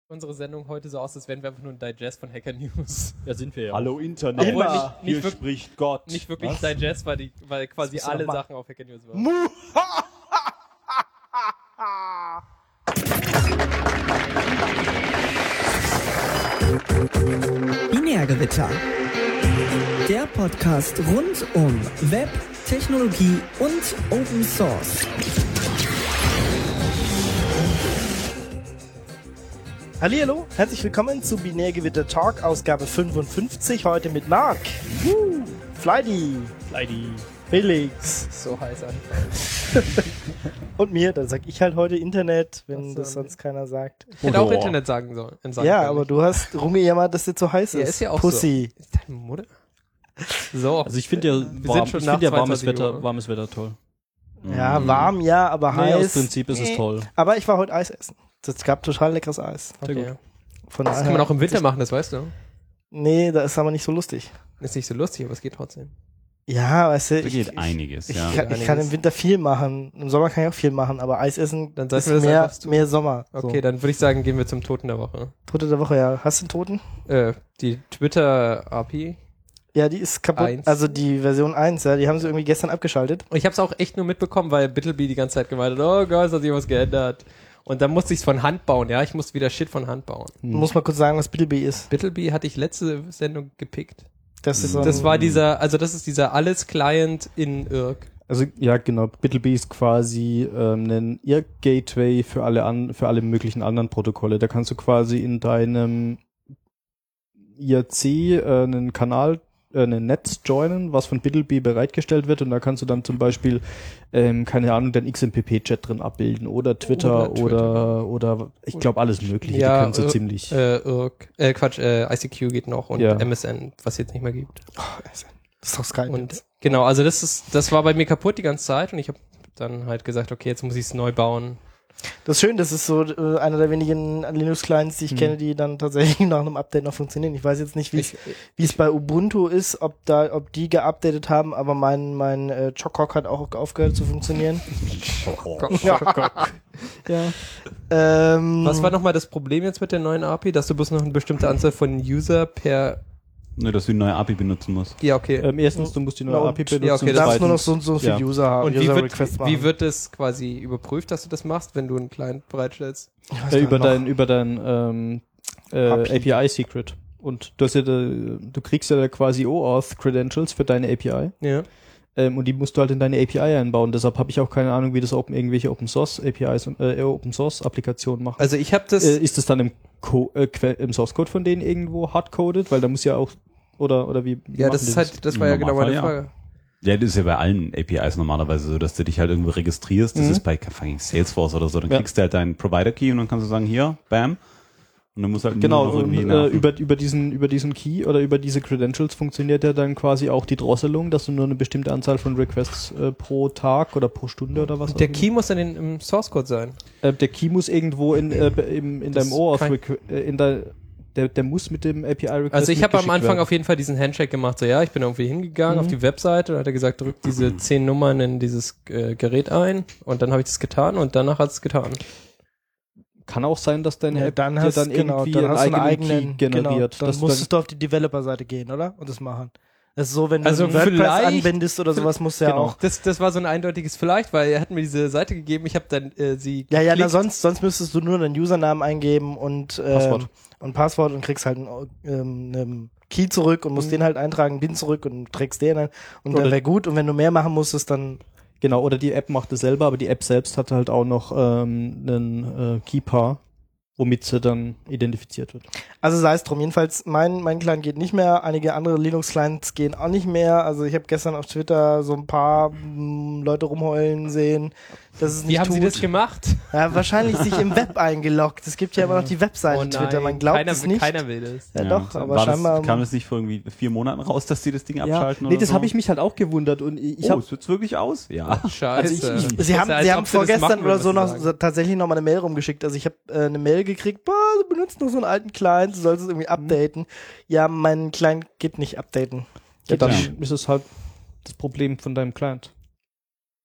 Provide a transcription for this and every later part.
unsere Sendung heute so aus, als wären wir einfach nur ein Digest von Hacker News. Ja, sind wir ja. Hallo Internet, Obwohl hier spricht Gott. Nicht wirklich Was? Digest, weil quasi alle Sachen auf Hacker News waren. Binärgewitter. Der Podcast rund um Web, Technologie und Open Source. Hallihallo, herzlich willkommen zu Binärgewitter Talk, Ausgabe 55, heute mit Marc, Fleidy, Felix So heiß an. und mir, dann sag ich halt heute Internet, wenn das sonst keiner sagt. Ich hätte auch Internet sagen sollen. Ja, aber du hast rumgejammert, dass dir zu heiß ist. Ja, ist ja auch Pussy. so. Ist deine Mutter? So. Also ich finde ja, warmes Wetter toll. Ja, warm, ja, aber Nee, heiß. aus Prinzip ist es toll. Aber ich war heute Eis essen. Es gab total leckeres Eis. Okay. Von Das kann man auch im Winter machen, das weißt du. Nee, das ist aber nicht so lustig. Ist nicht so lustig, aber es geht trotzdem. Ja, weißt du, Da geht einiges, ja. Ich kann im Winter viel machen. Im Sommer kann ich auch viel machen, aber Eis essen Dann ist sollten wir das einfach tun. mehr Sommer. Okay, dann würde ich sagen, gehen wir zum Toten der Woche. Tote der Woche, ja. Hast du einen Toten? Die Twitter-API. Ja, die ist kaputt. 1. Also die Version 1, ja, die haben sie irgendwie gestern abgeschaltet. Und ich habe es auch echt nur mitbekommen, weil Bittleby die ganze Zeit gemeint hat, oh Gott, es hat sich was geändert. Und dann musste ich es von Hand bauen, ja. Ich musste wieder Shit von Hand bauen. Muss mal kurz sagen, was Bittleby ist. Bittleby hatte ich letzte Sendung gepickt. Das ist so Das war das ist dieser Alles-Client in IRC. Also ja, genau. Bittleby ist quasi ein IRC-Gateway für alle möglichen anderen Protokolle. Da kannst du quasi in deinem IRC einen Kanal, ein Netz joinen, was von Bittleby bereitgestellt wird, und da kannst du dann zum Beispiel, keine Ahnung, dein XMPP-Chat drin abbilden oder Twitter oder ich glaube alles mögliche. Ja, die kannst du ziemlich. ICQ geht noch und Ja. MSN, was jetzt nicht mehr gibt. Das ist doch Skype. Und genau, also das war bei mir kaputt die ganze Zeit und ich habe dann halt gesagt, okay, jetzt muss ich es neu bauen. Das ist schön, das ist so einer der wenigen Linux-Clients, die ich kenne, die dann tatsächlich nach einem Update noch funktionieren. Ich weiß jetzt nicht, wie es bei Ubuntu ist, ob die geupdatet haben, aber mein Chocock hat auch aufgehört zu funktionieren. Ja. Was war nochmal das Problem jetzt mit der neuen API, dass du bloß noch eine bestimmte Anzahl von User per... Nur, dass du die neue API benutzen musst. Ja, okay. Erstens, du musst die neue API benutzen. Ja, okay, Du das darfst nur noch zweitens- so viel User haben. Und User-Requests machen. wie wird das quasi überprüft, dass du das machst, wenn du einen Client bereitstellst? über dein API-Secret. Und du kriegst ja da quasi OAuth-Credentials für deine API. Ja. Und die musst du halt in deine API einbauen. Deshalb habe ich auch keine Ahnung, wie das irgendwelche Open Source APIs und Open Source Applikationen machen. Also ich habe das... Ist das dann im Source Code von denen irgendwo hardcoded? Weil da muss ja auch oder wie ja, machen das die ist halt, das war ja genau meine Normalfall, Frage. Ja, das ist ja bei allen APIs normalerweise so, dass du dich halt irgendwo registrierst. Das ist bei fucking Salesforce oder so. Dann kriegst du halt deinen Provider-Key und dann kannst du sagen, hier, bam. Und dann musst du halt Genau, nur noch und irgendwie über diesen Key oder über diese Credentials funktioniert ja dann quasi auch die Drosselung, dass du nur eine bestimmte Anzahl von Requests pro Tag oder pro Stunde oder was. Der Key muss dann im Source Code sein. Der Key muss irgendwo in deinem OAuth der muss mit dem API-Request. Also ich habe am mitgeschickt Anfang werden. auf jeden Fall diesen Handshake gemacht, so ja, ich bin irgendwie hingegangen auf die Webseite und hat er gesagt, drück diese 10 Nummern in dieses Gerät ein und dann habe ich das getan und danach hat es getan. Kann auch sein, dass deine App dann dir hast, dann genau, irgendwie dann einen hast du eigenen Key generiert. Genau, dann musstest du auf die Developer-Seite gehen, oder? Und das machen. Das ist so, wenn du Also WordPress vielleicht- anbindest oder sowas, musst du ja Genau. auch. Das war so ein eindeutiges Vielleicht, weil er hat mir diese Seite gegeben, ich habe dann sie Ja, na, geklickt. sonst müsstest du nur deinen Usernamen eingeben und Passwort und kriegst halt einen Key zurück und musst den halt eintragen, PIN zurück und trägst den ein und dann Oder- wäre gut. Und wenn du mehr machen musstest, dann Genau, oder die App macht es selber, aber die App selbst hat halt auch noch einen Key-Paar, womit sie dann identifiziert wird. also sei es drum. Jedenfalls, mein Client geht nicht mehr, einige andere Linux-Clients gehen auch nicht mehr. Also ich habe gestern auf Twitter so ein paar Leute rumheulen sehen, dass es nicht Wie haben tut. sie das gemacht? Ja, wahrscheinlich sich im Web eingeloggt. Es gibt ja immer noch die Webseite Twitter, man glaubt es nicht. Keiner will das. Ja, doch, aber war scheinbar... kam es nicht vor irgendwie 4 Monaten raus, dass die das Ding abschalten nee, oder das so? habe ich mich halt auch gewundert und ich Oh, habe es wird's wirklich aus? Ja. Scheiße. Sie haben, Als sie ob haben das vorgestern machen oder würden, so was noch sie sagen. tatsächlich noch mal eine Mail rumgeschickt. Also ich habe eine Mail gekriegt, boah, du benutzt noch so einen alten Client, du sollst es irgendwie updaten. Ja, mein Client geht nicht updaten. ja, dann Ja. ist es halt das Problem von deinem Client.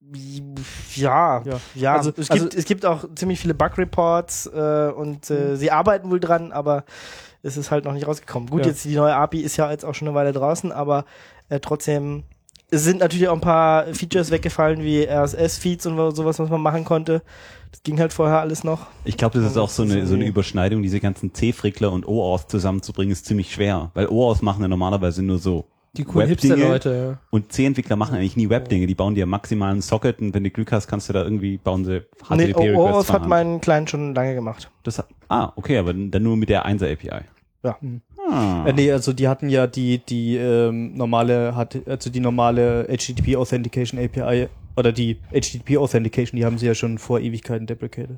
Ja. Also Es gibt auch ziemlich viele Bug-Reports und sie arbeiten wohl dran, aber es ist halt noch nicht rausgekommen. Gut, jetzt die neue API ist ja jetzt auch schon eine Weile draußen, aber trotzdem, es sind natürlich auch ein paar Features weggefallen, wie RSS-Feeds und sowas, was man machen konnte. Das ging halt vorher alles noch. Ich glaube, das ist auch so eine Überschneidung, diese ganzen C-Frickler und OAuth zusammenzubringen, ist ziemlich schwer. Weil OAuth machen ja normalerweise nur so die coolen Hipster-Leute, und C-Entwickler machen eigentlich nie Web-Dinge. Die bauen dir maximal einen Socket und wenn du Glück hast, kannst du da irgendwie, bauen sie HTTP-Requests. OAuth hat mein Client schon lange gemacht. Okay, aber dann nur mit der 1er API. Ja. Nee, also die hatten ja die normale HTTP Authentication API oder die HTTP Authentication, die haben sie ja schon vor Ewigkeiten deprecated.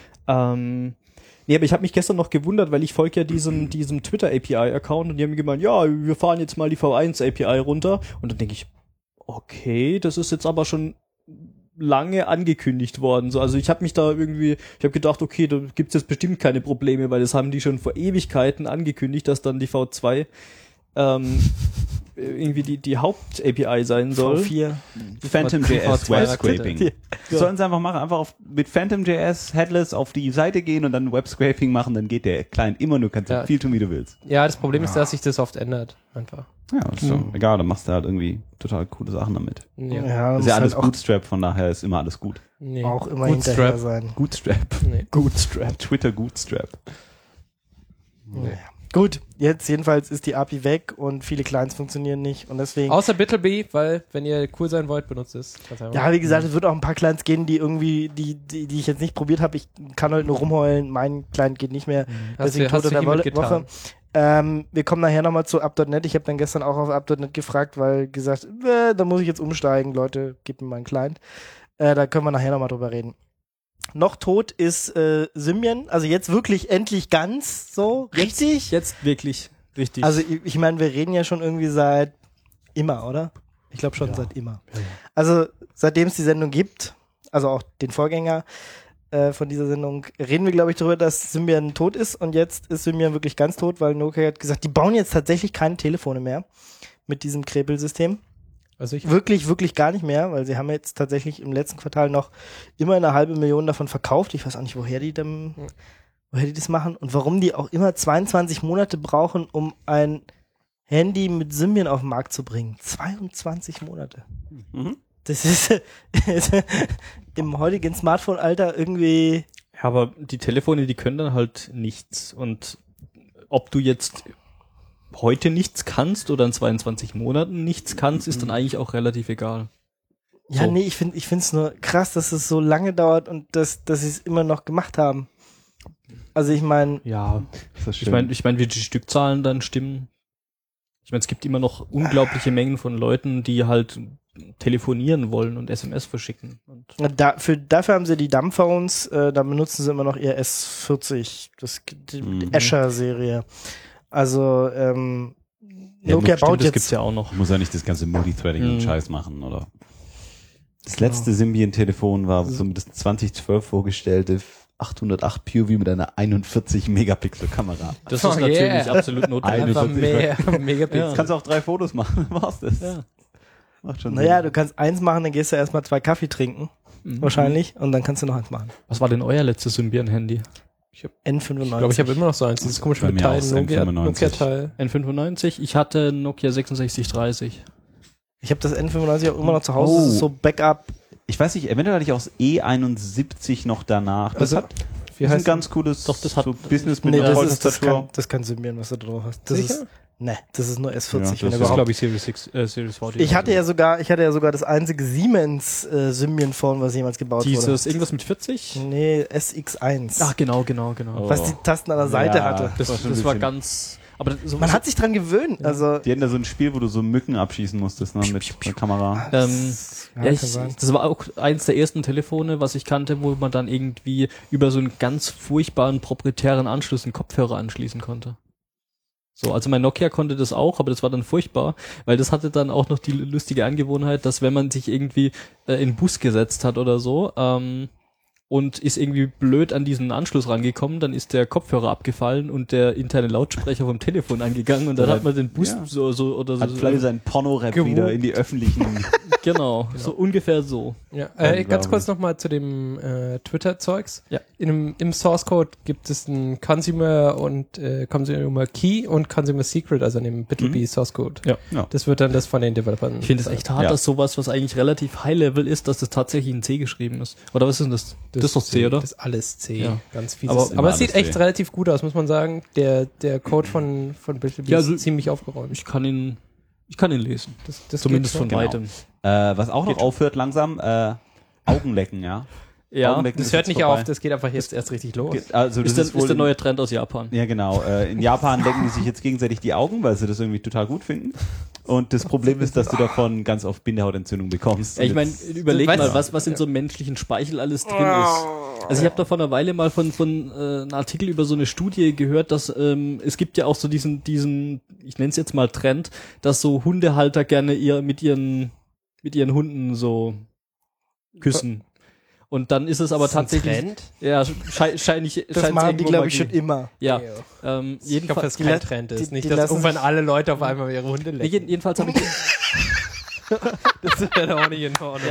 Nee, aber ich habe mich gestern noch gewundert, weil ich folge ja diesem Twitter API-Account und die haben gemeint, ja, wir fahren jetzt mal die V1 API runter. Und dann denke ich, okay, das ist jetzt aber schon lange angekündigt worden. So, also ich habe gedacht, okay, da gibt's jetzt bestimmt keine Probleme, weil das haben die schon vor Ewigkeiten angekündigt, dass dann die V2 irgendwie die Haupt-API sein soll. V4. Phantom.js Web-Scraping. Sollen sie einfach machen, einfach mit Phantom.js Headless auf die Seite gehen und dann Web-Scraping machen, dann geht der Client immer nur, kannst du viel tun, wie du willst. Ja, das Problem ist, dass sich das oft ändert. Einfach. Ja, ist so egal, dann machst du halt irgendwie total coole Sachen damit. Ja, ist ja alles Bootstrap, von daher ist immer alles gut. Nee. Auch immer hinterher sein. Bootstrap. Nee. Bootstrap. Twitter Bootstrap. Nee. Gut, jetzt jedenfalls ist die API weg und viele Clients funktionieren nicht und deswegen... Außer Bittleby, weil wenn ihr cool sein wollt, benutzt es. Ja, wie gesagt, es wird auch ein paar Clients gehen, die irgendwie, die ich jetzt nicht probiert habe. Ich kann halt nur rumheulen, mein Client geht nicht mehr. Deswegen hast du der hiermit Woche. Wir kommen nachher nochmal zu Up.net. Ich habe dann gestern auch auf Up.net gefragt, weil gesagt, da muss ich jetzt umsteigen. Leute, gebt mir meinen Client. Da können wir nachher nochmal drüber reden. Noch tot ist Symbian, also jetzt wirklich endlich ganz so, richtig? Jetzt wirklich richtig. Also ich meine, wir reden ja schon irgendwie seit immer, oder? Ich glaube schon seit immer. Ja. Also seitdem es die Sendung gibt, also auch den Vorgänger von dieser Sendung, reden wir, glaube ich, darüber, dass Symbian tot ist und jetzt ist Symbian wirklich ganz tot, weil Nokia hat gesagt, die bauen jetzt tatsächlich keine Telefone mehr mit diesem Krepel-System. Also wirklich gar nicht mehr, weil sie haben jetzt tatsächlich im letzten Quartal noch immer 500.000 davon verkauft. Ich weiß auch nicht, woher die das machen und warum die auch immer 22 Monate brauchen, um ein Handy mit Symbian auf den Markt zu bringen. 22 Monate. Das ist im heutigen Smartphone-Alter irgendwie... Ja, aber die Telefone, die können dann halt nichts und ob du jetzt heute nichts kannst oder in 22 Monaten nichts kannst, ist dann eigentlich auch relativ egal. Ja, so. Nee, ich finde es nur krass, dass es so lange dauert und dass sie es immer noch gemacht haben. Also ich meine... Ja, ich meine, wie die Stückzahlen dann stimmen. Ich meine, es gibt immer noch unglaubliche Mengen von Leuten, die halt telefonieren wollen und SMS verschicken. Und dafür haben sie die Dumbphones, da benutzen sie immer noch ihr S40, die Azure-Serie. Also Nokia baut jetzt... Das gibt's ja auch noch. Muss ja nicht das ganze Multithreading und Scheiß machen, oder? Das letzte Symbian-Telefon war so das 2012 vorgestellte 808 POV mit einer 41-Megapixel-Kamera. Das ist natürlich absolut notwendig. Einfach mehr Megapixel. Ja. Kannst auch 3 Fotos machen, war's das. Ja. Macht schon naja, Sinn. du kannst eins machen, dann gehst du erstmal 2 Kaffee trinken, wahrscheinlich, und dann kannst du noch eins machen. Was war denn euer letztes Symbian-Handy? N95. Ich glaube, ich habe immer noch so eins, dieses komische Bei mir Teil, auch Nokia-Teil. N95, ich hatte Nokia 6630. Ich habe das N95 auch immer noch zu Hause, das ist so Backup. Ich weiß nicht, eventuell hatte ich auch das E71 noch danach. Das Also, das ist ein ganz cooles das hat so Business mit Nee, einer das Volltastatur. kann Symbian, was du drauf hast. Das Sicher? ist, das ist nur S40, Ja, wenn das ist, überhaupt. glaube ich, Series 40. Ich hatte ja sogar das einzige Siemens Symbian-Phone, was jemals gebaut wurde. Dieses irgendwas mit 40? Nee, SX1. Ach, genau. Was die Tasten an der Seite hatte. Das schon ein war bisschen- ganz... Aber Man hat sich dran gewöhnt. Also Die hatten da so ein Spiel, wo du so Mücken abschießen musstest, ne, mit der Kamera. kann sein. das war auch eins der ersten Telefone, was ich kannte, wo man dann irgendwie über so einen ganz furchtbaren proprietären Anschluss einen Kopfhörer anschließen konnte. So, also mein Nokia konnte das auch, aber das war dann furchtbar, weil das hatte dann auch noch die lustige Angewohnheit, dass wenn man sich irgendwie in den Bus gesetzt hat oder so, und ist irgendwie blöd an diesen Anschluss rangekommen, dann ist der Kopfhörer abgefallen und der interne Lautsprecher vom Telefon angegangen und dann hat man den Bus Ja. so oder so. Hat vielleicht seinen Porno-Rap wieder in die öffentlichen Genau, so ungefähr so. Ja, ganz kurz nochmal zu dem Twitter-Zeugs. Ja. Im Source Code gibt es ein Consumer und Consumer Key und Consumer Secret, also in dem BitLB Source Code. Ja. Ja. Das wird dann das von den Developern. Ich finde es echt hart, Ja. dass sowas, was eigentlich relativ High-Level ist, dass das tatsächlich in C geschrieben ist. Oder was ist denn das? Das ist doch C, oder? Das ist alles C. Ja. Ganz fies. Aber Aber immer es sieht alles echt C. relativ gut aus, muss man sagen. Der Code von BitLB Ja, also ist ziemlich aufgeräumt. Ich kann ihn lesen. Das Zumindest geht von Genau. weitem. Was auch noch aufhört langsam, Augenlecken, ja. Ja, Augenlecken Das ist hört jetzt nicht vorbei. auf, das geht einfach jetzt erst richtig los. Also das ist wohl der neue Trend aus Japan. Ja, genau. In Japan lecken die sich jetzt gegenseitig die Augen, weil sie das irgendwie total gut finden. Und das Problem ist, dass du davon ganz oft Bindehautentzündung bekommst. Ja, ich meine, überleg Weißt mal, du- was in so einem menschlichen Speichel alles drin ist. Also ich habe da vor einer Weile mal von einem Artikel über so eine Studie gehört, dass es gibt ja auch so diesen, ich nenne es jetzt mal Trend, dass so Hundehalter gerne mit ihren Hunden so küssen. Und dann ist es aber tatsächlich, Trend? ja, scheint Das machen die, glaube ich, schon immer. Ja, Ich glaube, jedenfalls, das kein Trend ist. die Nicht, dass lassen irgendwann alle Leute auf einmal ihre Hunde lecken. jedenfalls habe ich, Das wäre doch auch nicht in Ordnung.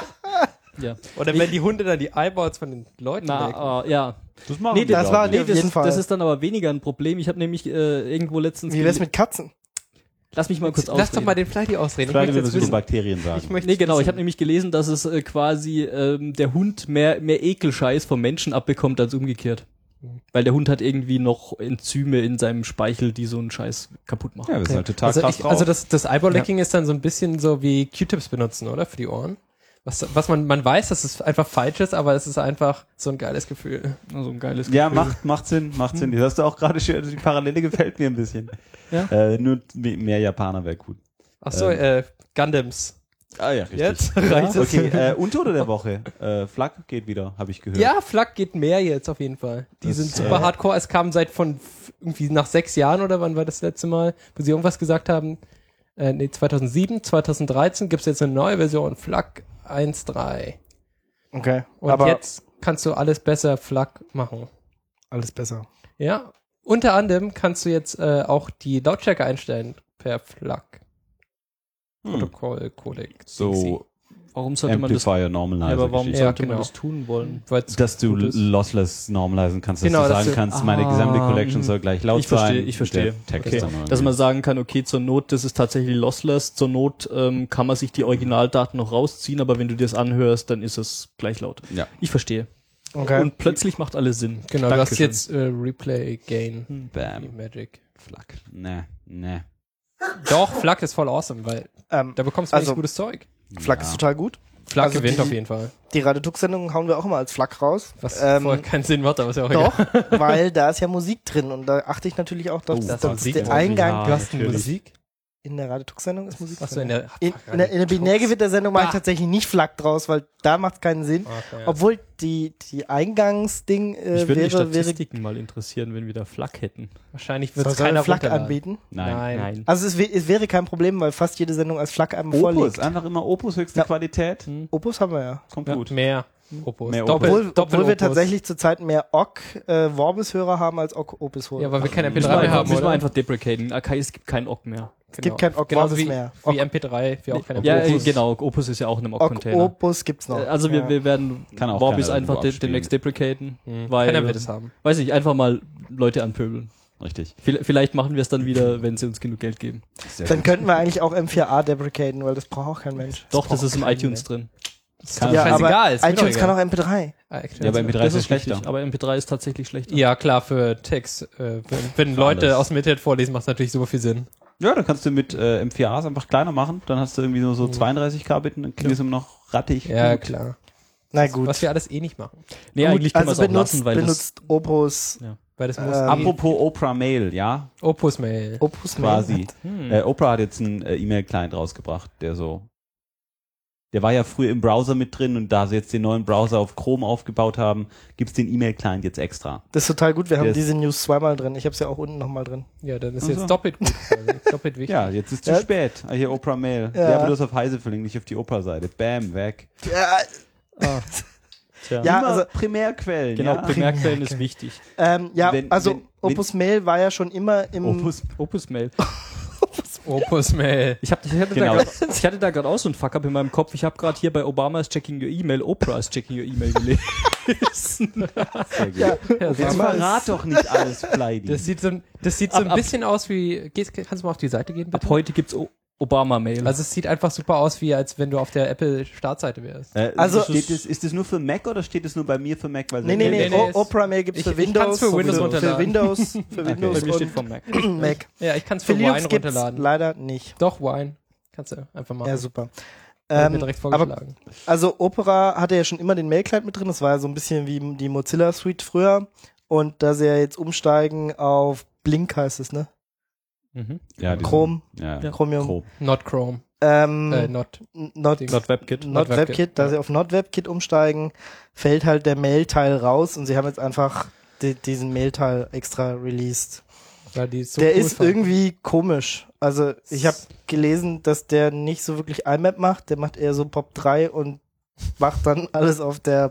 ja, Oder wenn die Hunde dann die Eyeballs von den Leuten lecken. ja. Das machen Nee, die, das glaub war ich. die- auf jeden Fall. Das ist dann aber weniger ein Problem. Ich habe nämlich irgendwo letztens Wie wär's mit Katzen? Lass mich mal kurz Lass doch mal den Flighty ausreden. Vielleicht, Ich wenn wir möchte was über jetzt wissen. Bakterien sagen. Ich möchte Nee, genau. wissen. Ich habe nämlich gelesen, dass es quasi der Hund mehr Ekelscheiß vom Menschen abbekommt als umgekehrt. Weil der Hund hat irgendwie noch Enzyme in seinem Speichel, die so einen Scheiß kaputt machen. Ja, wir sind halt total Also, krass drauf. also das Eyeball-Licking ist dann so ein bisschen so wie Q-Tips benutzen, oder? Für die Ohren. Was man weiß, dass es einfach falsch ist, aber es ist einfach so ein geiles Gefühl. Also ein geiles Ja, Gefühl. macht Sinn. Die hörst du auch gerade schön, also die Parallele gefällt mir ein bisschen. Ja? Nur mehr Japaner wäre gut. Achso, Gundams. Ah ja, richtig. Jetzt reicht es. Okay, Untote der Woche. Flak geht wieder, habe ich gehört. Ja, Flak geht mehr jetzt auf jeden Fall. Die sind super hardcore. Es kam irgendwie nach 6 Jahren oder wann war das letzte Mal, wo sie irgendwas gesagt haben. 2007, 2013 gibt's jetzt eine neue Version, Flak 1.3. Okay. Und aber jetzt kannst du alles besser Flak machen. alles besser. Ja, unter anderem kannst du jetzt auch die Lautstärke einstellen per Flak. Protokoll, Codec. So Warum sollte man das? Amplifier Normalizer. Aber warum Geschichte. Ja, sollte man genau. das tun wollen? Weil's Dass du gut ist. lossless normalisieren kannst, dass Genau, du dass sagen du- kannst, meine gesamte Collection soll gleich laut Ich verstehe, sein. ich verstehe. Der Text Okay. dann irgendwie. Dass man sagen kann, okay, zur Not, das ist tatsächlich lossless, zur Not kann man sich die Originaldaten noch rausziehen, aber wenn du dir das anhörst, dann ist es gleich laut. Ja. Ich verstehe. Okay. Und plötzlich macht alles Sinn. Genau, du hast Dankeschön. jetzt Replay Gain. Bam. Magic. Flak. Nee. Doch, Flak ist voll awesome, weil da bekommst du also- wirklich gutes Zeug. Flak ist total gut. Flak also gewinnt die- auf jeden Fall. Die Radio-Tux-Sendung hauen wir auch immer als Flak raus. Was voll keinen Sinn macht, aber ist ja auch Doch, egal. weil da ist ja Musik drin und da achte ich natürlich auch, dass, Oh, dass da ist Musik der drin. Eingang Du hast eine natürlich. Musik? in der Radio-Tux-Sendung ist Musik Achso, drin. in der In der Binärgewitter-Sendung mache ich tatsächlich nicht Flak draus, weil da macht es keinen Sinn. Okay, ja. Obwohl die Eingangsding Ich würde die wäre Statistiken mal interessieren, wenn wir da Flak hätten. Wahrscheinlich wird soll es eine keiner Flak runterladen. anbieten. Nein. Also es wäre kein Problem, weil fast jede Sendung als Flak einem Opus, vorliegt. einfach immer Opus, höchste Ja. Qualität. Opus haben wir ja. Kommt Ja, gut. mehr Opus. Mehr Doppel, Opus. Obwohl wir Opus. tatsächlich zurzeit mehr Vorbis-Hörer haben als Opus-Hörer. Ja, weil wir keine Müssen MP3 wir mehr einfach, haben, müssen wir oder? einfach deprecaten. Akai, es gibt kein Ogg mehr. Es gibt kein Ogg genau Vorbis wie, mehr. Wie MP3, wir auch keine Ja, Opus. genau. Opus ist ja auch in einem Ogg-Container. Opus gibt's noch. Also wir, Ja. wir werden Kann auch Vorbis keiner einfach irgendwo abspielen. demnächst deprecaten, Keiner weil, wird es haben. weiß ich, einfach mal Leute anpöbeln. Richtig. Vielleicht machen wir es dann wieder, wenn sie uns genug Geld geben. Sehr Dann gut. könnten wir eigentlich auch M4A deprecaten, weil das braucht auch kein Mensch. Doch, das ist im kein iTunes drin. Kann Ja, scheißegal, aber ist mir doch iTunes kann egal. auch MP3. Ja, bei MP3 Das ist es richtig, schlechter. aber MP3 ist tatsächlich schlechter. Ja, klar, für Text. Wenn Leute alles. aus dem Internet vorlesen, macht es natürlich super viel Sinn. Ja, dann kannst du mit M4As einfach kleiner machen. Dann hast du irgendwie nur so 32 Kbit und dann kriegst du immer noch rattig. Ja, gut. klar. Na gut. Was wir alles eh nicht machen. Nee, Gut, eigentlich kann man also es auch lassen, weil das, benutzt Opus, Weil das muss Apropos Oprah Mail, ja, Opus Mail. Opus quasi. Mail. Oprah hat jetzt einen E-Mail-Client rausgebracht, der war ja früher im Browser mit drin und da sie jetzt den neuen Browser auf Chrome aufgebaut haben, gibt's den E-Mail-Client jetzt extra. Das ist total gut. Wir haben Der diese News zweimal drin. Ich habe es ja auch unten nochmal drin. Ja, dann ist Ach so. jetzt doppelt gut. quasi. Doppelt wichtig. Ja, jetzt ist zu Ja. spät. Ah, hier Oprah Mail. Ja. Ja, aber du hast auf Heise verlinkt, nicht auf die Oprah-Seite. Bam, weg. tja. Ja, Immer also Primärquellen. genau, ja. Primärquellen ist wichtig. ja, Wenn- also wenn- Opus Mail war ja schon immer im Opus. Opus Mail. Opus Mail. Ich hatte da gerade auch so ein Fuck-up in meinem Kopf. Ich habe gerade hier bei Obama is checking your email, Oprah is checking your email gelesen. Sehr gut. Jetzt verrat doch nicht alles, Fleidy. Das sieht so ein bisschen aus wie, kannst du mal auf die Seite gehen, bitte? Ab heute gibt's Obama-Mail. Also es sieht einfach super aus, wie als wenn du auf der Apple-Startseite wärst. Also ist das nur für Mac oder steht es nur bei mir für Mac? Weil Nee, Opera Mail gibt's für Windows. Für Windows runterladen. Für Windows Bei mir steht vom Mac. Mac. Ja, ich kann es für Linux Wine gibt's runterladen. leider nicht. Doch, Wine. Kannst du einfach machen. Ja, super. Wird mir direkt vorgeschlagen. Also Opera hatte ja schon immer den Mail-Client mit drin. Das war ja so ein bisschen wie die Mozilla Suite früher. Und da sie ja jetzt umsteigen auf Blink heißt es, ne? Ja, Chrome. Ja. Chromium. Not Chrome. Not WebKit. Not WebKit. Da sie auf Not WebKit umsteigen, fällt halt der Mail-Teil raus und sie haben jetzt einfach diesen Mail-Teil extra released. Weil die so Der cool ist fanden. irgendwie komisch. Also ich habe gelesen, dass der nicht so wirklich IMAP macht. Der macht eher so POP3 und macht dann alles auf der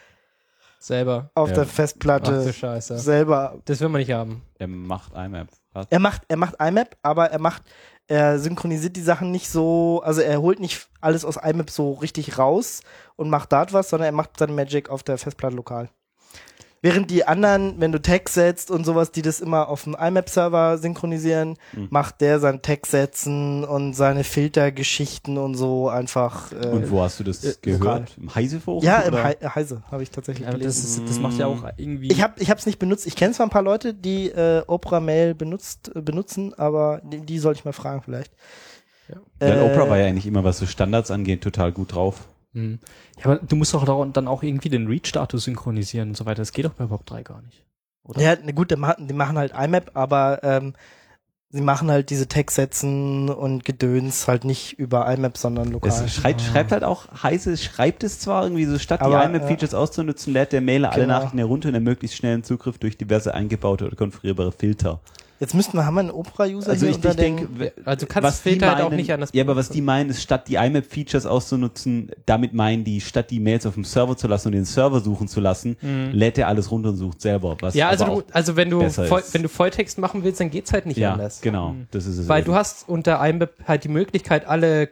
selber. der Festplatte Ach du Scheiße. selber. Das will man nicht haben. Er macht IMAP. Was? Er macht IMAP, aber er synchronisiert die Sachen nicht so, also er holt nicht alles aus IMAP so richtig raus und macht dort was, sondern er macht dann Magic auf der Festplatte lokal. Während die anderen, wenn du Tags setzt und sowas, die das immer auf dem IMAP-Server synchronisieren, macht der sein Tag setzen und seine Filtergeschichten und so einfach. Und wo hast du das gehört? Im Heise-Forum? Ja, oder? im Heise habe ich tatsächlich Aber gelesen. das macht ja auch irgendwie... Ich hab's nicht benutzt. Ich kenne zwar ein paar Leute, die Opera Mail benutzen, aber die soll ich mal fragen vielleicht. Weil Opera war ja eigentlich immer, was so Standards angeht, total gut drauf. Ja, aber du musst doch dann auch irgendwie den Read-Status synchronisieren und so weiter. Das geht doch bei POP3 gar nicht. Oder? Ja, gut, die machen halt IMAP, aber sie machen halt diese Tag-Sätzen und Gedöns halt nicht über IMAP, sondern lokal. Es schreibt halt auch, Heise schreibt es zwar irgendwie so, statt Aber, die IMAP-Features auszunutzen, lädt der Mailer alle genau. Nachrichten herunter und ermöglicht schnellen Zugriff durch diverse eingebaute oder konfigurierbare Filter. Jetzt haben wir einen Opera-User Also hier ich unter den... denke, Also du kannst das Filter halt auch nicht anders Ja, aber was die meinen, ist, statt die IMAP-Features auszunutzen, damit meinen die, statt die Mails auf dem Server zu lassen und den Server suchen zu lassen, lädt er alles runter und sucht selber. Was Ja, aber auch also wenn du besser ist. wenn du Volltext machen willst, dann geht's halt nicht ja, anders. genau, das ist es. Weil eben. du hast unter IMAP halt die Möglichkeit, alle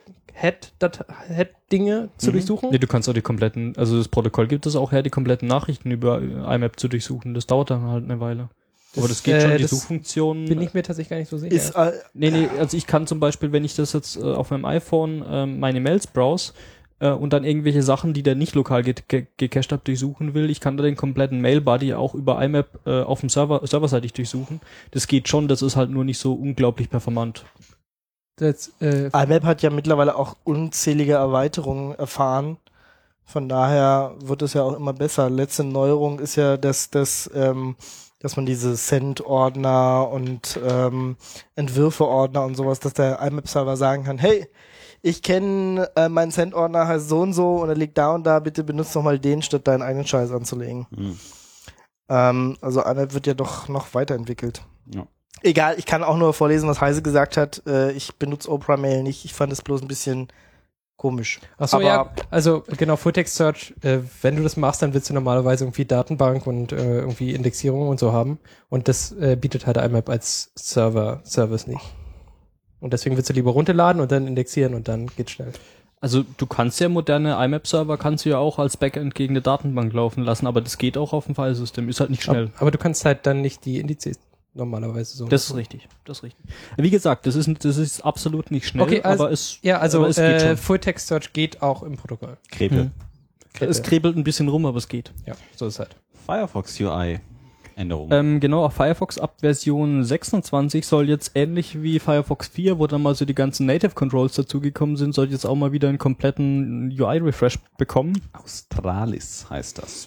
Head-Dinge zu durchsuchen. Nee, du kannst auch die kompletten, also das Protokoll gibt es auch her, die kompletten Nachrichten über IMAP zu durchsuchen. Das dauert dann halt eine Weile. Aber das geht schon, die das Suchfunktion. Bin ich mir tatsächlich gar nicht so sicher. Ist, Nee, also ich kann zum Beispiel, wenn ich das jetzt auf meinem iPhone meine Mails browse und dann irgendwelche Sachen, die der nicht lokal gecached hat, durchsuchen will, ich kann da den kompletten Mail-Body auch über IMAP auf dem serverseitig durchsuchen. Das geht schon, das ist halt nur nicht so unglaublich performant. IMAP hat ja mittlerweile auch unzählige Erweiterungen erfahren. Von daher wird es ja auch immer besser. Letzte Neuerung ist ja, dass man diese Send-Ordner und Entwürfe-Ordner und sowas, dass der IMAP-Server sagen kann, hey, ich kenne meinen Send-Ordner heißt so und er liegt da und da, bitte benutzt doch mal den, statt deinen eigenen Scheiß anzulegen. Also IMAP wird ja doch noch weiterentwickelt. Ja. Egal, ich kann auch nur vorlesen, was Heise gesagt hat. Ich benutze Opera Mail nicht, ich fand es bloß ein bisschen komisch. Achso, Aber ja, also genau, Full-Text Search, wenn du das machst, dann willst du normalerweise irgendwie Datenbank und irgendwie Indexierung und so haben. Und das bietet halt IMAP als Service nicht. Und deswegen willst du lieber runterladen und dann indexieren und dann geht's schnell. Also du kannst ja moderne IMAP-Server kannst du ja auch als Backend gegen eine Datenbank laufen lassen, aber das geht auch auf dem Filesystem, ist halt nicht schnell. Aber du kannst halt dann nicht die Indizes normalerweise so. Das ist richtig, Wie gesagt, das ist absolut nicht schnell, Okay, also, aber es geht schon. Full-Text Search geht auch im Protokoll. Krepel. Es krebelt ein bisschen rum, aber es geht. Ja, so ist es halt. Firefox UI Änderungen. Genau, auf Firefox ab Version 26 soll jetzt ähnlich wie Firefox 4, wo dann mal so die ganzen Native Controls dazugekommen sind, soll jetzt auch mal wieder einen kompletten UI-Refresh bekommen. Australis heißt das.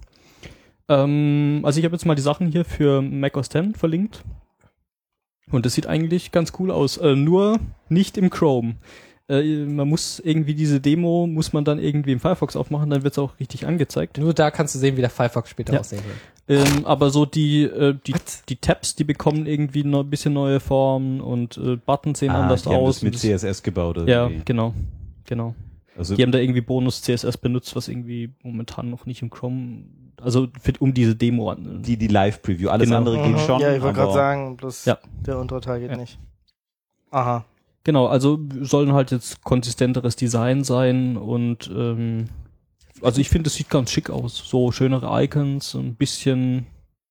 Also ich habe jetzt mal die Sachen hier für macOS 10 verlinkt. Und das sieht eigentlich ganz cool aus. Nur nicht im Chrome. Man muss irgendwie diese Demo, muss man dann irgendwie im Firefox aufmachen, dann wird es auch richtig angezeigt. Nur da kannst du sehen, wie der Firefox später aussehen wird. Aber so die Tabs, die bekommen irgendwie noch ein bisschen neue Formen und Buttons sehen anders die haben aus. das mit CSS gebaut. Oder Ja, wie? genau. Also Die haben da irgendwie Bonus-CSS benutzt, was irgendwie momentan noch nicht im Chrome, also um diese Demo an. die Live-Preview. Alles Genau. andere geht schon. Ja, ich wollte aber gerade sagen, bloß der untere Teil geht nicht. Aha. Genau, also sollen halt jetzt konsistenteres Design sein und also ich finde, es sieht ganz schick aus. So schönere Icons, ein bisschen,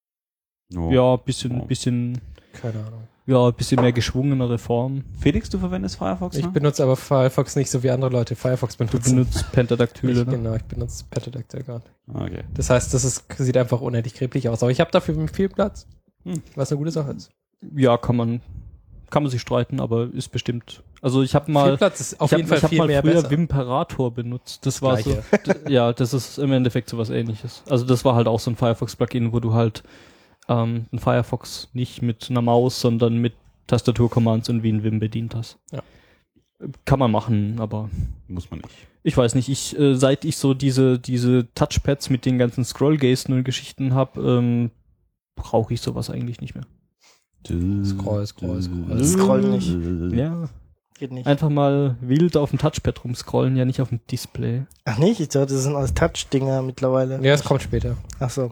bisschen, Keine Ahnung. ja, ein bisschen mehr geschwungenere Form. Felix, du verwendest Firefox? Ich benutze aber Firefox nicht so wie andere Leute Firefox Du benutzen. benutzt Pentadactyl, ne? Genau, ich benutze Pentadactyl gerade. Okay. Das heißt, sieht einfach unendlich kreblich aus. Aber ich habe dafür viel Platz. Was eine gute Sache ist. Ja, kann man sich streiten, aber ist bestimmt. Also ich habe mal Viel Platz ist auf jeden Fall viel mehr früher besser. Wimperator benutzt. Das war Gleiche. so, ja, das ist im Endeffekt so was Ähnliches. Also das war halt auch so ein Firefox-Plugin, wo du halt einen Firefox nicht mit einer Maus, sondern mit Tastaturcommands und wie ein Vim bedient hast. Ja. Kann man machen, aber Muss man nicht. ich weiß nicht. Seit ich so diese Touchpads mit den ganzen Scrollgesten und Geschichten habe, brauche ich sowas eigentlich nicht mehr. Scroll. Scroll nicht. Ja. Geht nicht. Einfach mal wild auf dem Touchpad rumscrollen, ja nicht auf dem Display. Ach nicht? Ich dachte, das sind alles Touch-Dinger mittlerweile. Ja, es kommt später. Ach so.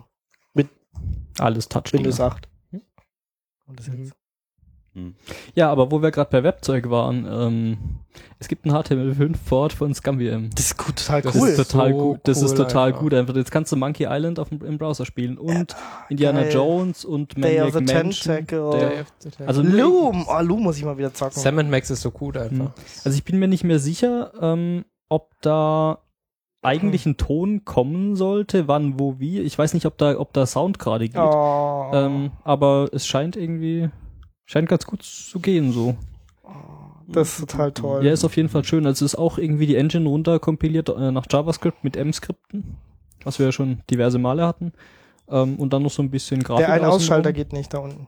Alles Touch. Windows 8. Und das Mhm. jetzt. Ja, aber wo wir gerade bei Webzeug waren, es gibt einen HTML5-Port von ScumVM. Das ist gut, total Das cool. Das ist total so gut. Das ist cool total einfach. gut. Einfach jetzt kannst du Monkey Island im Browser spielen und Indiana geil. Jones und Day of Maniac the Mansion. Tentacle. Also Loom. Oh, Loom muss ich mal wieder zocken. Sam & Max ist so gut einfach. Also ich bin mir nicht mehr sicher, ob da eigentlich ein Ton kommen sollte, wann, wo, wie. Ich weiß nicht, ob da Sound gerade geht. Oh, Aber es scheint ganz gut zu gehen so. das ist total toll. Ja, ist auf jeden Fall schön. Also es ist auch irgendwie die Engine runterkompiliert nach JavaScript mit M-Skripten, was wir ja schon diverse Male hatten. Und dann noch so ein bisschen Grafik. Der eine außenrum. Ausschalter geht nicht da unten.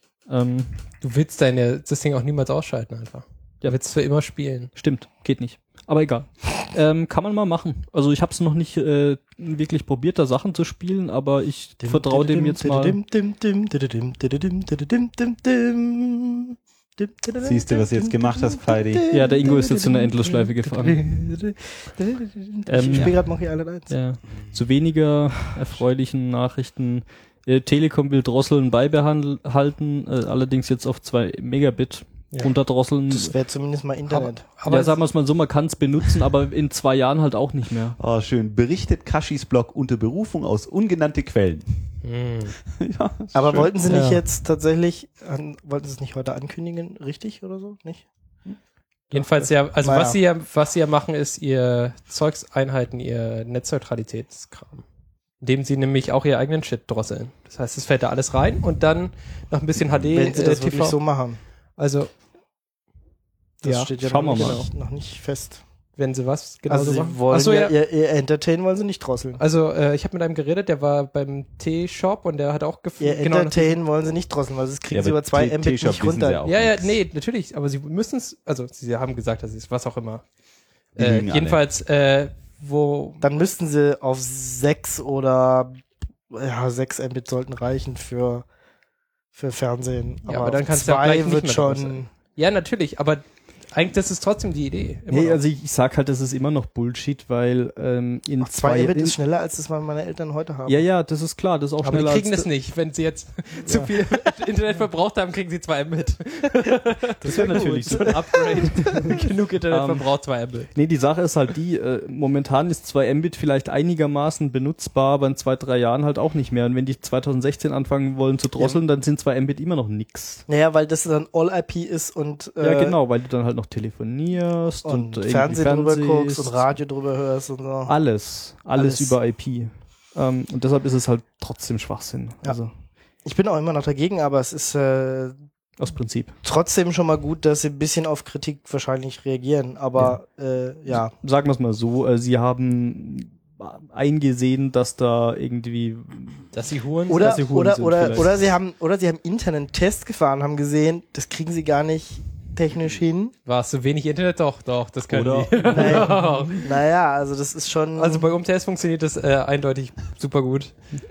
Du willst das Ding auch niemals ausschalten einfach. Du willst für immer spielen. Stimmt, geht nicht. Aber egal. Kann man mal machen. Also ich habe es noch nicht wirklich probiert, da Sachen zu spielen, aber ich vertraue dem jetzt mal. Siehst du, was du jetzt gemacht hast, Feidi? Ja, der Ingo ist jetzt in der Endlosschleife gefangen. Ich spiele gerade Monkey Island 1. Ja. Zu weniger erfreulichen Nachrichten. Telekom will Drosseln beibehalten, allerdings jetzt auf 2 Megabit runterdrosseln. Das wäre zumindest mal Internet. Ja, sagen wir es mal so, man kann es benutzen, aber in 2 Jahren halt auch nicht mehr. Oh, schön. Berichtet Kashis Blog unter Berufung aus ungenannte Quellen. Ja, Aber schön. wollten sie nicht Ja. jetzt tatsächlich, wollten sie es nicht heute ankündigen, richtig oder so? Nicht? Jedenfalls ja, also Naja. was sie ja machen, ist ihr Zeugs einhalten, ihr Netzneutralitätskram. Indem sie nämlich auch ihr eigenen Shit drosseln. Das heißt, es fällt da alles rein und dann noch ein bisschen HD Wenn sie das TV. wirklich so machen. Also, Das ja, steht ja schauen noch, wir nicht, noch nicht fest. wenn sie was genau Also so sie machen. wollen Achso, ja, ihr Entertain wollen sie nicht drosseln. Also, ich habe mit einem geredet, der war beim T-Shop und der hat auch Ihr genau Entertain wollen sie nicht drosseln, weil das kriegen Ja, sie aber über 2 T-Shop Mbit nicht wissen runter. sie auch. Ja, nee, natürlich, aber sie müssen es, also sie haben gesagt, dass sie es, was auch immer. Die lügen Jedenfalls, wo, Dann müssten sie auf 6 oder 6 Mbit sollten reichen für Fernsehen. Ja, aber dann kannst du ja 2 gleich nicht wird mehr schon. drosseln. Ja, natürlich, aber eigentlich, das ist trotzdem die Idee. Immer Nee, noch. also ich sag halt, das ist immer noch Bullshit, weil in 2 Mbit in- ist schneller, als das meine Eltern heute haben. Ja, das ist klar, das ist auch aber die schneller kriegen als das nicht. Wenn sie jetzt zu viel Internet verbraucht haben, kriegen sie 2 Mbit. Das wäre natürlich so. so ein Upgrade. Genug Internet verbraucht 2 Mbit. Nee, die Sache ist halt die, momentan ist 2 Mbit vielleicht einigermaßen benutzbar, aber in 2-3 Jahren halt auch nicht mehr. Und wenn die 2016 anfangen wollen zu drosseln, dann sind 2 Mbit immer noch nix. Naja, weil das dann All-IP ist und Ja, genau, weil du dann halt noch telefonierst und irgendwie Fernsehen drüber Fernsehst. guckst und Radio drüber hörst und so. Alles Alles. über IP. Und deshalb ist es halt trotzdem Schwachsinn. Ja. Also Ich bin auch immer noch dagegen, aber es ist aus Prinzip. trotzdem schon mal gut, dass sie ein bisschen auf Kritik wahrscheinlich reagieren. Aber ja. Sagen wir es mal so, sie haben eingesehen, dass da irgendwie Dass sie Huren Oder, dass sie Huren oder, sind oder, vielleicht. oder sie haben intern einen Test gefahren, haben gesehen, das kriegen sie gar nicht technisch hin. war es so wenig Internet? Doch, das können Oder- die. Naja, also das ist schon. Also bei UMTS funktioniert das eindeutig super gut.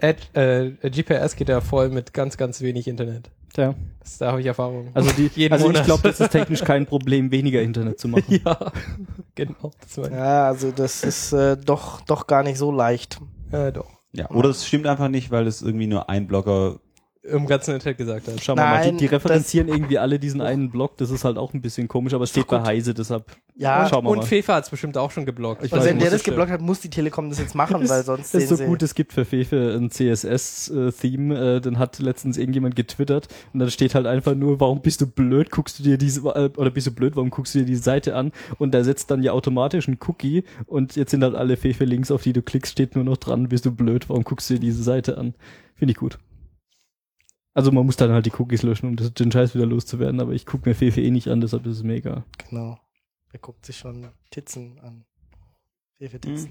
GPS geht ja voll mit ganz, ganz wenig Internet. ja. Da habe ich Erfahrung. Also Jeden ich Monat. glaube, das ist technisch kein Problem, weniger Internet zu machen. ja, genau. Das war, ja, also das ist doch gar nicht so leicht. doch. Ja, oder es stimmt einfach nicht, weil es irgendwie nur ein Blogger im ganzen Internet gesagt hat. Schauen wir mal, Nein, die referenzieren irgendwie alle diesen einen Blog, das ist halt auch ein bisschen komisch, aber es steht bei Heise, deshalb Ja, schauen wir Und mal. Fefe hat es bestimmt auch schon geblockt. Ich und weiß wenn nicht, der was das geblockt hat, muss die Telekom das jetzt machen, weil sonst Das ist sehen so sie- gut, es gibt für Fefe ein CSS-Theme, dann hat letztens irgendjemand getwittert und dann steht halt einfach nur, warum bist du blöd, warum guckst du dir die Seite an und da setzt dann ja automatisch ein Cookie und jetzt sind halt alle Fefe-Links, auf die du klickst, steht nur noch dran, bist du blöd, warum guckst du dir diese Seite an? Finde ich gut. Also man muss dann halt die Cookies löschen, um den Scheiß wieder loszuwerden, aber ich gucke mir Fefe eh nicht an, deshalb ist es mir egal. Genau. Wer guckt sich schon Titzen an? Fefe Titzen.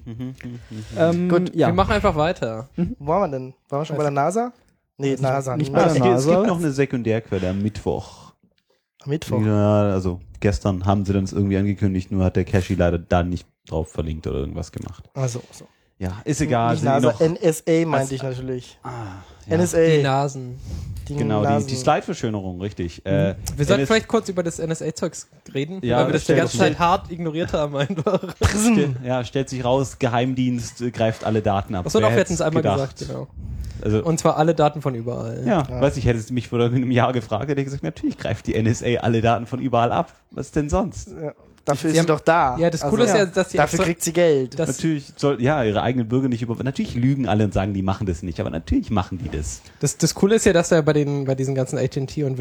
Gut, ja. Wir machen einfach weiter. Wo waren wir denn? Waren wir schon bei der NASA? Nee, NASA. nicht nicht. bei der Es NASA. gibt noch eine Sekundärquelle am Mittwoch. Am Mittwoch. Ja, also gestern haben sie dann irgendwie angekündigt, nur hat der Cache da nicht drauf verlinkt oder irgendwas gemacht. Also, so. Ja, ist egal. Nicht Sind die NASA, noch, NSA meinte ich natürlich. ja, NSA. Die Nasen. genau, Nasen. die Slide-Verschönerung, richtig. Wir sollten vielleicht kurz über das NSA-Zeugs reden, Ja, weil wir das die stell ganze doch Zeit hart ignoriert haben einfach. stellt sich raus, Geheimdienst greift alle Daten ab. Achso, Wer doch, wir hatten hätt's es einmal gedacht? gesagt, genau. Also, Und zwar alle Daten von überall. ja, weiß ich, hättest du mich vor einem Jahr gefragt, hätte ich gesagt, natürlich greift die NSA alle Daten von überall ab. Was denn sonst? Ja. Dafür ist Sie sie haben- doch da. Ja, das Coole ist ja, dass sie Dafür extra- kriegt sie Geld. Das, Natürlich soll, ja, ihre eigenen Bürger nicht natürlich lügen alle und sagen, die machen das nicht, aber natürlich machen die das. das Coole ist ja, dass da bei diesen ganzen AT&T und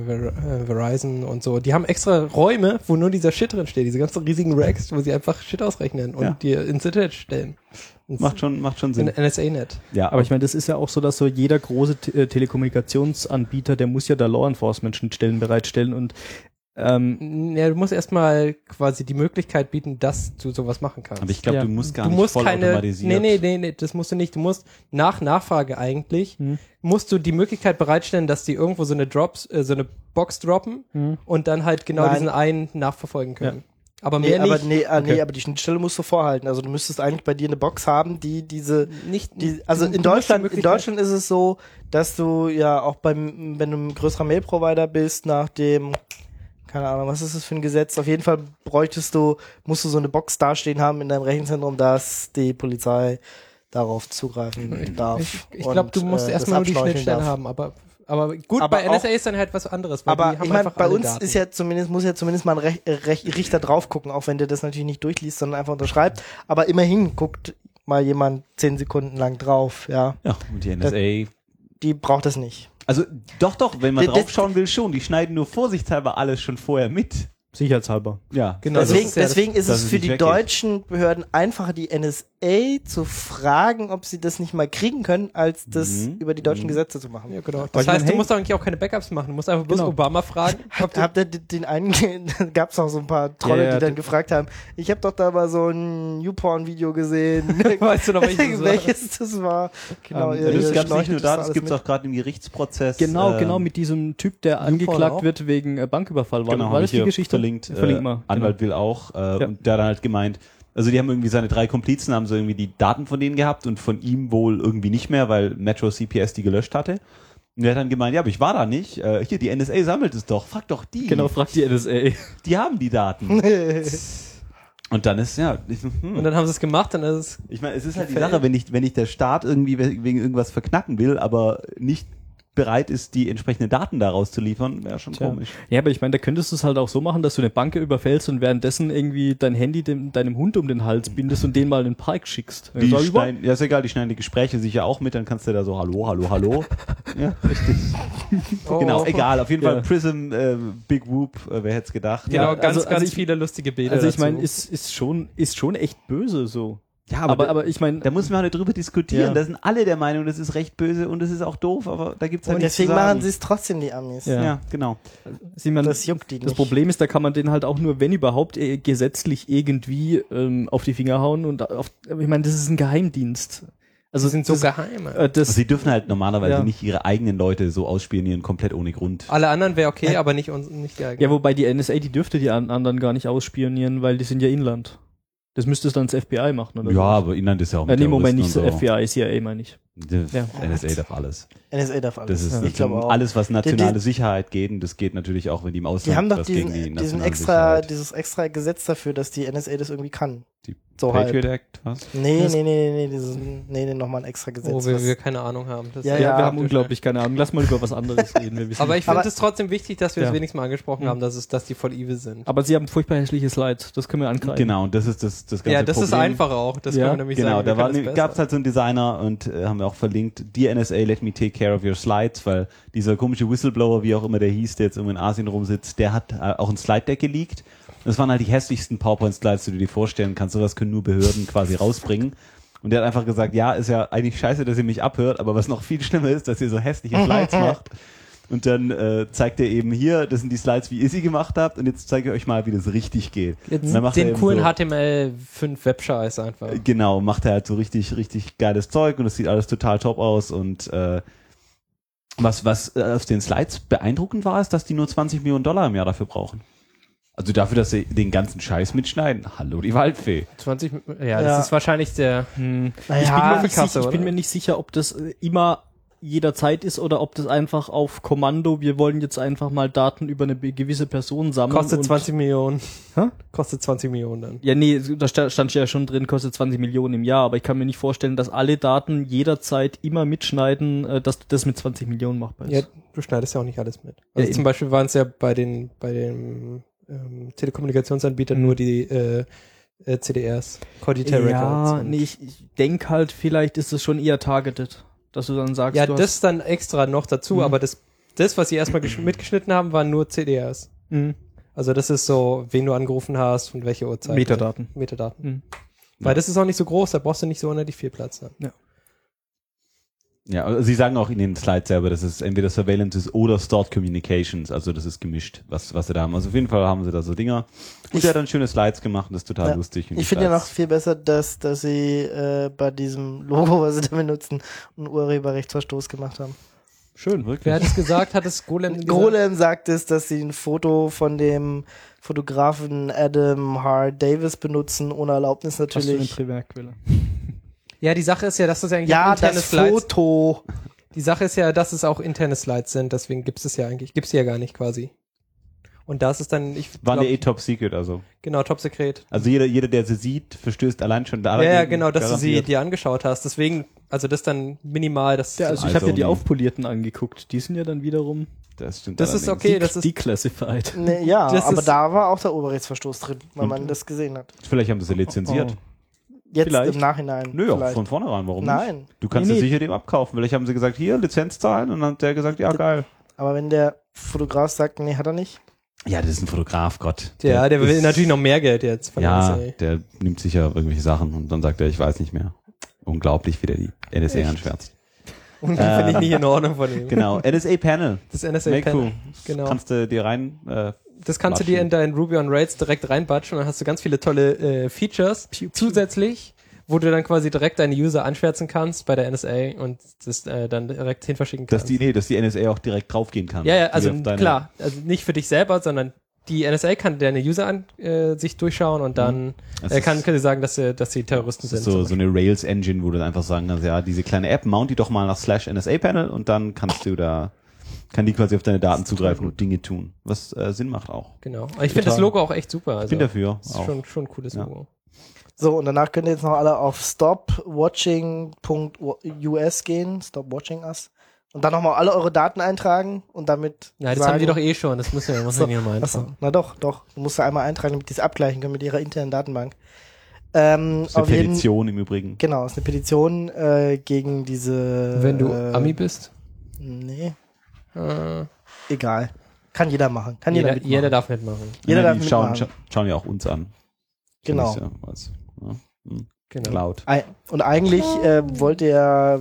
Verizon und so, die haben extra Räume, wo nur dieser Shit drin steht, diese ganzen riesigen Racks, wo sie einfach Shit ausrechnen und Ja. dir ins Internet stellen. Macht schon In Sinn. NSA-Net. Ja, Aber ich meine, das ist ja auch so, dass so jeder große Telekommunikationsanbieter, der muss ja da Law-Enforcement-Stellen bereitstellen und Ja, du musst erstmal quasi die Möglichkeit bieten, dass du sowas machen kannst. aber ich glaube, Ja. du musst gar Du nicht musst voll keine, automatisiert. nee, das musst du nicht. Du musst nach Nachfrage eigentlich, musst du die Möglichkeit bereitstellen, dass die irgendwo so eine Box droppen und dann halt genau Nein. diesen einen nachverfolgen können. Aber Nee, mehr aber, nicht. nee, aber die Schnittstelle musst du vorhalten. Also du müsstest eigentlich bei dir eine Box haben, die also du in musst Deutschland, die in Deutschland ist es so, dass du ja auch wenn du ein größerer Mail-Provider bist, nach dem, keine Ahnung, was ist das für ein Gesetz? Auf jeden Fall musst du so eine Box dastehen haben in deinem Rechenzentrum, dass die Polizei darauf zugreifen darf. Ich glaube, du musst und, erstmal nur die das abschnorcheln Schnittstelle darf. haben, aber gut, Aber bei NSA auch- ist dann halt was anderes, weil Aber die haben ich meine, einfach bei alle uns Daten. muss ja zumindest mal ein Richter drauf gucken, auch wenn der das natürlich nicht durchliest, sondern einfach unterschreibt. Aber immerhin guckt mal jemand 10 Sekunden lang drauf, ja. Ja, und die NSA. Die braucht das nicht. Also doch, wenn man Das- draufschauen will, schon. Die schneiden nur vorsichtshalber alles schon vorher mit. sicherheitshalber. Ja, Genau, das Deswegen, ist ja das- deswegen ist dass es es für nicht die weggeht. deutschen Behörden einfacher, die NSA zu fragen, ob sie das nicht mal kriegen können, als das über die deutschen Gesetze zu machen. Ja, genau. Aber Das ich meine, heißt, du hey- musst eigentlich auch keine Backups machen. Du musst einfach bloß Genau. Obama fragen. Habt ihr den einen, gab es auch so ein paar Trolle, Ja, ja, die dann gefragt haben, ich habe doch da mal so ein YouPorn-Video gesehen. Weißt du noch, welches das war? welches das war? Genau, Ja, das gab es nicht nur da, das gibt gibt es auch gerade im Gerichtsprozess. Genau, mit diesem Typ, der angeklagt auch? wird wegen Banküberfall. Genau, war hab das ich hier die Geschichte? verlinkt. Verlink mal. Anwalt will auch. Und der hat dann halt gemeint, also die haben irgendwie seine 3 Komplizen, haben so irgendwie die Daten von denen gehabt und von ihm wohl irgendwie nicht mehr, weil Metro CPS die gelöscht hatte. Und der hat dann gemeint, ja, aber ich war da nicht. Hier, die NSA sammelt es doch. Frag doch die. Genau, fragt die NSA. Die haben die Daten. Und dann ist, ja, Und dann haben sie es gemacht, dann ist es ich meine, es ist halt die Gefällt. Sache, wenn ich der Staat irgendwie wegen irgendwas verknacken will, aber nicht bereit ist, die entsprechenden Daten daraus zu liefern, wäre schon komisch. Ja, aber ich meine, da könntest du es halt auch so machen, dass du eine Bank überfällst und währenddessen irgendwie dein Handy deinem Hund um den Hals bindest und den mal in den Park schickst. Die Sag ich, schneiden, ja, ist egal, die schneiden die Gespräche sicher auch mit, dann kannst du da so hallo. Ja, richtig. Genau, egal, auf jeden Ja. Fall Prism, Big Whoop, wer hätte es gedacht. genau ganz also ich- viele lustige Bilder. also ich dazu. meine, ist schon echt böse so. Ja, Aber ich meine, da muss man auch nicht drüber diskutieren. Ja. Da sind alle der Meinung, das ist recht böse und das ist auch doof, aber da gibt's halt Und nichts zu deswegen sagen. machen sie es trotzdem, die Amis. Ja. Ja, genau. sieht man, Das juckt die das nicht. Problem ist, da kann man den halt auch nur, wenn überhaupt, gesetzlich irgendwie auf die Finger hauen und ich meine, das ist ein Geheimdienst. Also sie sind so das, geheim. Also sie dürfen halt normalerweise Ja. nicht ihre eigenen Leute so ausspionieren, komplett ohne Grund. Alle anderen wäre okay, aber nicht die eigenen. ja, wobei die NSA, die dürfte die anderen gar nicht ausspionieren, weil die sind ja Inland. Das müsste es dann das FBI machen, oder? Ja, aber Inland ist ja auch mit Nee, Moment, nicht Terroristen so und so. FBI, CIA meine ich. NSA darf alles. NSA darf alles. Das ist ich glaube auch. alles, was nationale Sicherheit geht, und das geht natürlich auch, wenn die im Ausland Die haben doch was gegen die dieses nationale extra Gesetz dafür, dass die NSA das irgendwie kann. Die so Patriot Act, was? Nee, nochmal ein extra Gesetz. Wo wir keine Ahnung haben. Das wir haben unglaublich keine Ahnung. Lass mal über was anderes reden. Wir wissen aber ich finde es trotzdem wichtig, dass wir es wenigstens mal angesprochen haben, dass die voll evil sind. Aber sie haben furchtbar hässliche Slides. Das können wir angreifen. Genau, und das ist das ganze Ja, das Problem. ist einfach auch. Das können wir nämlich genau, sagen. da gab es halt so einen Designer und haben wir auch verlinkt, die NSA, let me take care of your slides, weil dieser komische Whistleblower, wie auch immer der hieß, der jetzt irgendwo in Asien rumsitzt, der hat auch ein Slide-Deck geleakt. Das waren halt die hässlichsten PowerPoint-Slides, die du dir vorstellen kannst. Sowas können nur Behörden quasi rausbringen. Und der hat einfach gesagt, ja, ist ja eigentlich scheiße, dass ihr mich abhört, aber was noch viel schlimmer ist, dass ihr so hässliche Slides macht. Und dann zeigt er eben hier, das sind die Slides, wie ihr sie gemacht habt, und jetzt zeige ich euch mal, wie das richtig geht. Jetzt dann macht den coolen so, HTML5 Webscheiß einfach. Genau, macht er halt so richtig geiles Zeug, und es sieht alles total top aus, und was auf den Slides beeindruckend war, ist, dass die nur $20 Millionen im Jahr dafür brauchen. Also dafür, dass sie den ganzen Scheiß mitschneiden. Hallo, die Waldfee. 20, das ist wahrscheinlich der... Ich bin mir nicht sicher, ob das immer jederzeit ist oder ob das einfach auf Kommando, wir wollen jetzt einfach mal Daten über eine gewisse Person sammeln. Kostet 20 Millionen. Hä? Kostet 20 Millionen dann. Ja, nee, da stand ja schon drin, kostet 20 Millionen im Jahr, aber ich kann mir nicht vorstellen, dass alle Daten jederzeit immer mitschneiden, dass das mit 20 Millionen machbar ist. Ja, du schneidest ja auch nicht alles mit. Also zum Beispiel waren es ja bei den Telekommunikationsanbietern nur die CDRs, Coditator Records. Ja, nee, ich denke halt, vielleicht ist es schon eher targeted, dass du dann sagst, ja, das dann extra noch dazu, aber das, was sie erstmal mitgeschnitten haben, waren nur CDRs. Also das ist so, wen du angerufen hast und welche Uhrzeit. Metadaten. Weil das ist auch nicht so groß, da brauchst du nicht so unendlich viel Platz. Ne? Ja, also sie sagen auch in den Slides selber, dass es entweder Surveillance ist oder Stored Communications, also das ist gemischt, was sie da haben. Also auf jeden Fall haben sie da so Dinger. Und er hat dann schöne Slides gemacht, und das ist total lustig. Ich finde ja noch viel besser, dass sie bei diesem Logo, was sie da benutzen, einen Urheberrechtsverstoß gemacht haben. Schön, wirklich. Wer hat es gesagt? Hat es Golem gesagt? Golem sagt es, dass sie ein Foto von dem Fotografen Adam Hart Davis benutzen, ohne Erlaubnis natürlich. Hast du eine Primärquelle? Ja, die Sache ist ja, dass das eigentlich interne das Slides. Foto. Die Sache ist ja, dass es auch interne Slides sind, deswegen gibt's sie ja gar nicht quasi. Und da ist es dann, waren ja top secret, also. Genau, top secret. Also jeder, der sie sieht, verstößt allein schon da. Ja, genau, dass du sie dir angeschaut hast. Deswegen, also das dann minimal, das. Ja, also ich habe ja die aufpolierten angeguckt. Die sind ja dann wiederum. Das stimmt. Das ist okay, das ist declassified. Nee, ja, das aber da war auch der Urheberrechtsverstoß drin, weil man das gesehen hat. Vielleicht haben sie lizenziert. Jetzt vielleicht. im Nachhinein. Nö, auch von vornherein, warum Nein. nicht? Du kannst es sicher dem abkaufen. Vielleicht haben sie gesagt, hier, Lizenz zahlen, und dann hat der gesagt, ja, geil. Aber wenn der Fotograf sagt, nee, hat er nicht. Ja, das ist ein Fotograf, Gott. Der will natürlich noch mehr Geld jetzt von ja, der NSA. Der nimmt sicher irgendwelche Sachen, und dann sagt er, ich weiß nicht mehr. Unglaublich, wie der die NSA anschwärzt. Und die finde ich nicht in Ordnung von ihm. Genau, NSA Panel. Das NSA Panel. Genau. Kannst du dir rein das kannst du dir in dein Ruby on Rails direkt reinbatschen, und dann hast du ganz viele tolle Features zusätzlich, wo du dann quasi direkt deine User anschwärzen kannst bei der NSA und das dann direkt hin verschicken kannst. Dass die NSA auch direkt draufgehen kann. Ja, also klar, also nicht für dich selber, sondern die NSA kann deine User sich durchschauen, und dann kann sie sagen, dass sie Terroristen sind. So eine Rails-Engine, wo du dann einfach sagen kannst, ja, diese kleine App, mount die doch mal nach /NSA-Panel, und dann kann die quasi auf deine Daten zugreifen und Dinge tun, was Sinn macht auch. Genau. Ich finde das Logo auch echt super. Also, ich bin dafür. Das ist schon ein cooles Logo. So, und danach könnt ihr jetzt noch alle auf stopwatching.us gehen, Stop Watching Us, und dann nochmal alle eure Daten eintragen und damit. Ja, das haben die doch eh schon, das muss ja nicht nochmal eintragen. Na doch. Du musst ja einmal eintragen, damit die es abgleichen können mit ihrer internen Datenbank. Das ist eine Petition im Übrigen. Genau, ist eine Petition gegen diese. Wenn du Ami bist? Nee. Egal. Kann jeder machen. Jeder darf mitmachen. Jeder darf mitmachen. Schauen ja auch uns an. Genau. Genau. Laut. Und eigentlich wollte ja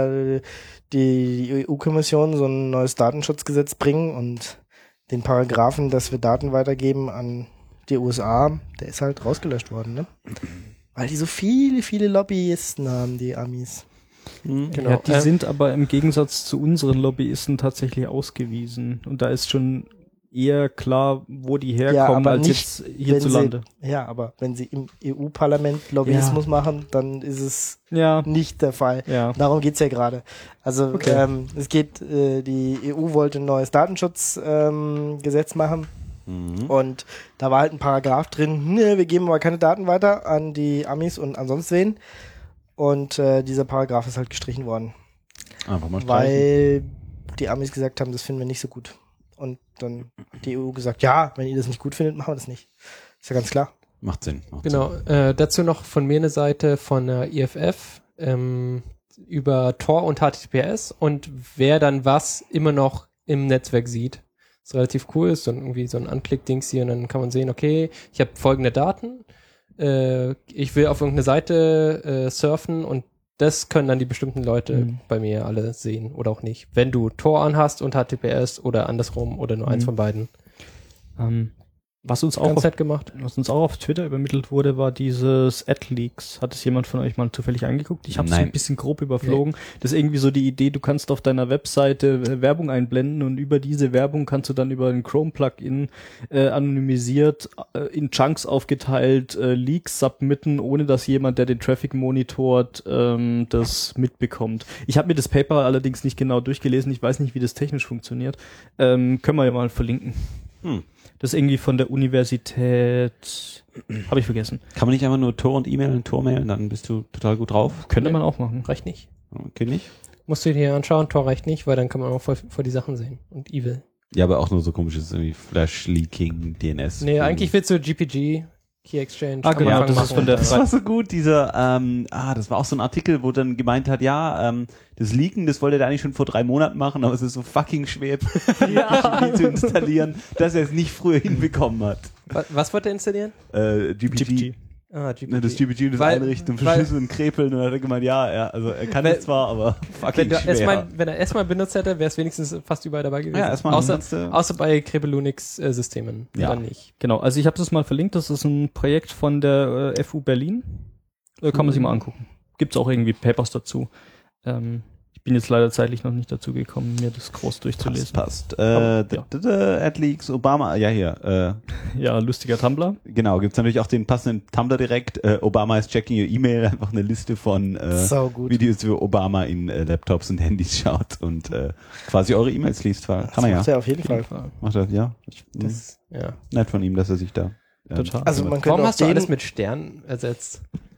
die EU-Kommission so ein neues Datenschutzgesetz bringen, und den Paragraphen, dass wir Daten weitergeben an die USA, der ist halt rausgelöscht worden, ne? Weil die so viele Lobbyisten haben, die Amis. Genau. Ja, die sind aber im Gegensatz zu unseren Lobbyisten tatsächlich ausgewiesen. Und da ist schon eher klar, wo die herkommen, als jetzt hierzulande. Aber wenn sie im EU-Parlament Lobbyismus machen, dann ist es nicht der Fall. Ja. Darum geht's ja gerade. Also es geht, die EU wollte ein neues Datenschutzgesetz machen. Und da war halt ein Paragraph drin, wir geben aber keine Daten weiter an die Amis und an sonst wen. Und dieser Paragraph ist halt gestrichen worden. Einfach mal streichen. Weil die Amis gesagt haben, das finden wir nicht so gut. Und dann hat die EU gesagt, ja, wenn ihr das nicht gut findet, machen wir das nicht. Ist ja ganz klar. Macht Sinn. Genau. Dazu noch von mir eine Seite von der IFF über Tor und HTTPS und wer dann was immer noch im Netzwerk sieht. Das ist relativ cool, ist dann irgendwie so ein Anklick-Dings hier und dann kann man sehen, okay, ich habe folgende Daten, ich will auf irgendeine Seite surfen und das können dann die bestimmten Leute bei mir alle sehen oder auch nicht. Wenn du Tor anhast und HTTPS oder andersrum oder nur eins von beiden. Was uns Ganz nett gemacht. Was uns auch auf Twitter übermittelt wurde, war dieses Ad-Leaks. Hat es jemand von euch mal zufällig angeguckt? Ich habe es ein bisschen grob überflogen. Nee. Das ist irgendwie so die Idee, du kannst auf deiner Webseite Werbung einblenden und über diese Werbung kannst du dann über ein Chrome-Plugin anonymisiert, in Chunks aufgeteilt, Leaks submitten, ohne dass jemand, der den Traffic monitort, das mitbekommt. Ich habe mir das Paper allerdings nicht genau durchgelesen. Ich weiß nicht, wie das technisch funktioniert. Können wir ja mal verlinken. Das ist irgendwie von der Universität, habe ich vergessen. Kann man nicht einfach nur Tor und E-Mail und Tor mailen, dann bist du total gut drauf? Könnte man auch machen. Reicht nicht. Okay, nicht? Musst du dir hier anschauen, Tor reicht nicht, weil dann kann man auch voll die Sachen sehen. Und Evil. Ja, aber auch nur so komisches irgendwie Flash-Leaking, DNS. Nee, eigentlich willst du GPG, Key Exchange. Genau, das ist von der Das war so gut, dieser, das war auch so ein Artikel, wo dann gemeint hat, das Leaken, das wollte er eigentlich schon vor 3 Monaten machen, aber es ist so fucking schwer, GPG zu installieren, dass er es nicht früher hinbekommen hat. Was wollte er installieren? GPG. GPG. Das GPG, das Einrichten, verschlüsseln und krepeln, und dann hat er gemeint, also er kann es zwar, aber fucking schwer. Wenn er erstmal benutzt hätte, wäre es wenigstens fast überall dabei gewesen. Ja, erstmal außer bei Crepelunix-Systemen. Ja, dann nicht. Genau. Also ich habe das mal verlinkt, das ist ein Projekt von der FU Berlin. Kann man sich mal angucken. Gibt's auch irgendwie Papers dazu. Ich bin jetzt leider zeitlich noch nicht dazu gekommen, mir das groß durchzulesen. Passt. Adleaks, Obama, hier. Ja, lustiger Tumblr. Genau, gibt's natürlich auch den passenden Tumblr direkt. Obama is checking your email, einfach eine Liste von Videos, wie Obama in Laptops und Handys schaut und quasi eure E-Mails liest. Kann das er macht er auf jeden Fall. Macht er, ja. Nett von ihm, dass er sich da... Total. Also man könnte Warum auch hast du alles mit Stern ersetzt?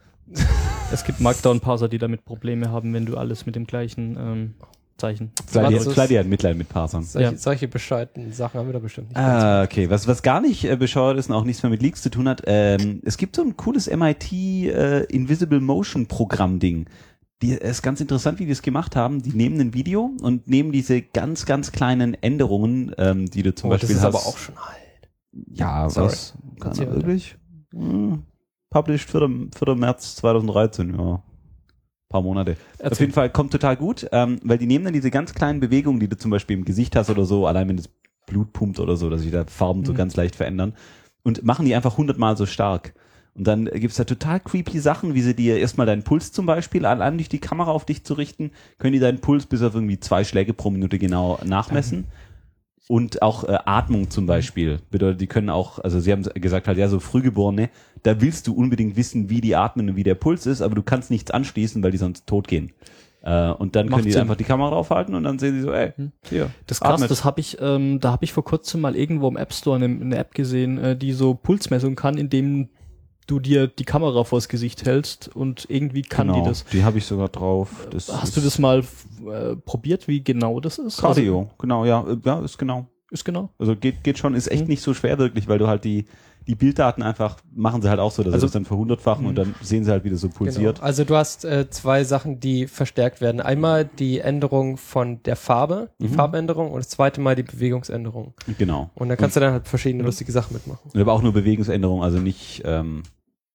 Es gibt Markdown-Parser, die damit Probleme haben, wenn du alles mit dem gleichen Zeichen. Vielleicht hat Mitleid mit Parsern. Solche bescheuerten Sachen haben wir da bestimmt nicht. Okay, was gar nicht bescheuert ist und auch nichts mehr mit Leaks zu tun hat, es gibt so ein cooles MIT Invisible Motion Programm-Ding. Die ist ganz interessant, wie die es gemacht haben. Die nehmen ein Video und nehmen diese ganz, ganz kleinen Änderungen, die du zum Beispiel hast. Das ist aber auch schon alt. Ja, was? Kann er wirklich? Published 4. März 2013, ja. Paar Monate. Auf jeden Fall kommt total gut, weil die nehmen dann diese ganz kleinen Bewegungen, die du zum Beispiel im Gesicht hast oder so, allein wenn das Blut pumpt oder so, dass sich da Farben so ganz leicht verändern und machen die einfach 100-mal so stark. Und dann gibt's da total creepy Sachen, wie sie dir erstmal deinen Puls zum Beispiel, allein durch die Kamera auf dich zu richten, können die deinen Puls bis auf irgendwie 2 Schläge pro Minute genau nachmessen. Und auch Atmung zum Beispiel. Bedeutet, die können auch, also sie haben gesagt halt, so Frühgeborene, da willst du unbedingt wissen, wie die atmen und wie der Puls ist, aber du kannst nichts anschließen, weil die sonst tot gehen. Und dann können die einfach die Kamera draufhalten und dann sehen sie so, hier. Das ist krass, das habe ich, da habe ich vor kurzem mal irgendwo im App Store eine App gesehen, die so Pulsmessung kann, indem du dir die Kamera vors Gesicht hältst und irgendwie kann die das. Die habe ich sogar drauf. Hast du das mal probiert, wie genau das ist? Cardio, also, genau, ist genau. Ist genau. Also geht schon, ist echt nicht so schwer wirklich, weil du halt die Bilddaten einfach, machen sie halt auch so, dass sie das dann verhundertfachen und dann sehen sie halt, wie das so pulsiert. Genau. Also du hast 2 Sachen, die verstärkt werden. Einmal die Änderung von der Farbe, die Farbänderung und das zweite Mal die Bewegungsänderung. Genau. Und dann kannst du dann halt verschiedene lustige Sachen mitmachen. Aber auch nur Bewegungsänderung, also nicht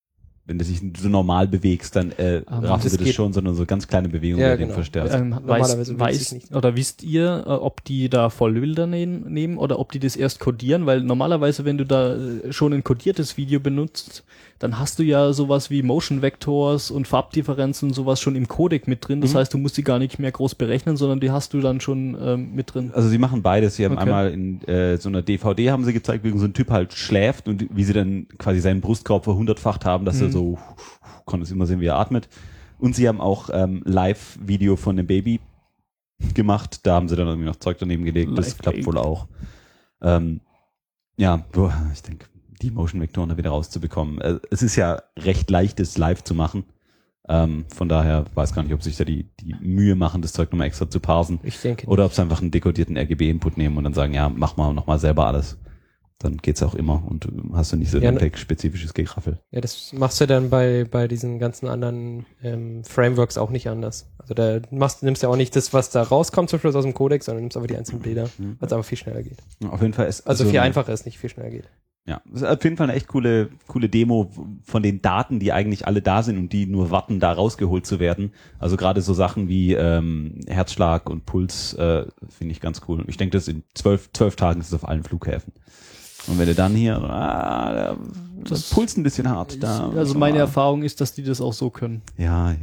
wenn du dich so normal bewegst, dann raffst du das schon, sondern so ganz kleine Bewegungen werden genau. verstärkt. Wisst ihr, ob die da Vollbilder nehmen oder ob die das erst codieren? Weil normalerweise, wenn du da schon ein codiertes Video benutzt, dann hast du ja sowas wie Motion Vectors und Farbdifferenzen und sowas schon im Codec mit drin. Das heißt, du musst die gar nicht mehr groß berechnen, sondern die hast du dann schon mit drin. Also sie machen beides. Sie haben einmal in so einer DVD haben sie gezeigt, wie so ein Typ halt schläft und wie sie dann quasi seinen Brustkorb verhundertfacht haben, dass er so, konntest immer sehen, wie er atmet. Und sie haben auch Live-Video von dem Baby gemacht. Da haben sie dann irgendwie noch Zeug daneben gelegt. Das klappt wohl auch. Ich denke, die Motion-Vektoren da wieder rauszubekommen. Es ist ja recht leicht, das live zu machen. Von daher weiß gar nicht, ob sich da die Mühe machen, das Zeug nochmal extra zu parsen. Ich denke nicht. Oder ob sie einfach einen dekodierten RGB-Input nehmen und dann sagen, ja, mach mal nochmal selber alles. Dann geht's auch immer und hast du nicht so ein spezifisches Geraffel. Ja, das machst du dann bei diesen ganzen anderen Frameworks auch nicht anders. Also da nimmst du ja auch nicht das, was da rauskommt zum Schluss aus dem Codec, sondern nimmst aber die einzelnen Bilder, weil es einfach viel schneller geht. Auf jeden Fall ist also viel einfacher ist, nicht viel schneller geht. Ja, das ist auf jeden Fall eine echt coole Demo von den Daten, die eigentlich alle da sind und die nur warten, da rausgeholt zu werden. Also gerade so Sachen wie Herzschlag und Puls finde ich ganz cool. Und ich denke, das in 12 Tagen ist es auf allen Flughäfen. Und wenn du dann hier, das pulst ein bisschen hart. Also meine Erfahrung ist, dass die das auch so können. Ja.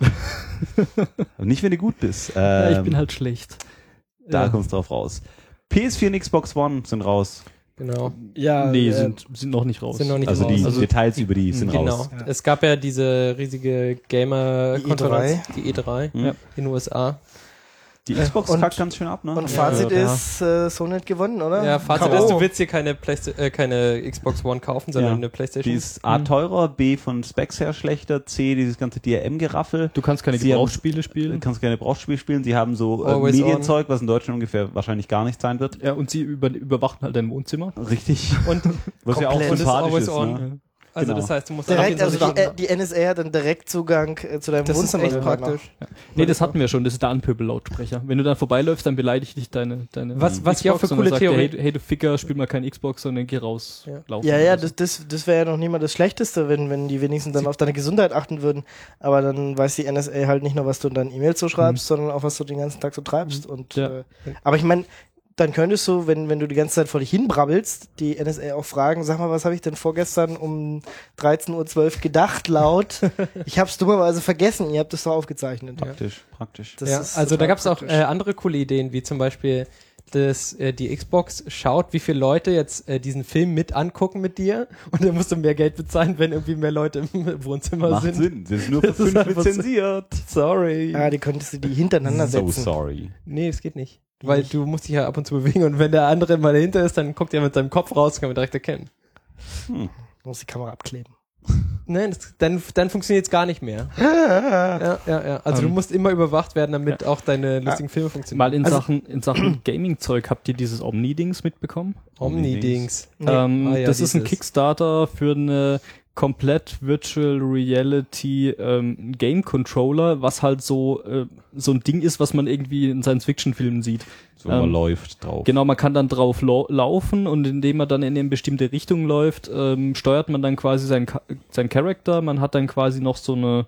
Aber nicht, wenn du gut bist. Ich bin halt schlecht. Da kommst du drauf raus. PS4 und Xbox One sind raus. Genau. Ja, sind noch nicht raus. Sind noch nicht also raus. Die Details über die sind raus. Genau. Es gab ja diese riesige Gamer-Konferenz, die E3 in den USA. Die Xbox kackt ganz schön ab, ne? Und Fazit ist, Sony hat gewonnen, oder? Ja, Fazit ist, du willst hier keine Xbox One kaufen, sondern eine Playstation. Die ist A teurer, B von Specs her schlechter, C dieses ganze DRM-Geraffel. Du kannst keine Gebrauchsspiele spielen. Du kannst keine Gebrauchsspiele spielen. Sie haben so Medienzeug, was in Deutschland ungefähr wahrscheinlich gar nicht sein wird. Ja, und sie überwachen halt dein Wohnzimmer. Richtig. Und was ja auch sympathisch ist, ne? Also das heißt, du musst direkt, die NSA hat dann direkt Zugang zu deinem Wohnzimmer. Das ist echt praktisch. Ja. Nee, das hatten wir schon. Das ist der Anpöbel-Lautsprecher. Wenn du dann vorbeiläufst, dann beleidigt dich deine was ich auch für coole Theorie. Hey, du Ficker, spiel mal kein Xbox, sondern geh raus. Laufen. Ja, das wäre ja noch nicht mal das Schlechteste, wenn die wenigstens dann auf deine Gesundheit achten würden. Aber dann weiß die NSA halt nicht nur, was du in deinen E-Mails so schreibst, sondern auch, was du den ganzen Tag so treibst. Und aber ich meine, dann könntest du, wenn du die ganze Zeit vor dich hinbrabbelst, die NSA auch fragen, sag mal, was habe ich denn vorgestern um 13:12 Uhr gedacht laut? Ich hab's dummerweise vergessen, ihr habt das doch aufgezeichnet. Praktisch. Also da gab's auch andere coole Ideen, wie zum Beispiel, dass die Xbox schaut, wie viele Leute jetzt diesen Film mit angucken mit dir und dann musst du mehr Geld bezahlen, wenn irgendwie mehr Leute im Wohnzimmer sind. Macht Sinn, das ist nur für 5 lizenziert. Sorry. Ja, die könntest du die hintereinander setzen. So sorry. Nee, es geht nicht. Weil du musst dich ja ab und zu bewegen und wenn der andere mal dahinter ist, dann guckt er mit seinem Kopf raus, kann man direkt erkennen. Du musst die Kamera abkleben. Nein, dann funktioniert es gar nicht mehr. Ja. Also du musst immer überwacht werden, damit auch deine lustigen Filme funktionieren. Mal in Sachen Gaming-Zeug, habt ihr dieses Omni-Dings mitbekommen? Omni-Dings. Das ist ein Kickstarter für eine komplett Virtual Reality Game Controller, was halt so ein Ding ist, was man irgendwie in Science-Fiction-Filmen sieht. So man läuft drauf. Genau, man kann dann drauf laufen und indem man dann in eine bestimmte Richtung läuft, steuert man dann quasi seinen Charakter. Man hat dann quasi noch so eine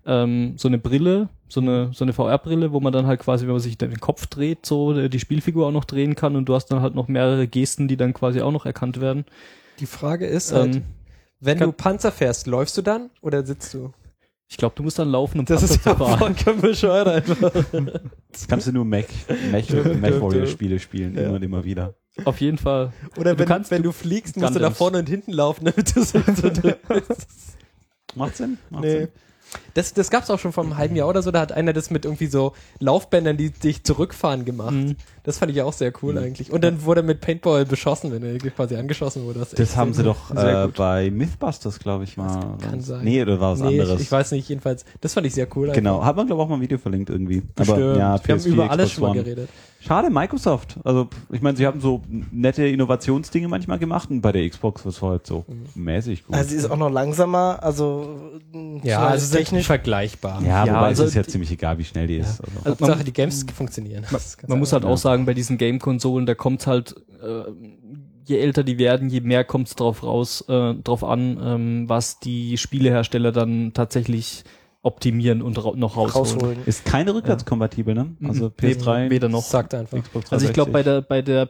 Brille, so eine VR-Brille, wo man dann halt quasi, wenn man sich den Kopf dreht, so die Spielfigur auch noch drehen kann und du hast dann halt noch mehrere Gesten, die dann quasi auch noch erkannt werden. Die Frage ist halt, wenn du Panzer fährst, läufst du dann oder sitzt du? Ich glaube, du musst dann laufen, um das Panzer ist zu ja fahren. vollkommen bescheuert einfach. Das kannst du nur Mech-Warrior-Spiele spielen, immer und immer wieder. Auf jeden Fall. Oder wenn du fliegst, musst du nach vorne und hinten laufen, damit du so drückst. Macht Sinn? Sinn. Das gab's auch schon vor einem halben Jahr oder so, da hat einer das mit irgendwie so Laufbändern, die dich zurückfahren gemacht. Das fand ich auch sehr cool eigentlich. Und dann wurde er mit Paintball beschossen, wenn er quasi angeschossen wurde. Das haben sie doch bei Mythbusters, glaube ich, mal. Kann sein. Nee, oder war was anderes? Ich weiß nicht, jedenfalls. Das fand ich sehr cool. Genau, hat man, glaube ich, auch mal ein Video verlinkt irgendwie. Bestimmt. Aber ja, wir haben über alles schon mal geredet. Schade, Microsoft. Also, ich meine, sie haben so nette Innovationsdinge manchmal gemacht und bei der Xbox war es halt so mäßig gut. Also, sie ist auch noch langsamer, also also technisch vergleichbar. Ja, wobei also es ist ja ziemlich egal, wie schnell die ist. Also Hauptsache, die Games funktionieren. Man muss halt auch sagen, bei diesen Game-Konsolen, da kommt halt je älter die werden, je mehr kommt es drauf an, was die Spielehersteller dann tatsächlich optimieren und noch rausholen. Ist keine rückwärtskompatibel, ne? Also PS3 weder noch. Sagt einfach. Xbox 360. Also ich glaube bei der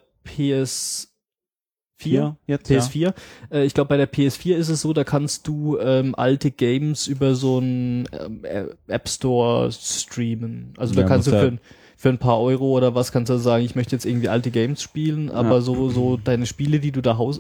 PS4 jetzt, PS4. Ich glaube, bei der PS4 ist es so, da kannst du alte Games über so einen App Store streamen. Also da kannst du für ein paar Euro oder was kannst du sagen, ich möchte jetzt irgendwie alte Games spielen, aber so deine Spiele, die du na gut,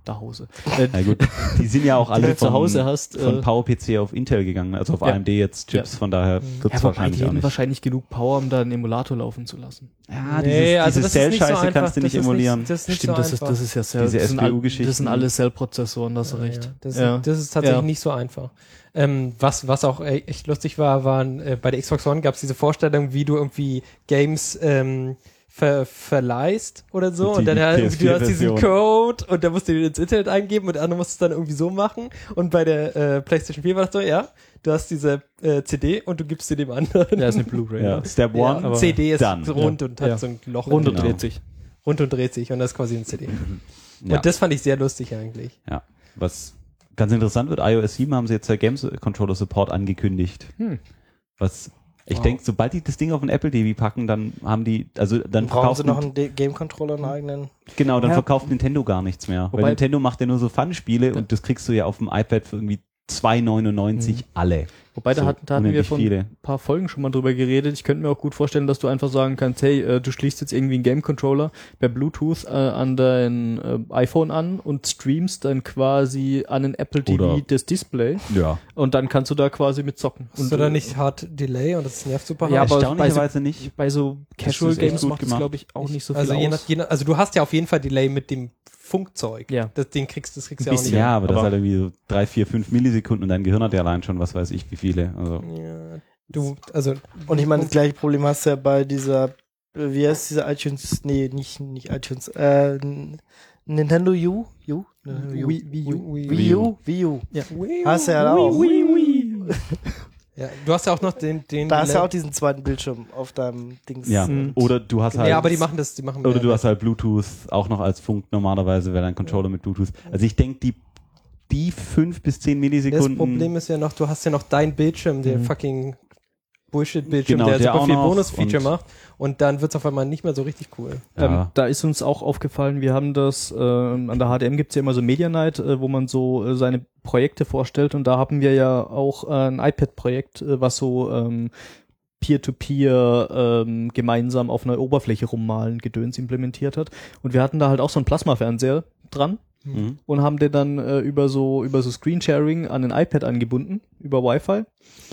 die sind ja auch alle zu Hause hast, von PowerPC auf Intel gegangen, also auf AMD jetzt Chips, von daher wird es wahrscheinlich auch nicht. Wahrscheinlich genug Power, um da einen Emulator laufen zu lassen. Ja, diese Cell-Scheiße kannst du nicht emulieren. Das ist ja Cell. Diese SPU-Geschichten. Das sind alle Cell-Prozessoren, da hast du recht. Das ist tatsächlich nicht so einfach. Was auch echt lustig waren bei der Xbox One gab es diese Vorstellung, wie du irgendwie Games verleihst oder so und dann du hast diesen Code und da musst du den ins Internet eingeben und der andere musst es dann irgendwie so machen und bei der PlayStation 4 war das so, du hast diese CD und du gibst sie dem anderen. Ja, ist eine Blu-ray. Ja. Step one. Ja, CD ist dann. rund und hat so ein Loch. Rund und dreht sich. Rund und dreht sich und das ist quasi ein CD. Ja. Und das fand ich sehr lustig eigentlich. Ja, was ganz interessant wird, iOS 7 haben sie jetzt der Games Controller Support angekündigt. Was ich denke, sobald die das Ding auf ein Apple TV packen, dann haben die, also dann brauchen sie noch einen Game Controller, einen eigenen. Genau, dann verkauft Nintendo gar nichts mehr. Weil Nintendo macht ja nur so Fun-Spiele und das kriegst du ja auf dem iPad für irgendwie 2,99 alle. Wobei, da hatten wir vor ein paar Folgen schon mal drüber geredet. Ich könnte mir auch gut vorstellen, dass du einfach sagen kannst, hey, du schließt jetzt irgendwie einen Game-Controller per Bluetooth an dein iPhone an und streamst dann quasi an den Apple TV das Display. Ja. Und dann kannst du da quasi mit zocken. Hast du da nicht hart Delay und das nervt super hart? Ja, aber erstaunlicherweise nicht. Bei so Casual Games macht das, glaube ich, auch nicht so viel aus. Also du hast ja auf jeden Fall Delay mit dem Funkzeug. Ja. Das kriegst du ja auch nicht. Ja, aber das ist halt irgendwie so 3, 4, 5 Millisekunden und dein Gehirn hat ja allein schon, was weiß ich, wie viele. Also. Ja, und ich meine, das gleiche Problem hast du ja bei dieser, wie heißt diese iTunes, nicht iTunes, Nintendo Wii U. Ja. Hast du ja auch. Ja, du hast ja auch noch den da hast du ja auch diesen zweiten Bildschirm auf deinem Dings. Ja, oder du hast halt. Ja, aber die machen oder du hast halt Bluetooth auch noch als Funk normalerweise, wäre dein Controller mit Bluetooth. Also ich denke, die 5 bis 10 Millisekunden. Das Problem ist ja noch, du hast ja noch deinen Bildschirm, der fucking Bullshit-Bildschirm, genau, der super viel noch Bonus-Feature macht und dann wird's auf einmal nicht mehr so richtig cool. Ja. Da ist uns auch aufgefallen, wir haben das, an der HDM gibt's ja immer so Media Night, wo man so seine Projekte vorstellt und da haben wir ja auch ein iPad-Projekt, was so Peer-to-Peer gemeinsam auf einer Oberfläche rummalen Gedöns implementiert hat und wir hatten da halt auch so einen Plasma-Fernseher dran. Und haben den dann über so Screensharing an ein iPad angebunden, über Wi-Fi.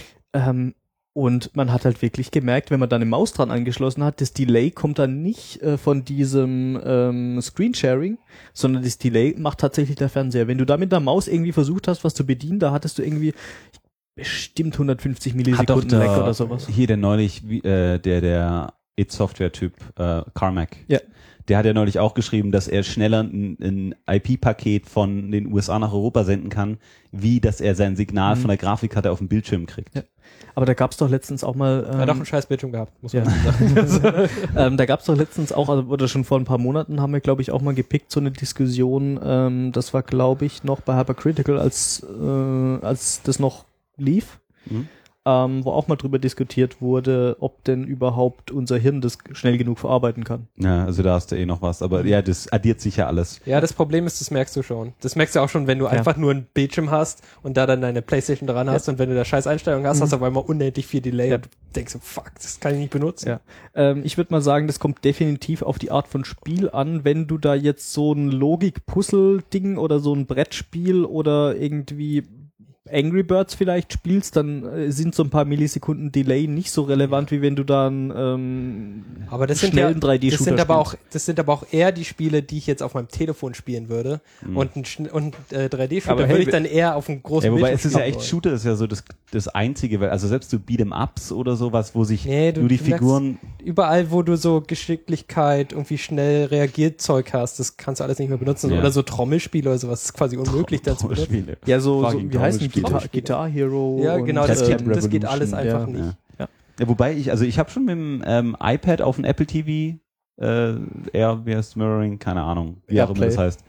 Und man hat halt wirklich gemerkt, wenn man dann eine Maus dran angeschlossen hat, das Delay kommt dann nicht von diesem Screensharing, sondern das Delay macht tatsächlich der Fernseher. Wenn du da mit der Maus irgendwie versucht hast, was zu bedienen, da hattest du irgendwie bestimmt 150 Millisekunden Lag oder sowas. Hier der neulich, der id-Software-Typ, Carmack. Ja. Der hat ja neulich auch geschrieben, dass er schneller ein IP-Paket von den USA nach Europa senden kann, wie dass er sein Signal von der Grafikkarte auf dem Bildschirm kriegt. Ja. Aber da gab's doch letztens auch mal... Er hat auch einen scheiß Bildschirm gehabt, muss man sagen. Da gab's doch letztens auch, also oder schon vor ein paar Monaten haben wir, glaube ich, auch mal gepickt, so eine Diskussion, das war, glaube ich, noch bei Hypercritical, als das noch lief. Wo auch mal drüber diskutiert wurde, ob denn überhaupt unser Hirn das schnell genug verarbeiten kann. Ja, also da hast du noch was, aber ja, das addiert sich ja alles. Ja, das Problem ist, das merkst du schon. Das merkst du auch schon, wenn du einfach nur einen Bildschirm hast und da dann deine Playstation dran hast und wenn du da scheiß Einstellungen hast, hast du auf einmal unendlich viel Delay und du denkst so, fuck, das kann ich nicht benutzen. Ja. Ich würde mal sagen, das kommt definitiv auf die Art von Spiel an. Wenn du da jetzt so ein Logik-Puzzle-Ding oder so ein Brettspiel oder irgendwie Angry Birds vielleicht spielst, dann sind so ein paar Millisekunden Delay nicht so relevant, wie wenn du dann aber das sind schnellen 3D-Shooter spielst. Das sind aber auch eher die Spiele, die ich jetzt auf meinem Telefon spielen würde. Und ein 3D-Shooter würde ich dann eher auf einem großen Bildschirm wobei es ist ja echt, Shooter ist ja so das Einzige, weil also selbst so Beat'em-Ups oder sowas, wo sich nur die Figuren... Überall, wo du so Geschicklichkeit, irgendwie schnell reagiert Zeug hast, das kannst du alles nicht mehr benutzen. Ja. Oder so Trommelspiele oder sowas, ist quasi unmöglich dann zu benutzen. Ja, so wie heißen die? Guitar Hero. Ja, genau, das geht alles einfach nicht. Ja, wobei ich habe schon mit dem iPad auf dem Apple TV wie heißt Mirroring? Keine Ahnung. Wie auch immer das heißt.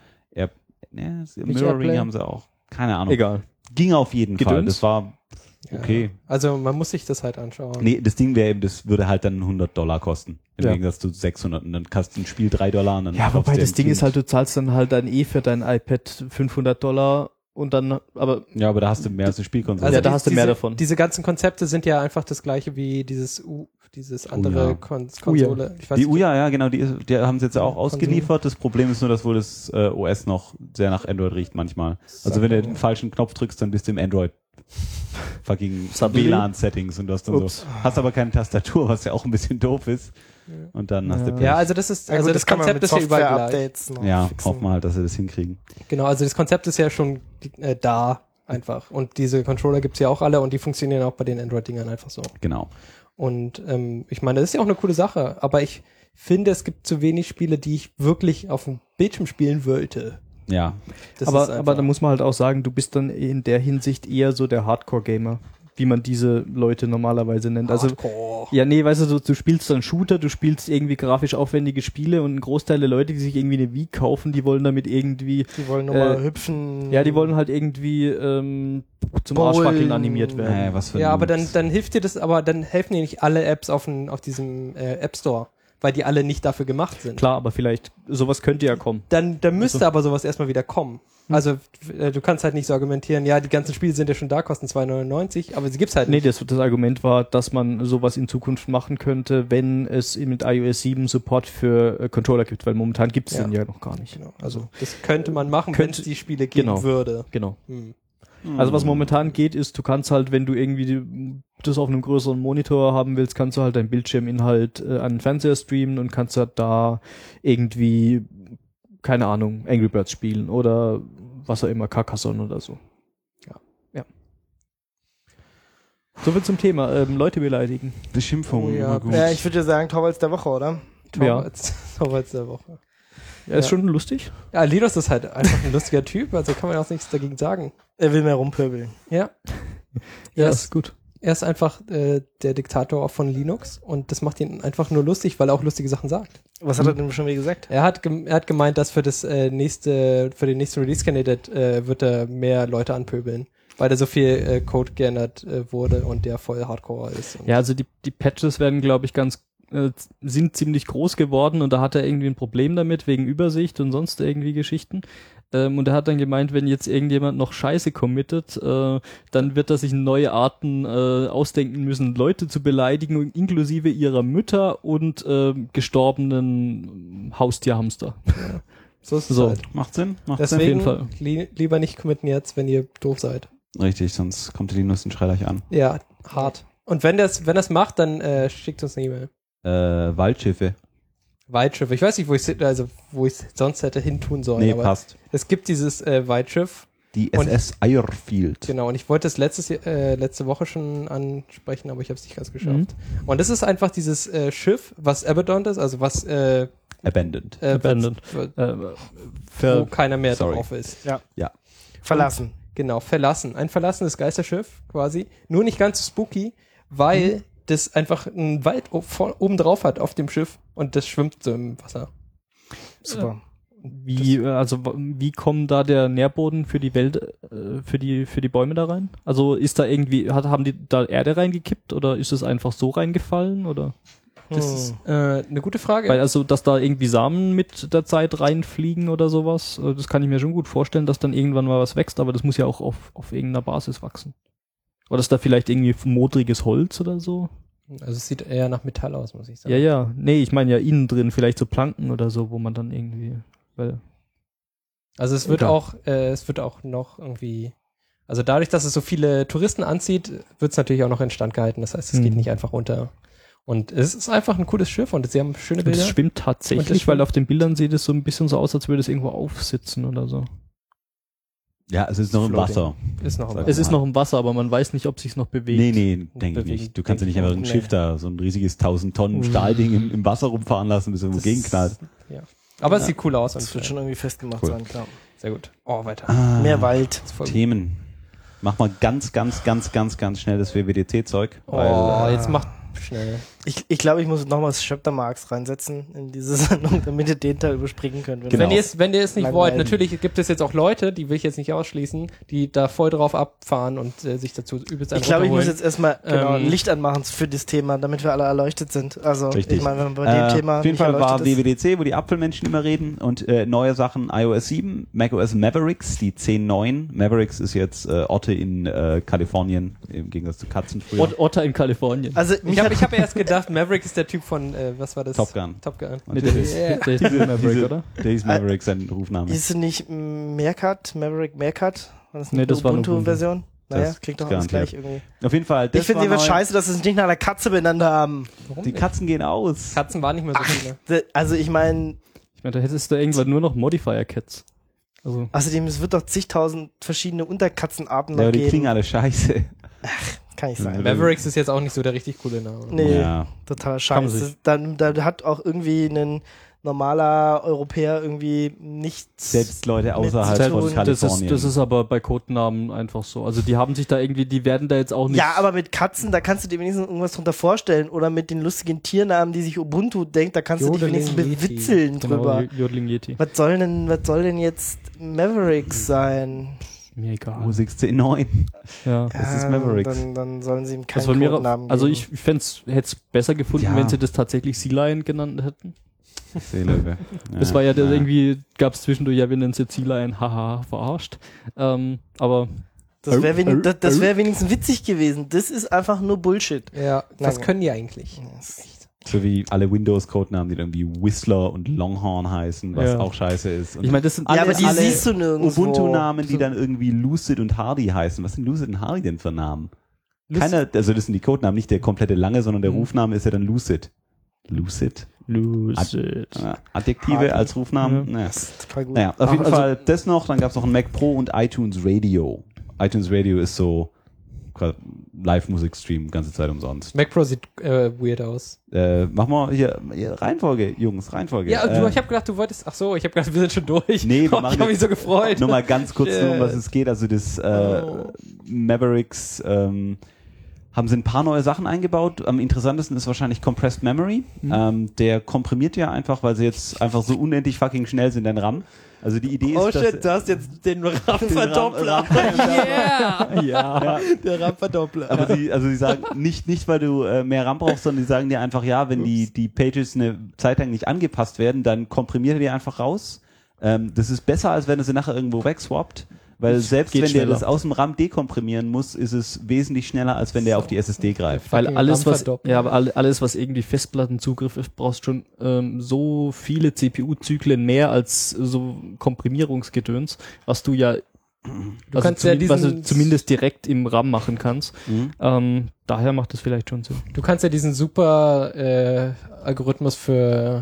Mirroring haben sie auch. Keine Ahnung. Egal. Ging auf jeden Fall. Das war okay. Ja. Also man muss sich das halt anschauen. Nee, das Ding wäre eben, das würde halt dann $100 kosten. Im Gegensatz zu 600. Und dann kostet ein Spiel $3 und dann ja, wobei das Ding ist halt, du zahlst dann halt dann für dein iPad $500 und dann, aber... Ja, aber da hast du mehr als eine Spielkonsole. Also da hast du mehr davon. Diese ganzen Konzepte sind ja einfach das gleiche wie dieses andere Konsole. Ich weiß Die nicht, Ouya, ja genau, die haben sie jetzt auch ausgeliefert. Das Problem ist nur, dass wohl das OS noch sehr nach Android riecht manchmal. Also wenn du den falschen Knopf drückst, dann bist du im Android fucking WLAN-Settings und du hast dann so. Hast aber keine Tastatur, was ja auch ein bisschen doof ist. Und dann hast du Pech. Ja, also das ist, also das Konzept ist ja überall gleich. Ja, hoffen wir halt, dass sie das hinkriegen. Genau, also das Konzept ist ja schon da einfach. Und diese Controller gibt's ja auch alle und die funktionieren auch bei den Android-Dingern einfach so. Genau. Und ich meine, das ist ja auch eine coole Sache, aber ich finde, es gibt zu wenig Spiele, die ich wirklich auf dem Bildschirm spielen wollte. Ja. Aber da muss man halt auch sagen, du bist dann in der Hinsicht eher so der Hardcore-Gamer, wie man diese Leute normalerweise nennt. Hardcore. Also, ja, nee, weißt du spielst dann Shooter, du spielst irgendwie grafisch aufwendige Spiele und ein Großteil der Leute, die sich irgendwie eine Wii kaufen, die wollen damit irgendwie... Die wollen nochmal hüpfen. Ja, die wollen halt irgendwie zum Arschwackeln animiert werden. Aber dann hilft dir das, aber dann helfen dir nicht alle Apps auf diesem App Store, weil die alle nicht dafür gemacht sind. Klar, aber vielleicht, sowas könnte ja kommen. Dann müsste aber sowas erstmal wieder kommen. Also du kannst halt nicht so argumentieren, ja, die ganzen Spiele sind ja schon da, kosten $2,99, aber sie gibt's halt nicht. Nee, das Argument war, dass man sowas in Zukunft machen könnte, wenn es mit iOS 7 Support für Controller gibt, weil momentan gibt es den ja noch gar nicht. Genau. Also das könnte man machen, wenn es die Spiele geben würde. Genau. Also was momentan geht, ist, du kannst halt, wenn du irgendwie das auf einem größeren Monitor haben willst, kannst du halt deinen Bildschirminhalt an den Fernseher streamen und kannst halt da irgendwie, keine Ahnung, Angry Birds spielen oder was auch immer, Carcassonne oder so. Ja. So viel zum Thema, Leute beleidigen. Beschimpfung. Ja, ich würde ja sagen, Torvalds der Woche, oder? Torvalds der Woche. Ja, ist schon lustig. Ja, Linus ist halt einfach ein lustiger Typ, also kann man auch nichts dagegen sagen. Er will mehr rumpöbeln. Ja. Ja, ist gut. Er ist einfach der Diktator von Linux und das macht ihn einfach nur lustig, weil er auch lustige Sachen sagt. Was hat er denn schon wieder gesagt? Er hat gemeint, dass für den nächsten Release-Candidate wird er mehr Leute anpöbeln, weil da so viel Code geändert wurde und der voll Hardcore ist. Ja, also die Patches werden, glaube ich, sind ziemlich groß geworden und da hat er irgendwie ein Problem damit, wegen Übersicht und sonst irgendwie Geschichten. Und er hat dann gemeint, wenn jetzt irgendjemand noch Scheiße committet, dann wird er sich neue Arten ausdenken müssen, Leute zu beleidigen, inklusive ihrer Mütter und gestorbenen Haustierhamster. Ja. So ist es halt. Macht Sinn. Deswegen auf jeden Fall. Lieber nicht committen jetzt, wenn ihr doof seid. Richtig, sonst kommt die Linus und schreit euch an. Ja, hart. Und wenn das macht, dann schickt uns eine E-Mail. Waldschiffe. Ich weiß nicht, wo ich sonst hätte hin tun sollen. Nee, aber passt. Es gibt dieses Waldschiff. Die SS Irefield. Genau, und ich wollte es letzte Woche schon ansprechen, aber ich habe es nicht ganz geschafft. Und das ist einfach dieses Schiff, was abandoned ist, also was Abandoned. wo keiner mehr drauf ist. Ja. Verlassen. Genau, verlassen. Ein verlassenes Geisterschiff quasi. Nur nicht ganz so spooky, weil das einfach einen Wald oben drauf hat auf dem Schiff und das schwimmt so im Wasser. Super. Wie kommt da der Nährboden für die Welt, für die Bäume da rein? Also ist da irgendwie, haben die da Erde reingekippt oder ist es einfach so reingefallen oder? Das ist eine gute Frage. Weil also, dass da irgendwie Samen mit der Zeit reinfliegen oder sowas, das kann ich mir schon gut vorstellen, dass dann irgendwann mal was wächst, aber das muss ja auch auf irgendeiner Basis wachsen. Oder ist da vielleicht irgendwie modriges Holz oder so? Also es sieht eher nach Metall aus, muss ich sagen. Ja. Nee, ich meine ja innen drin, vielleicht so Planken oder so, wo man dann irgendwie... Also es wird auch noch irgendwie... Also dadurch, dass es so viele Touristen anzieht, wird es natürlich auch noch instand gehalten. Das heißt, es geht nicht einfach runter. Und es ist einfach ein cooles Schiff und sie haben schöne Bilder. Es schwimmt tatsächlich, weil auf den Bildern sieht es so ein bisschen so aus, als würde es irgendwo aufsitzen oder so. Ja, es ist noch im Wasser. Es ist noch im Wasser, aber man weiß nicht, ob sich noch bewegt. Nee, denke ich nicht. Du kannst ja nicht einfach ein Schiff da, so ein riesiges 1000 Tonnen Stahlding im Wasser rumfahren lassen, bis irgendwo gegenknallt. Ja. Aber es sieht cool aus. Das wird schon irgendwie festgemacht sein, klar. Sehr gut. Oh, weiter. Mehr Wald. Themen. Mach mal ganz schnell das WWDC-Zeug. Jetzt macht schnell. Ich glaube, ich muss nochmals Chapter Marks reinsetzen in diese Sendung, damit ihr den Teil überspringen könnt. Genau. Wenn ihr es nicht wollt, Langweilig. natürlich gibt es jetzt auch Leute, die will ich jetzt nicht ausschließen, die da voll drauf abfahren und sich dazu übelst Ich glaube, ich muss jetzt erstmal ein Ähm, Licht anmachen für das Thema, damit wir alle erleuchtet sind. Also, Richtig. ich meine, wenn man bei dem Thema auf jeden nicht Fall war erleuchtet ist, WWDC, wo die Apfelmenschen immer reden und neue Sachen iOS 7, macOS Mavericks, die 10.9. Mavericks ist jetzt Orte in Kalifornien, im Gegensatz zu Katzen früher. Otter in Kalifornien. also Ich habe erst gedacht, Maverick ist der Typ von, was war das? Top Gun. Top Gun. Nee, der ist, Yeah. der ist Maverick, oder? Der ist Maverick, sein Rufname. ist nicht Maverick Meerkat? War das Nee, das war eine Ubuntu-Version? Naja, Das klingt doch ist alles garantiert. gleich irgendwie. Auf jeden Fall, das Ich finde war es neu. scheiße, dass sie es nicht nach einer Katze benannt haben. Warum Die nicht? Katzen gehen aus. Katzen waren nicht mehr so viele. Also ich meine, Ich meine, da hättest du irgendwann nur noch Modifier Cats. Also, außerdem, es wird doch zigtausend verschiedene Unterkatzenarten Ja, aber noch die geben. klingen alle scheiße. Kann nicht sein. Mavericks ist jetzt auch nicht so der richtig coole Name. Nee, Ja. totaler Kann man Scheiß. sich. Da hat auch irgendwie ein normaler Europäer irgendwie nichts. Selbst Leute außerhalb Mit von Zitronen. Kalifornien. das ist aber bei Codenamen einfach so. Also die haben sich da irgendwie, die werden da jetzt auch nicht. Ja, aber mit Katzen, da kannst du dir wenigstens irgendwas drunter vorstellen. Oder mit den lustigen Tiernamen, die sich Ubuntu denkt, da kannst du dich Jodeling wenigstens Yeti. bewitzeln genau, drüber. Jodling Yeti. Was soll denn jetzt Mavericks sein? Mir egal. Musik 10.9. Ja. Das ist Mavericks. Dann sollen sie ihm keinen Also von mir, Codenamen also geben. ich hätte es besser gefunden, Ja. wenn sie das tatsächlich Sea Lion genannt hätten. Seelöwe. Das war ja der, irgendwie, gab es zwischendurch, ja, wir nennen es jetzt Sea Lion, haha, verarscht. Aber Das wäre wär wenigstens witzig gewesen. Das ist einfach nur Bullshit. Ja, was Nein. können die eigentlich? So wie alle Windows-Codenamen, die dann wie Whistler und Longhorn heißen, was Ja. auch scheiße ist. Und ich meine, das sind Ja, aber die alle siehst du nirgendwo. Ubuntu-Namen, die dann irgendwie Lucid und Hardy heißen. Was sind Lucid und Hardy denn für Namen? Keiner, also das sind die Codenamen, nicht der komplette lange, sondern der Rufname ist ja dann Lucid. Lucid? Lucid. Adjektive Hardy. als Rufnamen? Naja. Total gut. Naja, auf jeden also- Fall das noch, dann gab es noch ein Mac Pro und iTunes Radio. iTunes Radio ist so Live-Musik-Stream, ganze Zeit umsonst. Mac Pro sieht weird aus. Mach mal hier Reihenfolge, Jungs, Reihenfolge. Ja, ich habe gedacht, du wolltest, ach so, ich habe gedacht, wir sind schon durch. Nee, wir Oh, machen ich habe mich jetzt so gefreut. Nur mal ganz kurz, Shit. nur um was es geht. Also das Oh. Mavericks haben sie ein paar neue Sachen eingebaut. Am interessantesten ist wahrscheinlich Compressed Memory. Der komprimiert ja einfach, weil sie jetzt einfach so unendlich fucking schnell sind, dein RAM. Also die Idee ist, Oh dass shit, du hast jetzt den RAM-Verdoppler. RAM- Ja, der RAM-Verdoppler. Aber sie sagen nicht weil du mehr RAM brauchst, sondern die sagen dir einfach, ja, wenn die Pages eine Zeit lang nicht angepasst werden, dann komprimiert er die einfach raus. Das ist besser, als wenn er sie nachher irgendwo wegswappt, weil selbst Geht wenn der schneller. das aus dem RAM dekomprimieren muss, ist es wesentlich schneller, als wenn der auf die SSD greift. Weil Fucking alles, was, RAM-Verdoppler. ja, aber alles, was irgendwie Festplattenzugriff ist, brauchst schon so viele CPU-Zyklen mehr als so Komprimierungsgedöns, was du ja, kannst ja was du diesen- zumindest direkt im RAM machen kannst. Mhm. Daher macht das vielleicht schon Sinn. Du kannst ja diesen super Algorithmus für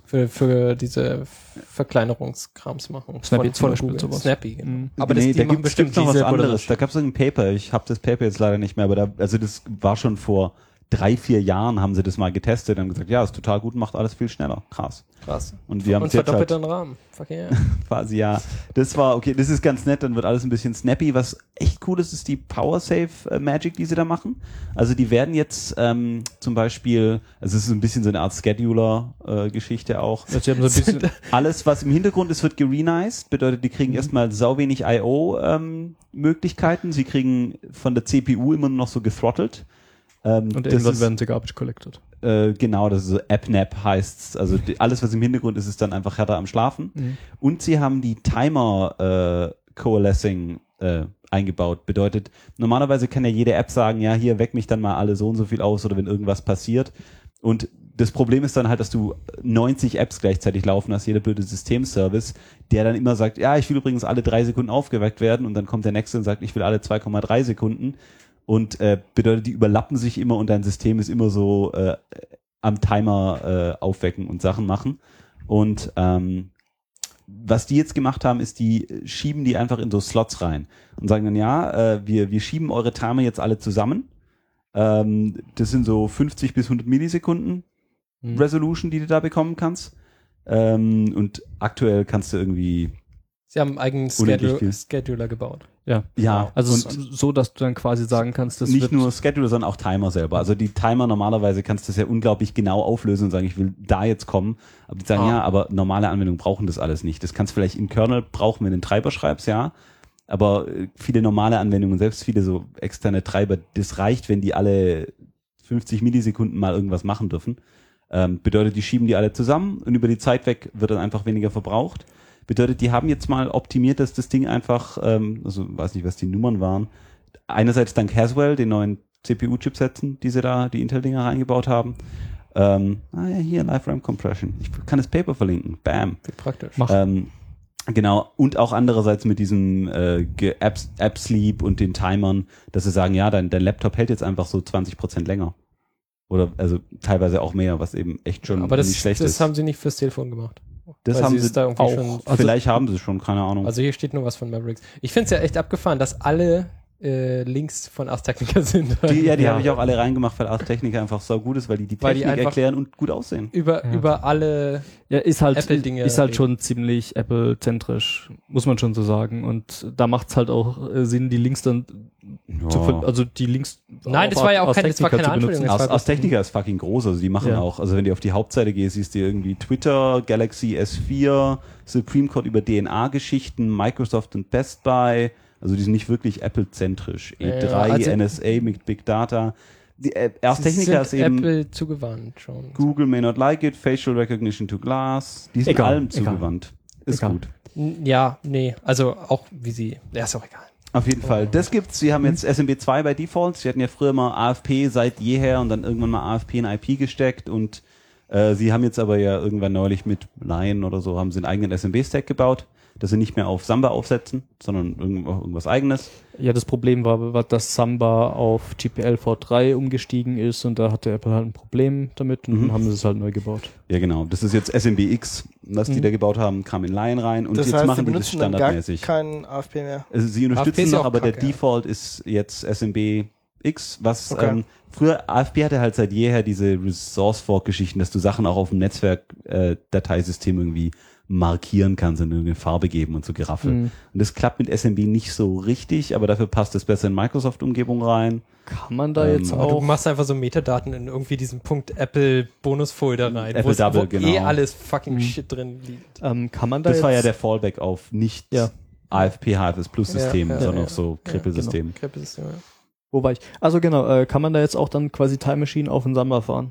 diese Verkleinerungskrams machen. Snappy zum Beispiel, Google. sowas. Snappy, genau. Mhm. Aber nee, die da machen gibt's bestimmt noch was diese anderes. Da gab es ein Paper. Ich habe das Paper jetzt leider nicht mehr, aber also das war schon vor 3-4 Jahren haben sie das mal getestet und haben gesagt, ja, ist total gut, macht alles viel schneller. Krass. Krass. Und wir haben Und es jetzt verdoppelt halt den Rahmen. Fuck yeah. quasi, ja. Das war, okay, das ist ganz nett, dann wird alles ein bisschen snappy. Was echt cool ist, ist die PowerSafe Magic, die sie da machen. Also die werden jetzt zum Beispiel, also es ist ein bisschen so eine Art Scheduler-Geschichte auch. Also sie haben so ein bisschen, Alles, was im Hintergrund ist, wird gerenized. Bedeutet, die kriegen erstmal sau wenig I.O. Möglichkeiten. Sie kriegen von der CPU immer nur noch so gethrottelt. und das irgendwann ist, werden sie garbage collected. genau, das ist so AppNap heißt's. Also alles, was im Hintergrund ist, ist dann einfach härter am Schlafen. Mhm. Und sie haben die Timer Coalescing eingebaut. Bedeutet, normalerweise kann ja jede App sagen, ja, hier weck mich dann mal alle so und so viel aus oder wenn irgendwas passiert. Und das Problem ist dann halt, dass du 90 Apps gleichzeitig laufen hast, jeder blöde Systemservice, der dann immer sagt, ja, ich will übrigens alle 3 Sekunden aufgeweckt werden und dann kommt der nächste und sagt, ich will alle 2,3 Sekunden. Und bedeutet, die überlappen sich immer und dein System ist immer so am Timer aufwecken und Sachen machen. Und was die jetzt gemacht haben, ist, die schieben die einfach in so Slots rein und sagen dann, ja, wir schieben eure Timer jetzt alle zusammen. Das sind so 50 bis 100 Millisekunden Resolution, die du da bekommen kannst. Und aktuell kannst du irgendwie Sie haben einen eigenen Scheduler gebaut. Ja, Also und so, dass du dann quasi sagen kannst, das nicht wird nur Scheduler, sondern auch Timer selber. Also die Timer normalerweise kannst du das ja unglaublich genau auflösen und sagen, ich will da jetzt kommen. Aber die sagen, ja, aber normale Anwendungen brauchen das alles nicht. Das kannst du vielleicht im Kernel brauchen, wenn du den Treiber schreibst, ja. Aber viele normale Anwendungen, selbst viele so externe Treiber, das reicht, wenn die alle 50 Millisekunden mal irgendwas machen dürfen. Bedeutet, die schieben die alle zusammen und über die Zeit weg wird dann einfach weniger verbraucht. Bedeutet, die haben jetzt mal optimiert, dass das Ding einfach, also weiß nicht, was die Nummern waren. Einerseits dank Haswell, den neuen CPU-Chipsätzen, die Intel-Dinger reingebaut haben. Hier, Live RAM Compression. Ich kann das Paper verlinken. Bam. Wie praktisch. Genau. Und auch andererseits mit diesem App Sleep und den Timern, dass sie sagen, ja, dein Laptop hält jetzt einfach so 20% länger. Oder also teilweise auch mehr, was eben echt schon aber nicht schlecht ist. Das haben sie nicht fürs Telefon gemacht. Das Weil haben sie da irgendwie auch. schon, Vielleicht haben sie es schon, keine Ahnung. Also hier steht nur was von Mavericks. Ich finde es ja echt abgefahren, dass alle Links von Ars Technica sind. Die habe ich auch alle reingemacht, weil Ars Technica einfach so gut ist, weil die Technik erklären und gut aussehen. Über alle ist halt Apple-Dinge ist halt schon ziemlich Apple-zentrisch, muss man schon so sagen. Und da macht es halt auch Sinn, die Links dann also die Links. Nein, das war ja auch keine Anschuldigung. Ars Technica ist fucking groß, also die machen auch, also wenn du auf die Hauptseite gehst, siehst du irgendwie Twitter, Galaxy S4, Supreme Court über DNA-Geschichten, Microsoft und Best Buy. Also die sind nicht wirklich Apple-zentrisch. E3, NSA mit Big Data. Die Ars Technica ist eben Apple zugewandt schon. Google may not like it, Facial Recognition to Glass. Die sind allem zugewandt. Ist gut. Ja, nee, also auch wie sie, ist auch egal. Auf jeden Fall. Das gibt's. Sie haben jetzt SMB2 bei Default. Sie hatten ja früher mal AFP seit jeher und dann irgendwann mal AFP in IP gesteckt und sie haben jetzt aber ja irgendwann neulich mit Lion oder so haben sie einen eigenen SMB-Stack gebaut, dass sie nicht mehr auf Samba aufsetzen, sondern irgendwas eigenes. Ja, das Problem war, dass Samba auf GPL-v3 umgestiegen ist und da hatte Apple halt ein Problem damit und dann haben sie es halt neu gebaut. Ja, genau. Das ist jetzt SMBX, was die da gebaut haben, kam in Lion rein und das jetzt heißt, machen die das standardmäßig. Gar keinen AFP mehr. Also sie unterstützen noch, aber Kacke, der Default ist jetzt SMBX, was früher AFP hatte halt seit jeher diese Resource-Fork-Geschichten, dass du Sachen auch auf dem Netzwerk-Dateisystem irgendwie markieren kannst und eine Farbe geben und so Geraffel. Und das klappt mit SMB nicht so richtig, aber dafür passt es besser in Microsoft-Umgebung rein. Kann man da jetzt Aber auch... du machst einfach so Metadaten in irgendwie diesen Punkt Apple Bonus-Folder rein, Apple Double, wo genau. alles fucking Shit drin liegt. kann man da Das jetzt... war ja der Fallback auf nicht AFP, HFS Plus System, sondern auf so Krippelsystem. Krippelsystem, ja. Wo war ich? Also genau, kann man da jetzt auch dann quasi Time Machine auf den Samba fahren?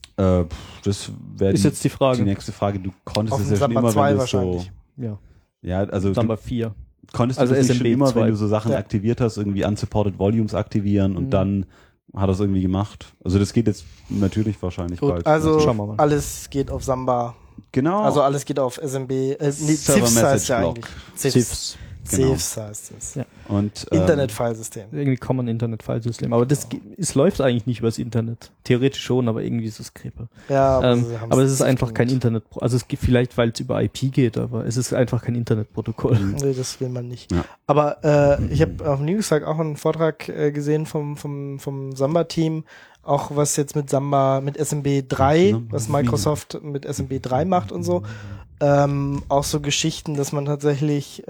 Das wäre jetzt die Frage. Die nächste Frage. Du konntest Auf es dem ja schon Samba immer, 2 wenn du wahrscheinlich. Ja. Ja, also Samba 4. konntest du Also das nicht schon SMB immer, 2. wenn du so Sachen aktiviert hast, irgendwie unsupported Volumes aktivieren und dann hat er es irgendwie gemacht. Also das geht jetzt natürlich wahrscheinlich Gut, bald. also Schauen wir mal. alles geht auf Samba. Genau. Also alles geht auf SMB. Server CIFS heißt Message ja Block. eigentlich. CIFS. Genau. CIFS heißt es. Ja. Und Internet-Filesystem. Irgendwie Common Internet File System. Aber es läuft eigentlich nicht übers Internet. Theoretisch schon, aber irgendwie ist es Crepe. Ja, aber es ist einfach kein Internet. Also es gibt vielleicht, weil es über IP geht, aber es ist einfach kein Internetprotokoll. Nee, das will man nicht. Ja. Aber ich habe auf dem Newstag auch einen Vortrag gesehen vom Samba-Team, auch was jetzt mit Samba, mit SMB 3, was Microsoft mit SMB 3 macht und so. Auch so Geschichten, dass man tatsächlich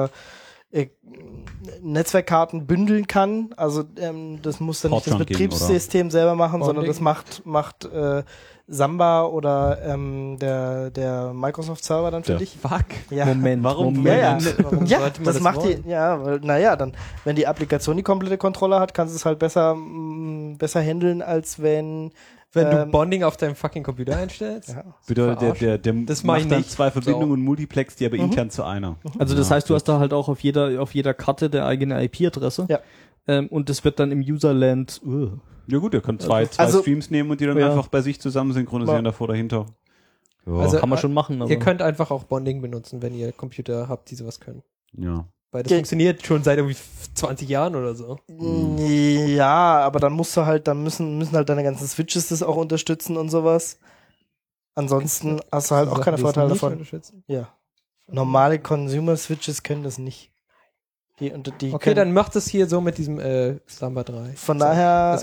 Netzwerkkarten bündeln kann. Also das muss dann nicht das Betriebssystem selber machen, sondern das macht Samba oder der Microsoft Server dann für dich. Fuck. Ja. Moment. Warum Ja, das macht die, dann, wenn die Applikation die komplette Kontrolle hat, kannst du es halt besser handeln, als wenn du Bonding auf deinem fucking Computer einstellst. Ja. bedeutet, der Das macht dann nicht. 2 Verbindungen und Multiplex, die aber intern zu einer. Also das heißt, du hast da halt auch auf jeder Karte der eigene IP-Adresse. Ja. Und das wird dann im Userland. Ja gut, er kann zwei Streams nehmen und die dann einfach bei sich zusammen synchronisieren, davor, dahinter. Ja. Also, kann man schon machen. Aber ihr könnt einfach auch Bonding benutzen, wenn ihr Computer habt, die sowas können. Ja. Weil das funktioniert schon seit irgendwie 20 Jahren oder so. Ja, aber dann musst du halt, dann müssen halt deine ganzen Switches das auch unterstützen und sowas. Ansonsten hast du halt auch keine Vorteile davon. Ja. Normale Consumer-Switches können das nicht. Die okay, dann macht es hier so mit diesem Samba 3. Von daher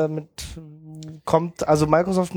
also Microsoft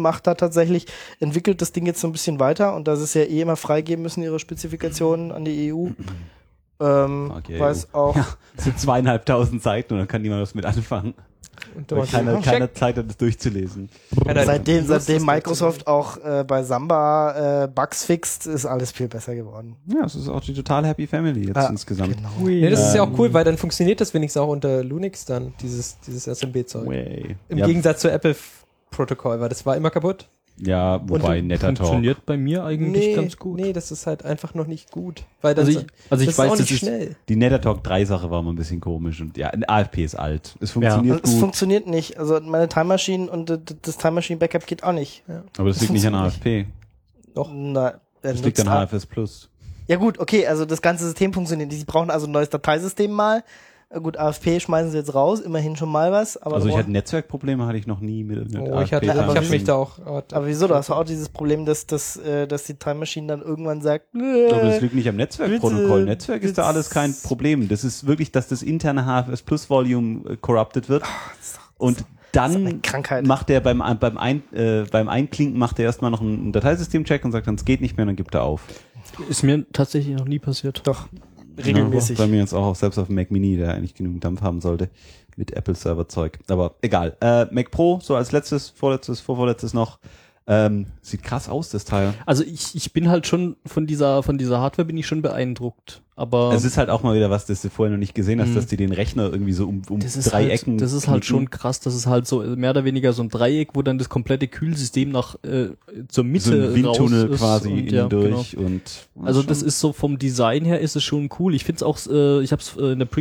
entwickelt das Ding jetzt so ein bisschen weiter und da sie es ja immer freigeben müssen, ihre Spezifikationen an die EU, Okay, weiß auch. Ja, das sind 2500 Seiten und dann kann niemand was mit anfangen. Und Weil keiner Zeit hat, das durchzulesen. Seitdem Microsoft auch bei Samba Bugs fixt, ist alles viel besser geworden. Ja, es ist auch die total happy family jetzt insgesamt. Genau. Nee, das ist ja auch cool, weil dann funktioniert das wenigstens auch unter Linux dann, dieses SMB-Zeug. Way. Im Ja, Gegensatz zu Apple-Protokoll, weil das war immer kaputt. Ja, wobei netter Talk. Funktioniert bei mir eigentlich ganz gut. Nee, das ist halt einfach noch nicht gut. Weil dann Also ich das weiß, ist auch das nicht ist schnell. Die NetterTalk 3 Sache war mal ein bisschen komisch und ja, ein AFP ist alt. Es funktioniert Es gut, funktioniert nicht. Also meine Time Machine und das Time Machine Backup geht auch nicht. Ja. aber das liegt nicht an funktioniert AFP. Doch. Na, Das liegt an HFS Plus. Ja gut, okay, also das ganze System funktioniert nicht. Sie brauchen also ein neues Dateisystem mal. Gut, AFP schmeißen sie jetzt raus, immerhin schon mal was. Aber Also ich hatte Netzwerkprobleme, hatte ich noch nie mit irgendeinem Oh, ich habe mich da auch. aber wieso? Du hast auch dieses Problem, dass die Time Machine dann irgendwann sagt, Aber das liegt nicht am Netzwerkprotokoll. bitte, Netzwerk ist da alles kein Problem. Das ist wirklich, dass das interne HFS Plus Volume corrupted wird. Und dann eine Krankheit. macht er beim Einklinken macht er erstmal noch einen Dateisystem-Check und sagt dann, es geht nicht mehr, und dann gibt er auf. Ist mir tatsächlich noch nie passiert. Doch, regelmäßig. Ja, bei mir jetzt auch selbst auf dem Mac Mini, der eigentlich genügend Dampf haben sollte, mit Apple-Server-Zeug. Aber egal. Mac Pro, so als letztes, vorvorletztes noch. Sieht krass aus, das Teil. Also ich bin halt schon von dieser Hardware bin ich schon beeindruckt. Aber Es ist halt auch mal wieder was, das du vorher noch nicht gesehen hast, dass die den Rechner irgendwie so um das ist drei halt, Ecken. das ist halt knicken. schon krass, das ist halt so mehr oder weniger so ein Dreieck, wo dann das komplette Kühlsystem nach zur Mitte so ein Windtunnel raus ist quasi und, innen ja, durch genau. und Also das ist so vom Design her ist es schon cool. Ich find's auch, ich habe es in der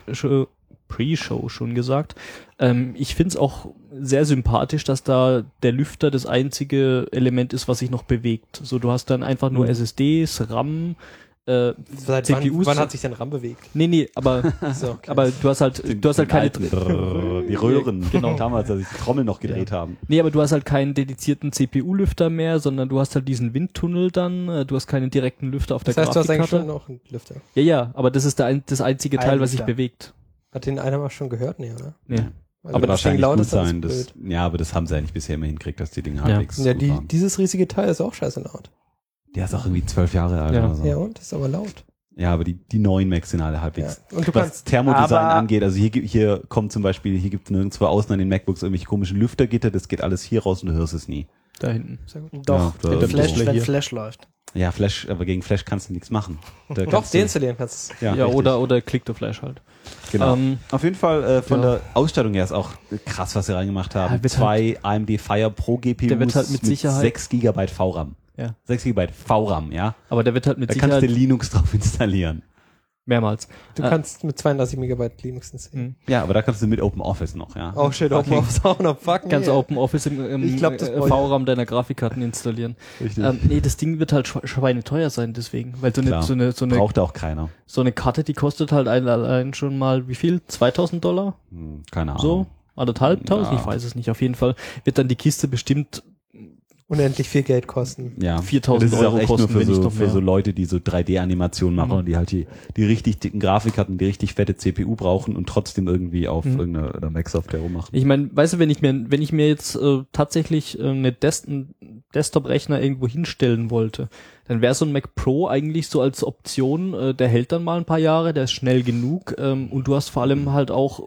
Pre-Show schon gesagt. Ich find's auch sehr sympathisch, dass da der Lüfter das einzige Element ist, was sich noch bewegt. So, du hast dann einfach nur SSDs, RAM, Seit CPUs. wann hat sich denn RAM bewegt? Nee, aber So, okay. aber du hast halt keine die Röhren, Genau. damals, als ich die Trommel noch gedreht haben. Nee, aber du hast halt keinen dedizierten CPU-Lüfter mehr, sondern du hast halt diesen Windtunnel dann, du hast keinen direkten Lüfter auf der Das heißt, du hast eigentlich Grafikkarte. schon noch einen Lüfter. Ja, aber das ist das einzige Teil, was sich Lüfter. bewegt. Hat den einer mal schon gehört? Nee, oder? Nee. Weil Aber wenn das Ding wahrscheinlich laut gut ist, dann sein. ist Das, ja, aber das haben sie eigentlich bisher immer hingekriegt, dass die Dinge Ja. halbwegs blöd. Ja, gut waren. dieses riesige Teil ist auch scheiße laut. Der ist auch irgendwie 12 Jahre alt Ja. oder so. Ja, und? Das ist aber laut. Ja, aber die neuen Macs sind alle halbwegs. Ja. Und du Was kannst, Thermodesign aber- angeht, also hier kommt zum Beispiel, hier gibt es nirgendwo außen an den MacBooks irgendwelche komischen Lüftergitter, das geht alles hier raus und du hörst es nie. Da hinten. sehr gut. Doch, Ja, wenn da- Flash, hier. wenn Flash läuft. Ja, Flash, aber gegen Flash kannst du nichts machen. Da Doch, kannst du- deinstallieren kannst du. Ja, Ja, richtig. oder Click to Flash halt. Genau. Auf jeden Fall von ja. der Ausstattung her ist auch krass, was sie reingemacht haben. Ja, wird 2 AMD Fire Pro GPUs Der wird halt mit Sicherheit- 6 GB VRAM. Ja. 6 GB VRAM, ja. Aber der wird halt mit Da kannst du Sicherheit Linux drauf installieren. mehrmals. Du kannst mit 32 Megabyte Linux installieren. Ja, aber da kannst du mit OpenOffice noch, ja. Oh shit, Open Office auch noch fucking. Kannst du yeah. OpenOffice im Ich glaub, das brauche ich. VRAM deiner Grafikkarten installieren. Richtig. Nee, das Ding wird halt schweineteuer sein deswegen. Weil Klar. so eine Braucht auch keiner. Karte, die kostet halt allein schon mal, wie viel? $2.000? Keine Ahnung. So? 1.500? Ja. Ich weiß es nicht. Auf jeden Fall wird dann die Kiste bestimmt Unendlich viel Geld kosten. Ja. 4.000 das ist Euro auch echt kosten, nur für wenn nicht so, noch für mehr. so Leute, die so 3D-Animationen machen und die halt die richtig dicken Grafikkarten, die richtig fette CPU brauchen und trotzdem irgendwie auf irgendeiner Mac-Software rummachen. Ich meine, weißt du, wenn ich mir jetzt tatsächlich einen Desktop-Rechner irgendwo hinstellen wollte, dann wäre so ein Mac Pro eigentlich so als Option, der hält dann mal ein paar Jahre, der ist schnell genug und du hast vor allem halt auch,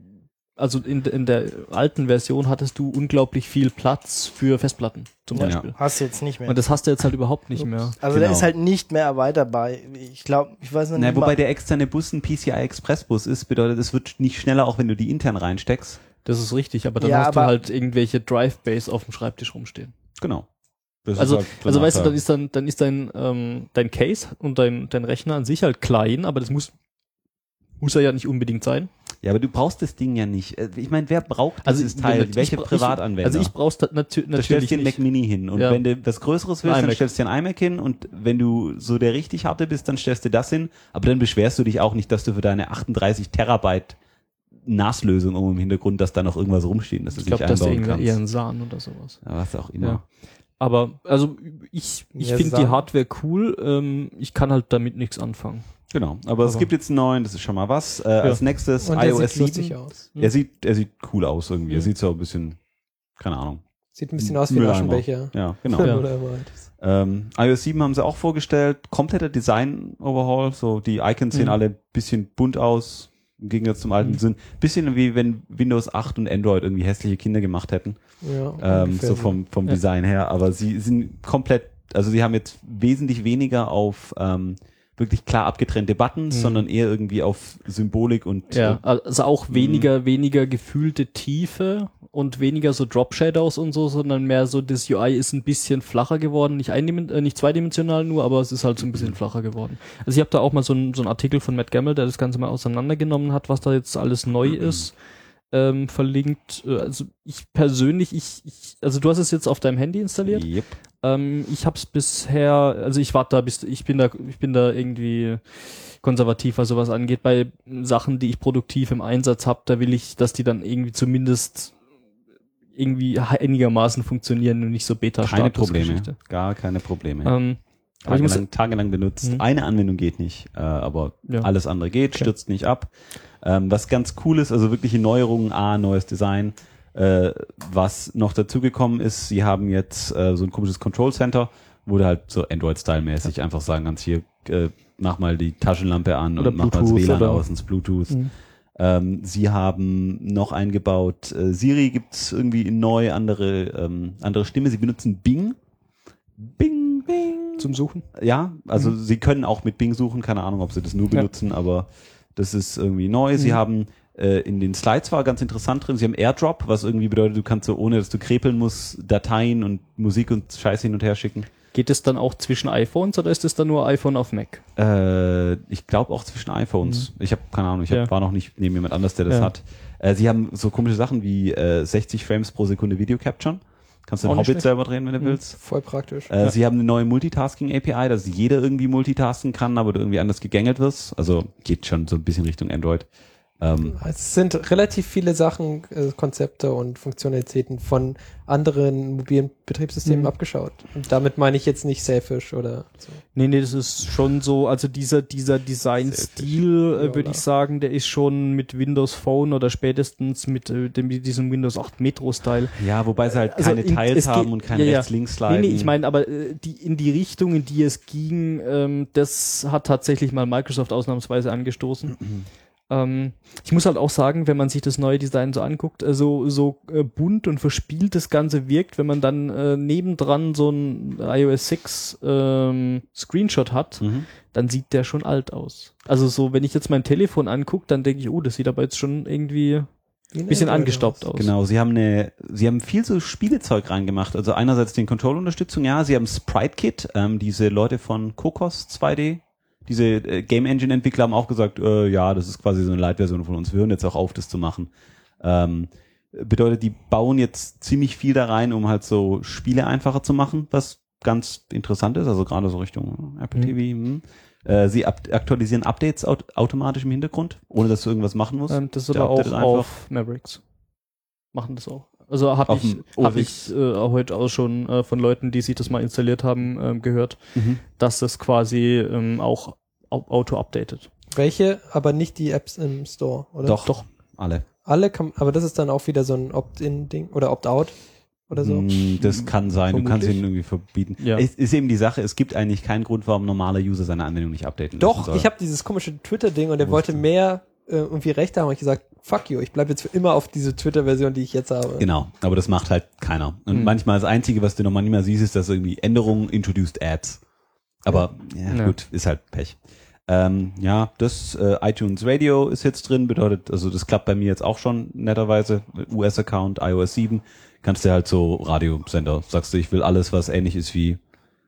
also in der alten Version hattest du unglaublich viel Platz für Festplatten zum Ja. Beispiel. Hast du jetzt nicht mehr. Und das hast du jetzt halt überhaupt nicht mehr. Also der Genau. ist halt nicht mehr erweiterbar. Ich glaube, ich weiß noch nicht Wobei mal. der externe Bus ein PCI Express Bus ist, bedeutet, es wird nicht schneller, auch wenn du die intern reinsteckst. Das ist richtig, aber dann Ja, hast du aber- halt irgendwelche Drive-Base auf dem Schreibtisch rumstehen. Genau. Das Also, ist halt so weißt du, Nachteil. dann ist dein Case und dein Rechner an sich halt klein, aber das muss er ja nicht unbedingt sein. Ja, aber du brauchst das Ding ja nicht. Ich meine, wer braucht Also dieses Teil? Welche Privatanwender? Also ich brauch's natürlich Da stellst du den nicht. Mac Mini hin. Und Ja. wenn du was Größeres willst, dann iMac. stellst du den iMac hin. Und wenn du so der richtig harte bist, dann stellst du das hin. Aber dann beschwerst du dich auch nicht, dass du für deine 38 Terabyte NAS-Lösung im Hintergrund, dass da noch irgendwas rumsteht, dass du Ich es nicht glaube, das ist einbauen irgendwie eher kannst. ein Sahn oder sowas. Ja, was auch immer. Ja. Aber also ich Ja, finde die Sahn. Hardware cool. Ich kann halt damit nichts anfangen. Genau. Aber es gibt jetzt einen neuen, das ist schon mal was. Als nächstes Und der iOS sieht lustig 7. aus. Er sieht cool aus irgendwie. Er sieht so ein bisschen, keine Ahnung. Sieht ein bisschen aus wie ein Mülleimer. Aschenbecher. Ja, genau. Ja. iOS 7 haben sie auch vorgestellt, kompletter Design-Overhaul, so die Icons sehen alle ein bisschen bunt aus, im Gegensatz zum alten sind bisschen wie wenn Windows 8 und Android irgendwie hässliche Kinder gemacht hätten, Ja, so vom Design her, aber sie sind komplett, also sie haben jetzt wesentlich weniger auf wirklich klar abgetrennte Buttons, sondern eher irgendwie auf Symbolik und Ja, also auch weniger gefühlte Tiefe und weniger so Drop-Shadows und so, sondern mehr so, das UI ist ein bisschen flacher geworden, nicht zweidimensional nur, aber es ist halt so ein bisschen flacher geworden. Also ich habe da auch mal so einen Artikel von Matt Gamble, der das Ganze mal auseinandergenommen hat, was da jetzt alles neu ist, verlinkt. Also ich persönlich, also du hast es jetzt auf deinem Handy installiert? Yep. Ich habe es bisher, also ich warte da, ich bin da irgendwie konservativ, was sowas angeht. Bei Sachen, die ich produktiv im Einsatz habe, da will ich, dass die dann irgendwie zumindest irgendwie einigermaßen funktionieren und nicht so Keine Probleme, Beta-Status-Geschichte. gar keine Probleme. Aber ich muss, Tagelang benutzt. Eine Anwendung geht nicht, aber Ja. alles andere geht, Okay. stürzt nicht ab. Was ganz cool ist, also wirkliche Neuerungen, neues Design. Was noch dazugekommen ist, sie haben jetzt so ein komisches Control Center, wo du halt so Android-Style-mäßig einfach sagen kannst, hier mach mal die Taschenlampe an Oder und mach mal das Bluetooth WLAN oder- aus ins Bluetooth. Sie haben noch eingebaut, Siri gibt's irgendwie neu, andere Stimme, sie benutzen Bing. Bing, Bing. zum Suchen. Ja, also sie können auch mit Bing suchen, keine Ahnung, ob sie das nur benutzen, aber das ist irgendwie neu. Sie haben in den Slides war ganz interessant drin, sie haben AirDrop, was irgendwie bedeutet, du kannst so, ohne dass du krepeln musst, Dateien und Musik und Scheiß hin und her schicken. Geht es dann auch zwischen iPhones oder ist es dann nur iPhone auf Mac? Ich glaube auch zwischen iPhones. Ich habe keine Ahnung, Ja. war noch nicht neben jemand anders, der das Ja. hat. Sie haben so komische Sachen wie 60 Frames pro Sekunde Video Capture. Kannst du den Auch nicht Hobbit schlecht. selber drehen, wenn du willst. Voll praktisch. Sie haben eine neue Multitasking-API, dass jeder irgendwie multitasken kann, aber du irgendwie anders gegängelt wirst. Also geht schon so ein bisschen Richtung Android. Es sind relativ viele Sachen, Konzepte und Funktionalitäten von anderen mobilen Betriebssystemen abgeschaut. Und damit meine ich jetzt nicht Selfish oder so. Nee, das ist schon so, also dieser Design-Stil, würde ich sagen, der ist schon mit Windows Phone oder spätestens mit diesem Windows 8 Metro-Style. Ja, wobei sie halt Also keine es Tiles geht- haben und keine ja. Rechts-Links-Sliden. Nee, ich meine, aber in die Richtung, in die es ging, das hat tatsächlich mal Microsoft ausnahmsweise angestoßen. Ich muss halt auch sagen, wenn man sich das neue Design so anguckt, so bunt und verspielt das Ganze wirkt, wenn man dann nebendran so ein iOS 6 Screenshot hat, dann sieht der schon alt aus. Also so, wenn ich jetzt mein Telefon angucke, dann denke ich, oh, das sieht aber jetzt schon irgendwie ein bisschen angestaubt aus. Genau, sie haben viel so Spielezeug reingemacht. Also einerseits den Control-Unterstützung, ja, sie haben Sprite Kit, diese Leute von Cocos 2D, diese Game Engine Entwickler haben auch gesagt, ja, das ist quasi so eine Light-Version von uns. Wir hören jetzt auch auf, das zu machen. Bedeutet, die bauen jetzt ziemlich viel da rein, um halt so Spiele einfacher zu machen, was ganz interessant ist, also gerade so Richtung Apple TV. Sie aktualisieren Updates automatisch im Hintergrund, ohne dass du irgendwas machen musst. Das ist Der aber auch updatet einfach. auf Mavericks. Machen das auch. Also habe Auf ich, dem hab OS ich heute auch schon von Leuten, die sich das mal installiert haben, gehört, dass das quasi auch auto-updatet. Welche, aber nicht die Apps im Store, oder? Doch. Alle. Alle aber das ist dann auch wieder so ein Opt-in-Ding oder Opt-out oder so. Das kann sein, du kannst Vermutlich. ihn irgendwie verbieten. Ja. Es ist eben die Sache, es gibt eigentlich keinen Grund, warum ein normaler User seine Anwendung nicht updaten lassen Doch, soll. ich habe dieses komische Twitter-Ding und der wollte mehr irgendwie Rechte haben. Und ich gesagt, fuck you, ich bleibe jetzt für immer auf diese Twitter-Version, die ich jetzt habe. Genau, aber das macht halt keiner. Und manchmal das Einzige, was du noch manchmal siehst, ist, dass irgendwie Änderungen introduced Ads. Aber ja, gut, ist halt Pech. Das iTunes Radio ist jetzt drin, bedeutet, also das klappt bei mir jetzt auch schon netterweise, US-Account, iOS 7, kannst du halt so Radiosender, sagst du, ich will alles, was ähnlich ist wie,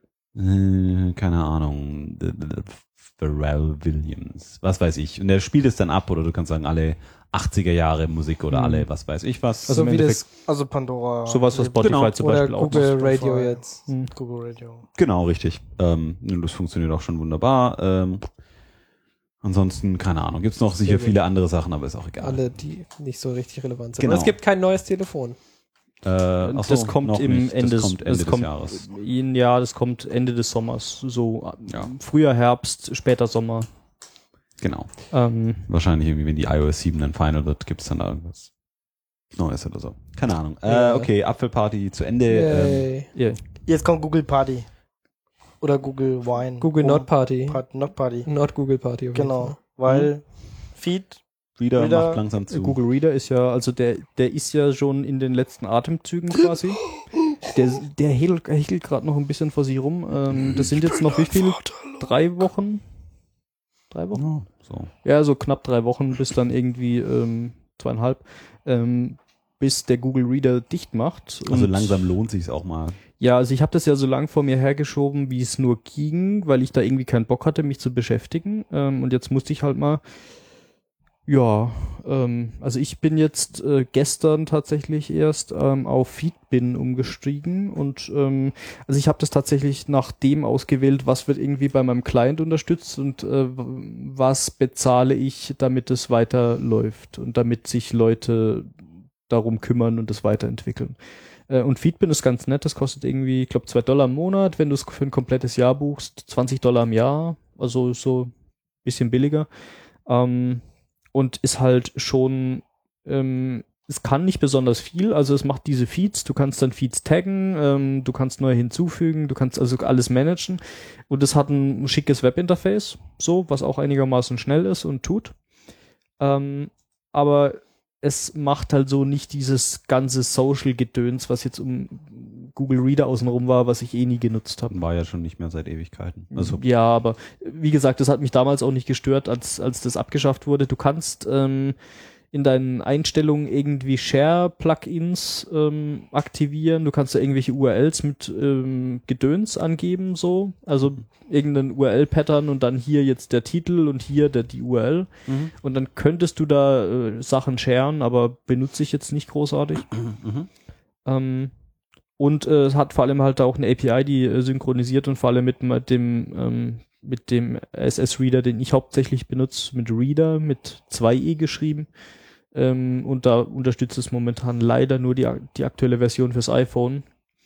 keine Ahnung, Pharrell Williams, was weiß ich. Und der spielt es dann ab, oder du kannst sagen, alle 80er Jahre Musik oder alle, was weiß ich was. Also im wie das, Also Pandora. Sowas, was Spotify Genau. zum oder Beispiel auch Google macht. Radio Spotify. jetzt. Google Radio. Genau, richtig. Das funktioniert auch schon wunderbar. Ansonsten, keine Ahnung, gibt's noch sicher gut. viele andere Sachen, aber ist auch egal. Alle, die nicht so richtig relevant sind. Genau. Aber es gibt kein neues Telefon. Ach so, Das kommt noch im nicht. Ende, das kommt Ende des Jahres. Ja, das kommt Ende des Sommers. So Ja. früher Herbst, später Sommer. Genau. Ähm, Wahrscheinlich irgendwie, wenn die iOS 7 dann final wird, gibt's dann da irgendwas. Neues oder so. Keine Ahnung. Ja. Okay, Apfelparty zu Ende. Yay. Jetzt kommt Google Party. Oder Google Wine. Google Not Party. Not Party. Not Google Party. auf jeden Fall. Genau. Weil Feed. Reader Reader- macht langsam zu. Google Reader ist ja, also der ist ja schon in den letzten Atemzügen quasi. Der hechelt gerade noch ein bisschen vor sich rum. Das sind jetzt noch wie viel? 3 Wochen? 3 Wochen? Oh, so. Ja, so knapp 3 Wochen, bis dann irgendwie 2,5, bis der Google Reader dicht macht. Also Und langsam lohnt sich's auch mal. ja, also ich habe das ja so lang vor mir hergeschoben, wie es nur ging, weil ich da irgendwie keinen Bock hatte, mich zu beschäftigen. Und jetzt musste ich halt mal, ja, also ich bin jetzt gestern tatsächlich erst auf Feedbin umgestiegen und also ich habe das tatsächlich nach dem ausgewählt, was wird irgendwie bei meinem Client unterstützt und was bezahle ich, damit es weiterläuft und damit sich Leute darum kümmern und es weiterentwickeln. Und Feedbin ist ganz nett, das kostet irgendwie, ich glaube, $2 im Monat, wenn du es für ein komplettes Jahr buchst, $20 im Jahr, also so ein bisschen billiger. Und ist halt schon, es kann nicht besonders viel, also es macht diese Feeds, du kannst dann Feeds taggen, du kannst neue hinzufügen, du kannst also alles managen und es hat ein schickes Webinterface, so, was auch einigermaßen schnell ist und tut. Aber es macht halt so nicht dieses ganze Social-Gedöns, was jetzt um Google Reader außenrum war, was ich eh nie genutzt habe. War ja schon nicht mehr seit Ewigkeiten. Also, Ja, aber wie gesagt, das hat mich damals auch nicht gestört, als das abgeschafft wurde. Du kannst in deinen Einstellungen irgendwie Share-Plugins aktivieren. Du kannst da irgendwelche URLs mit Gedöns angeben, so. Also irgendeinen URL-Pattern und dann hier jetzt der Titel und hier die URL. Und dann könntest du da Sachen sharen, aber benutze ich jetzt nicht großartig. Und es hat vor allem halt auch eine API, die synchronisiert und vor allem mit dem SS-Reader, den ich hauptsächlich benutze, mit Reader, mit 2e geschrieben. Und da unterstützt es momentan leider nur die aktuelle Version fürs iPhone.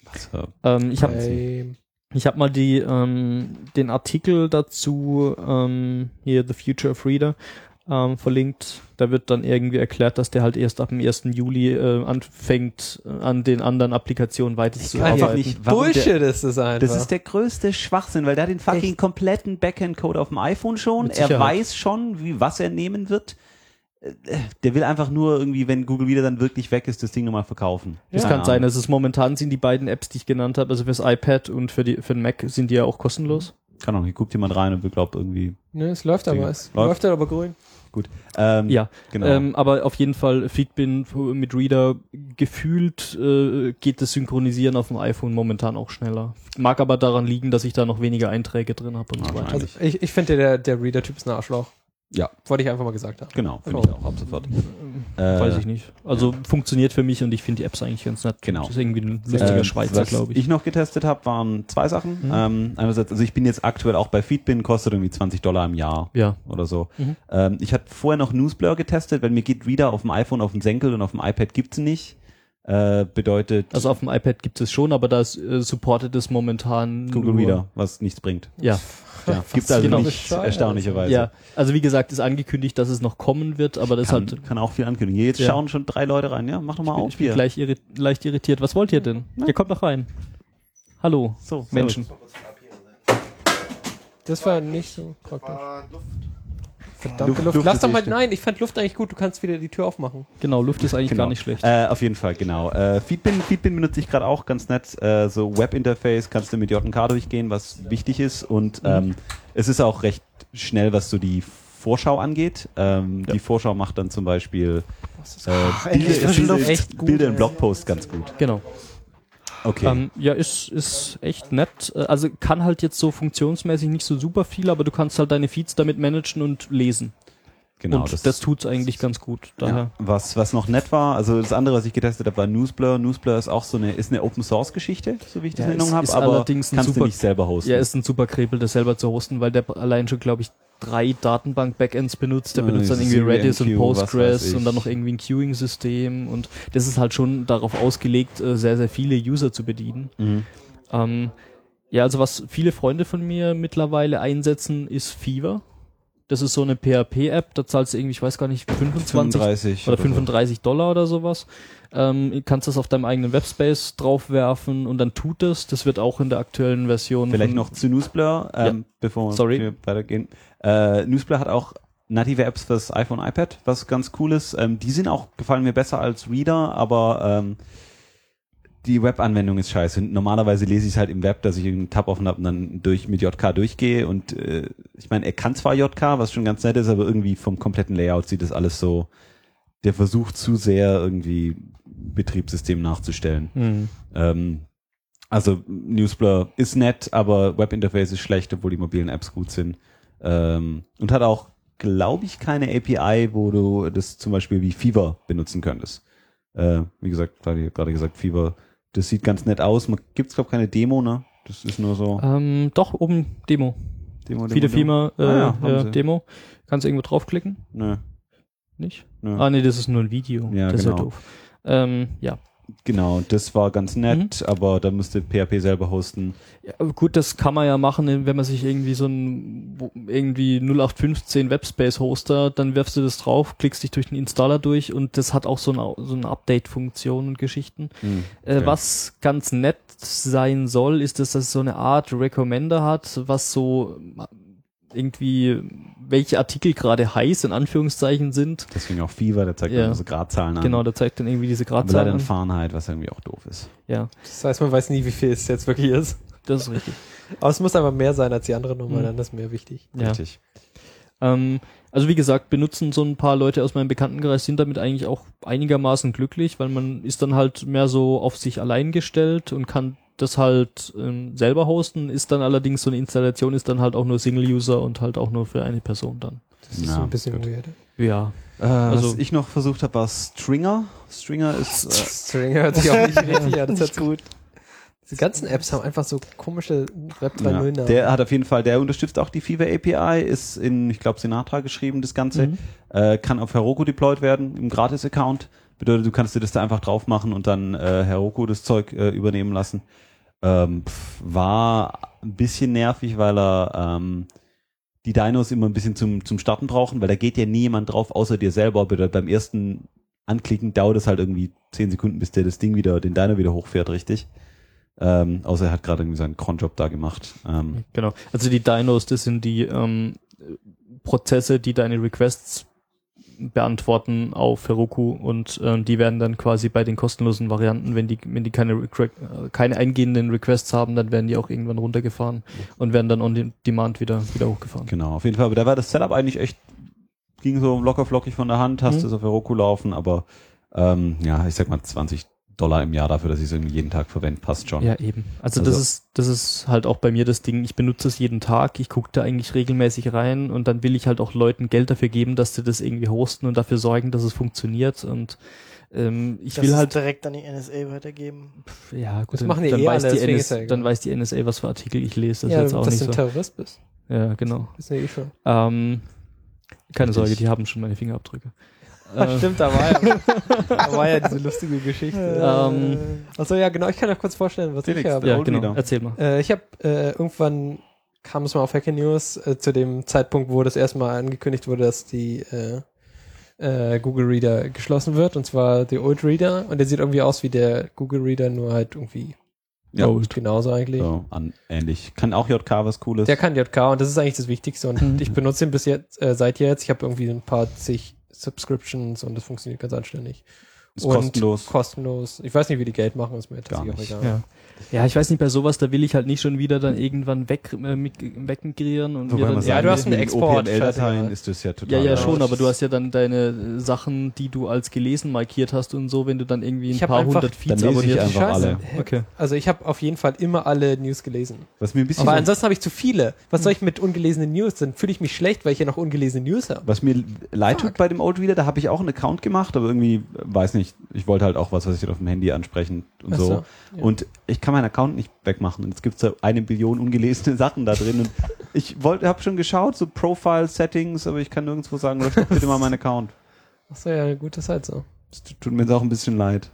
Ich hab mal den Artikel dazu, hier The Future of Reader, verlinkt. Da wird dann irgendwie erklärt, dass der halt erst ab dem 1. Juli anfängt, an den anderen Applikationen weiterzuarbeiten. nicht, warum Bullshit ist es einfach. das ist der größte Schwachsinn, weil der hat den fucking kompletten Backend-Code auf dem iPhone schon. Mit Er Sicherheit. weiß schon, was er nehmen wird. Der will einfach nur irgendwie, wenn Google wieder dann wirklich weg ist, das Ding nochmal verkaufen. Das Keine kann sein. Ahnung. Also momentan sind die beiden Apps, die ich genannt habe, also fürs iPad und für den Mac, sind die ja auch kostenlos. Kann auch nicht. Guckt jemand rein und glaubt irgendwie. Ne, es läuft aber. Es läuft aber grün. Gut. Ja, Genau. aber auf jeden Fall Feedbin mit Reader gefühlt geht das Synchronisieren auf dem iPhone momentan auch schneller. Mag aber daran liegen, dass ich da noch weniger Einträge drin habe und so weiter. Wahrscheinlich. Also ich finde, der Reader-Typ ist ein Arschloch. Ja. Wollte ich einfach mal gesagt haben. Genau, finde Oh. ich auch ab sofort. Weiß ich nicht. Also funktioniert für mich und ich finde die Apps eigentlich ganz nett. Genau. Das ist irgendwie ein lustiger Schweizer, was glaube ich. ich noch getestet habe, waren 2 Sachen. Einerseits, also ich bin jetzt aktuell auch bei Feedbin, kostet irgendwie $20 im Jahr Ja. oder so. Ich hatte vorher noch Newsblur getestet, weil mir geht Reader auf dem iPhone, auf dem Senkel und auf dem iPad gibt's nicht. Bedeutet Also auf dem iPad gibt es schon, aber da supportet es momentan Google nur- Reader, was nichts bringt. Ja. Ja, gibt's also genau nicht, bescheuert. erstaunlicherweise. Ja, also wie gesagt, ist angekündigt, dass es noch kommen wird, aber das Kann auch viel ankündigen. Jetzt Ja. schauen schon 3 Leute rein, ja? Mach doch mal auf ich bin hier. gleich leicht irritiert. Was wollt ihr denn? Ihr kommt doch rein. Hallo, So, Menschen. Das war nicht so praktisch. Verdammte Luft- Luft. Luft Lass ist doch mal, wichtig. nein, ich fand Luft eigentlich gut. Du kannst wieder die Tür aufmachen. Genau, Luft ist eigentlich Genau. gar nicht schlecht. Auf jeden Fall, genau. Feedbin benutze ich gerade auch ganz nett. So Webinterface kannst du mit JK durchgehen, was wichtig ist. Und es ist auch recht schnell, was so die Vorschau angeht. Die Vorschau macht dann zum Beispiel endlich frische Luft. Echt gut, Bilder im ey. Blogpost ganz gut. Genau. Okay. Ja, ist echt nett. Also kann halt jetzt so funktionsmäßig nicht so super viel, aber du kannst halt deine Feeds damit managen und lesen. Genau. und das tut's eigentlich ganz gut. Daher. Ja, was noch nett war, also das andere, was ich getestet habe, war Newsblur. Newsblur ist auch ist eine Open Source Geschichte, so wie ich das in Erinnerung habe, ist aber allerdings ein kannst du super- nicht selber hosten. Ja, ist ein super Krepel, das selber zu hosten, weil der allein schon, glaube ich, 3 Datenbank-Backends benutzt. Der benutzt dann irgendwie Redis und CRNQ, was weiß Postgres ich. und dann noch irgendwie ein Queuing-System und das ist halt schon darauf ausgelegt, sehr, sehr viele User zu bedienen. Ja, also was viele Freunde von mir mittlerweile einsetzen, ist Fever. Das ist so eine PHP-App, da zahlst du irgendwie, ich weiß gar nicht, 35 oder $35 oder sowas. Kannst das auf deinem eigenen Webspace draufwerfen und dann tut es. Das wird auch in der aktuellen Version. Vielleicht noch zu Newsblur, bevor wir weitergehen. Newsblur hat auch native Apps fürs iPhone, iPad, was ganz cool ist. Die sind auch, gefallen mir besser als Reader, aber die Web-Anwendung ist scheiße. Normalerweise lese ich es halt im Web, dass ich einen Tab offen habe und dann mit JK durchgehe. Und ich meine, er kann zwar JK, was schon ganz nett ist, aber irgendwie vom kompletten Layout sieht das alles so, der versucht zu sehr irgendwie Betriebssystem nachzustellen. Also Newsblur ist nett, aber Webinterface ist schlecht, obwohl die mobilen Apps gut sind. Und hat auch, glaube ich, keine API, wo du das zum Beispiel wie Fever benutzen könntest. Wie gesagt, gerade gesagt, Fever, das sieht ganz nett aus. Gibt's, glaube ich, keine Demo, ne? Das ist nur so. Doch, oben Demo. Viele Firma Demo. Kannst du irgendwo draufklicken? Nö. Nicht? Nö. Nee, das ist nur ein Video. Ja, das genau. ist ja doof. Ja. Genau, das war ganz nett, aber da müsste PHP selber hosten. Ja, gut, das kann man ja machen, wenn man sich irgendwie so ein 0815 Webspace Hoster, dann wirfst du das drauf, klickst dich durch den Installer durch und das hat auch so eine Update-Funktion und Geschichten. Okay. Was ganz nett sein soll, ist, dass das so eine Art Recommender hat, was so irgendwie welche Artikel gerade heiß in Anführungszeichen sind. Deswegen auch Fever, der zeigt dann so Gradzahlen an. Genau, der zeigt dann irgendwie diese Gradzahlen an. Fahrenheit, was irgendwie auch doof ist. Ja. Das heißt, man weiß nie, wie viel es jetzt wirklich ist. Das ist richtig. Aber es muss einfach mehr sein als die andere Nummer, dann ist mehr wichtig. Ja. Richtig. Also wie gesagt, benutzen so ein paar Leute aus meinem Bekanntenkreis, sind damit eigentlich auch einigermaßen glücklich, weil man ist dann halt mehr so auf sich allein gestellt und kann das halt selber hosten, ist dann allerdings so eine Installation, ist dann halt auch nur Single-User und halt auch nur für eine Person dann. Das ist so ein bisschen weird. Ja. Was ich noch versucht habe, war Stringer. Stringer ist... Stringer hört sich auch nicht richtig an, das ist gut. Die ganzen Apps haben einfach so komische Web 3.0 Namen. Der hat auf jeden Fall, der unterstützt auch die Fever API, ist in, ich glaube, Sinatra geschrieben, das Ganze. Kann auf Heroku deployed werden, im Gratis-Account. Bedeutet, du kannst dir das da einfach drauf machen und dann Heroku das Zeug übernehmen lassen. War ein bisschen nervig, weil er die Dynos immer ein bisschen zum Starten brauchen, weil da geht ja nie jemand drauf, außer dir selber. Bedeutet, beim ersten Anklicken dauert es halt irgendwie 10 Sekunden, bis der das Ding den Dyno wieder hochfährt, richtig. Außer er hat gerade irgendwie seinen Cronjob da gemacht. Genau. Also die Dynos, das sind die Prozesse, die deine Requests beantworten auf Heroku und die werden dann quasi bei den kostenlosen Varianten, wenn die keine eingehenden Requests haben, dann werden die auch irgendwann runtergefahren und werden dann on demand wieder hochgefahren. Genau, auf jeden Fall. Aber da war das Setup eigentlich echt, ging so locker flockig von der Hand, hast es auf Heroku laufen, aber ich sag mal $20 im Jahr dafür, dass ich es irgendwie jeden Tag verwende, passt schon. Ja, eben. Also das ist halt auch bei mir das Ding, ich benutze es jeden Tag, ich gucke da eigentlich regelmäßig rein und dann will ich halt auch Leuten Geld dafür geben, dass sie das irgendwie hosten und dafür sorgen, dass es funktioniert und ich will halt direkt an die NSA weitergeben. Ja, gut, das machen die dann alle, weiß die NSA, was für Artikel ich lese, das ja, ist jetzt auch dass nicht du ein so. Terrorist bist. Ja, genau. Das ist ja schon. Keine Sorge, die haben schon meine Fingerabdrücke. Stimmt, da war ja diese lustige Geschichte. Achso, ja, genau, ich kann auch kurz vorstellen, was Felix, ich habe. Ja, genau, erzähl mal. Ich habe irgendwann kam es mal auf Hacker News zu dem Zeitpunkt, wo das erstmal angekündigt wurde, dass die Google Reader geschlossen wird, und zwar der Old Reader, und der sieht irgendwie aus wie der Google Reader, nur halt irgendwie genauso eigentlich. So, ähnlich. Kann auch JK was Cooles. Der kann JK und das ist eigentlich das Wichtigste, und ich benutze ihn bis jetzt, seit jetzt. Ich habe irgendwie ein paar zig Subscriptions und das funktioniert ganz anständig. Ist kostenlos. Kostenlos. Ich weiß nicht, wie die Geld machen, ist mir tatsächlich auch egal. Ja, ich weiß nicht, bei sowas, da will ich halt nicht schon wieder dann irgendwann wegmigrieren und Wobei man du hast einen Export. OPML-Dateien ist das ja total. Ja, schon, aber du hast ja dann deine Sachen, die du als gelesen markiert hast und so, wenn du dann irgendwie ein paar hundert Feeds abonniert hast. Alle. Okay. Also ich habe auf jeden Fall immer alle News gelesen. Was mir ein bisschen aber ansonsten habe ich zu viele. Was soll ich mit ungelesenen News? Dann fühle ich mich schlecht, weil ich ja noch ungelesene News habe. Was mir leid tut bei dem Old Reader, da habe ich auch einen Account gemacht, aber irgendwie, weiß nicht, ich wollte halt auch was ich auf dem Handy ansprechen und so. Ja. Und ich kann meinen Account nicht wegmachen. Und es gibt so 1 Billion ungelesene Sachen da drin. Und ich habe schon geschaut, so Profile-Settings, aber ich kann nirgendwo sagen, löscht doch bitte mal meinen Account. Achso, ja, gut, das ist halt so. Das tut mir jetzt auch ein bisschen leid.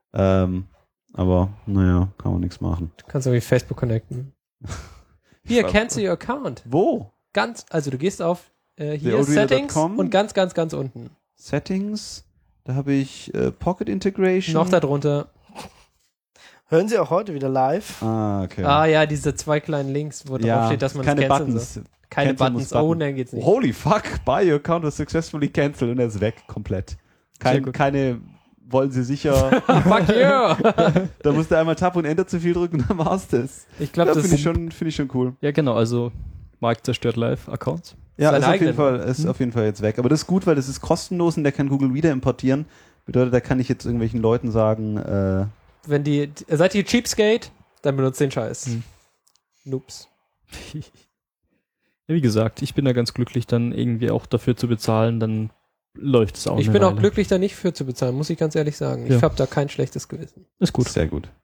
Aber, naja, kann man nichts machen. Du kannst irgendwie Facebook connecten. Hier, cancel your account. Wo? Also du gehst auf hier Settings und ganz, ganz, ganz unten. Settings, da habe ich Pocket Integration. Noch darunter. Hören Sie auch heute wieder live? Ah, okay. Ah ja, diese zwei kleinen Links, wo drauf steht, dass man keine es canceln Buttons. soll. Keine Buttons. Oh, dann geht's nicht. Holy fuck, buy your account was successfully cancelled und er ist weg, komplett. Keine, wollen Sie sicher. Fuck you! Da musst du einmal Tab und Enter zu viel drücken, dann war's das. Ich glaube, das finde ich schon cool. Ja, genau, also Mark zerstört Live-Accounts. Ja, Seine ist auf jeden Fall jetzt weg. Aber das ist gut, weil das ist kostenlos und der kann Google Reader importieren. Bedeutet, da kann ich jetzt irgendwelchen Leuten sagen, wenn seid ihr Cheapskate, dann benutzt den Scheiß. Noobs. Ja, wie gesagt, ich bin da ganz glücklich, dann irgendwie auch dafür zu bezahlen, dann läuft es auch. Ich bin auch glücklich, da nicht für zu bezahlen, muss ich ganz ehrlich sagen. Ich habe da kein schlechtes Gewissen. Ist gut. Sehr gut.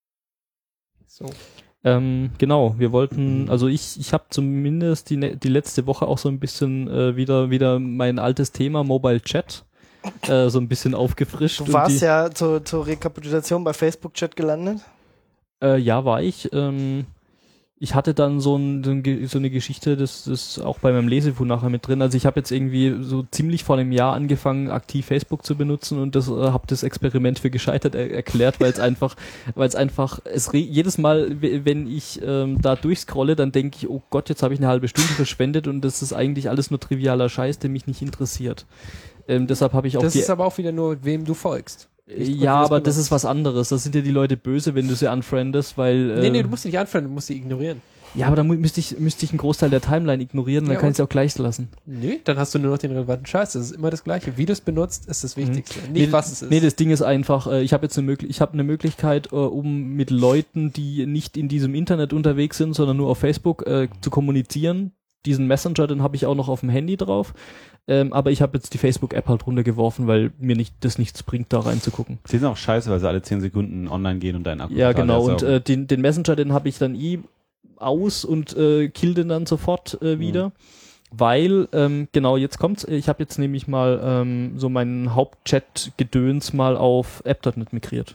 So. Genau, wir wollten, also ich habe zumindest die letzte Woche auch so ein bisschen wieder mein altes Thema Mobile Chat so ein bisschen aufgefrischt. Du warst ja zur Rekapitulation bei Facebook-Chat gelandet? Ja, war ich. Ich hatte dann so eine Geschichte, das ist auch bei meinem Lesebuch nachher mit drin. Also ich habe jetzt irgendwie so ziemlich vor einem Jahr angefangen, aktiv Facebook zu benutzen und habe das Experiment für gescheitert erklärt, weil es einfach jedes Mal, wenn ich da durchscrolle, dann denke ich, oh Gott, jetzt habe ich eine halbe Stunde verschwendet und das ist eigentlich alles nur trivialer Scheiß, der mich nicht interessiert. Deshalb habe ich auch das ist aber auch wieder nur, wem du folgst. Ja, aber das ist was anderes. Da sind ja die Leute böse, wenn du sie unfriendest, weil... Nee, du musst sie nicht unfrienden, du musst sie ignorieren. Ja, aber dann müsste ich einen Großteil der Timeline ignorieren und dann kann ich sie auch gleich lassen. Nee, dann hast du nur noch den relevanten Scheiß. Das ist immer das Gleiche. Wie du es benutzt, ist das Wichtigste. Nicht, was es ist. Nee, das Ding ist einfach, ich habe jetzt eine Möglichkeit, um mit Leuten, die nicht in diesem Internet unterwegs sind, sondern nur auf Facebook, zu kommunizieren. Diesen Messenger, den habe ich auch noch auf dem Handy drauf. Aber ich habe jetzt die Facebook-App halt runtergeworfen, weil mir das nichts bringt, da reinzugucken. Sie sind auch scheiße, weil sie alle 10 Sekunden online gehen und deinen Akku ja, genau. Und den Messenger, den habe ich dann aus und kill den dann sofort wieder. Weil, genau, jetzt kommt's. Ich habe jetzt nämlich mal so meinen Hauptchat-Gedöns mal auf App.net migriert.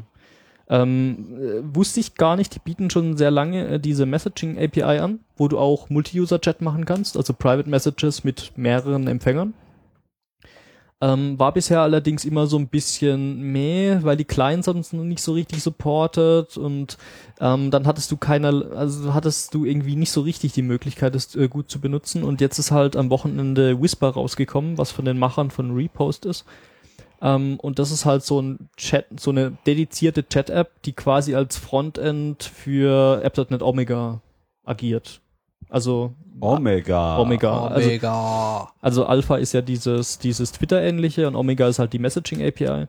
Wusste ich gar nicht, die bieten schon sehr lange diese Messaging-API an, wo du auch Multi-User-Chat machen kannst, also Private Messages mit mehreren Empfängern. War bisher allerdings immer so ein bisschen weil die Clients haben es noch nicht so richtig supportet und dann hattest du irgendwie nicht so richtig die Möglichkeit, es gut zu benutzen und jetzt ist halt am Wochenende Whisper rausgekommen, was von den Machern von Repost ist. Und das ist halt so ein Chat, so eine dedizierte Chat-App, die quasi als Frontend für App.net Omega agiert. Also Omega. Also Alpha ist ja dieses Twitter-ähnliche und Omega ist halt die Messaging-API.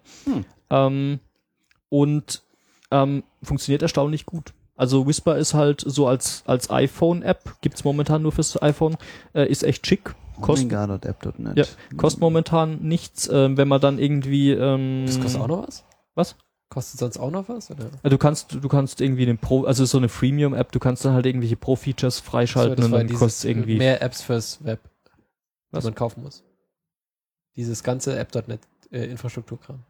Funktioniert erstaunlich gut. Also Whisper ist halt so als iPhone-App, gibt's momentan nur fürs iPhone, ist echt schick. Omega.app.net. Ja, kostet momentan nichts, wenn man dann irgendwie... das kostet auch noch was? Was? Kostet sonst auch noch was? Oder? Du kannst irgendwie also so eine Freemium-App, du kannst dann halt irgendwelche Pro-Features freischalten und dann kostet irgendwie... Mehr Apps fürs Web, was man kaufen muss. Dieses ganze App.net Infrastrukturkram.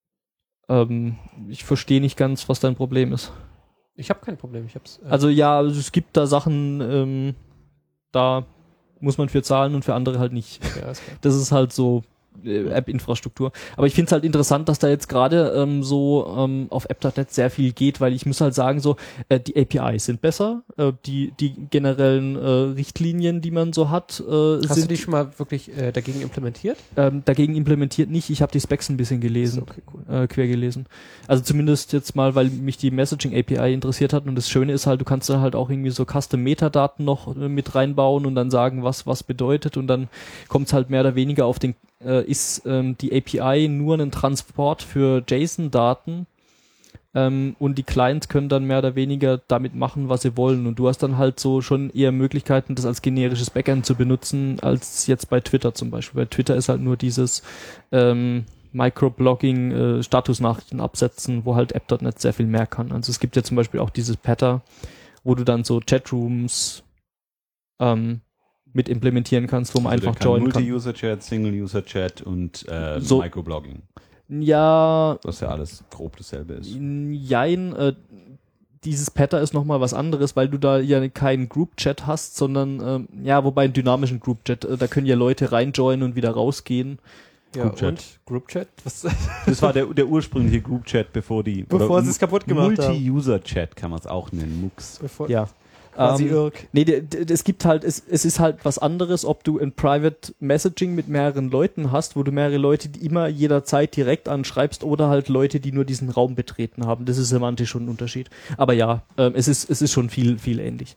Ich verstehe nicht ganz, was dein Problem ist. Ich habe kein Problem, ich hab's... Also ja, es gibt da Sachen, da muss man für zahlen und für andere halt nicht. Ja, das ist halt so App-Infrastruktur. Aber ich finde es halt interessant, dass da jetzt gerade auf App.net sehr viel geht, weil ich muss halt sagen, so die APIs sind besser, die generellen Richtlinien, die man so hat, Hast du die schon mal wirklich dagegen implementiert? Dagegen implementiert nicht. Ich habe die Specs ein bisschen gelesen, okay, cool. quer gelesen. Also zumindest jetzt mal, weil mich die Messaging API interessiert hat und das Schöne ist halt, du kannst da halt auch irgendwie so Custom-Metadaten noch mit reinbauen und dann sagen, was bedeutet und dann kommt es halt mehr oder weniger auf den ist die API nur ein Transport für JSON-Daten und die Clients können dann mehr oder weniger damit machen, was sie wollen und du hast dann halt so schon eher Möglichkeiten, das als generisches Backend zu benutzen, als jetzt bei Twitter zum Beispiel. Bei Twitter ist halt nur dieses Microblogging, Statusnachrichten absetzen, wo halt App.net sehr viel mehr kann. Also es gibt ja zum Beispiel auch dieses Patter, wo du dann so Chatrooms mit implementieren kannst, wo man einfach joinen kann. Multi-User-Chat, Single-User-Chat und Microblogging. Ja. Was ja alles grob dasselbe ist. Jein, dieses Patter ist nochmal was anderes, weil du da ja keinen Group-Chat hast, sondern, wobei einen dynamischen Group-Chat, da können ja Leute reinjoinen und wieder rausgehen. Ja, und Group-Chat? Was? Das war der ursprüngliche Group-Chat, bevor sie es kaputt gemacht haben. Multi-User-Chat kann man es auch nennen, MUX. Ja. Quasi es gibt halt, es ist halt was anderes, ob du ein Private Messaging mit mehreren Leuten hast, wo du mehrere Leute die immer jederzeit direkt anschreibst oder halt Leute, die nur diesen Raum betreten haben. Das ist semantisch schon ein Unterschied. Aber ja, es ist schon viel, viel ähnlich.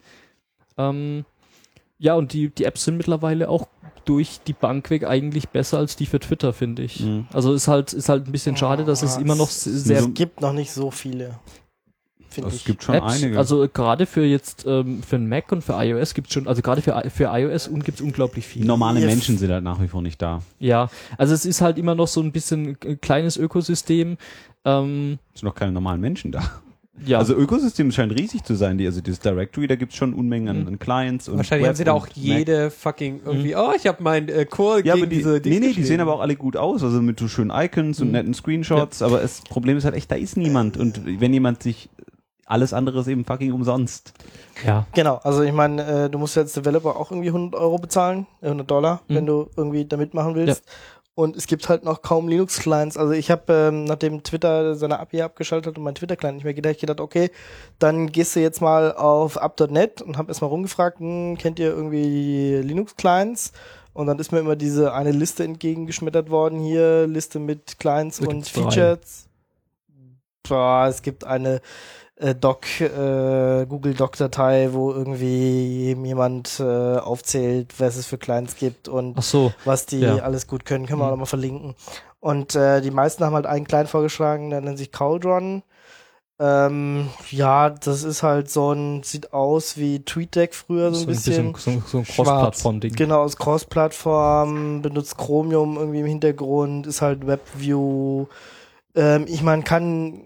Ja, und die Apps sind mittlerweile auch durch die Bank weg eigentlich besser als die für Twitter, finde ich. Mhm. Also ist halt ein bisschen schade, dass es immer noch sehr... Es gibt noch nicht so viele. Es gibt schon Apps, einige. also gerade für jetzt für einen Mac und für iOS gibt es schon, also gerade für iOS gibt es unglaublich viel. Normale Menschen sind halt nach wie vor nicht da. Ja, also es ist halt immer noch so ein bisschen ein kleines Ökosystem. Es sind noch keine normalen Menschen da. Ja. Also Ökosystem scheint riesig zu sein. Also das Directory, da gibt es schon Unmengen an Clients. Und wahrscheinlich Web haben sie da auch und jede fucking irgendwie, ich habe mein Core ja, gegen aber diese die sehen aber auch alle gut aus, also mit so schönen Icons und netten Screenshots, aber das Problem ist halt echt, da ist niemand. Und wenn jemand sich alles andere ist eben fucking umsonst. Ja. Genau, also ich meine, du musst ja als Developer auch irgendwie $100 bezahlen, $100, wenn du irgendwie da mitmachen willst. Ja. Und es gibt halt noch kaum Linux-Clients. Also ich habe, nachdem Twitter seine API abgeschaltet hat und mein Twitter-Client nicht mehr geht, habe ich gedacht, okay, dann gehst du jetzt mal auf up.net und habe erstmal rumgefragt, kennt ihr irgendwie Linux-Clients? Und dann ist mir immer diese eine Liste entgegengeschmettert worden, hier, Liste mit Clients und Features. Boah, es gibt eine Google Doc-Datei, wo irgendwie jemand aufzählt, was es für Clients gibt und was die alles gut können. Können wir auch mal verlinken. Und die meisten haben halt einen Client vorgeschlagen, der nennt sich Cauldron. Ja, das ist halt sieht aus wie TweetDeck früher so ein bisschen. So ein Cross-Plattform-Ding. Genau, ist Cross-Plattform, benutzt Chromium irgendwie im Hintergrund, ist WebView. Ich meine, kann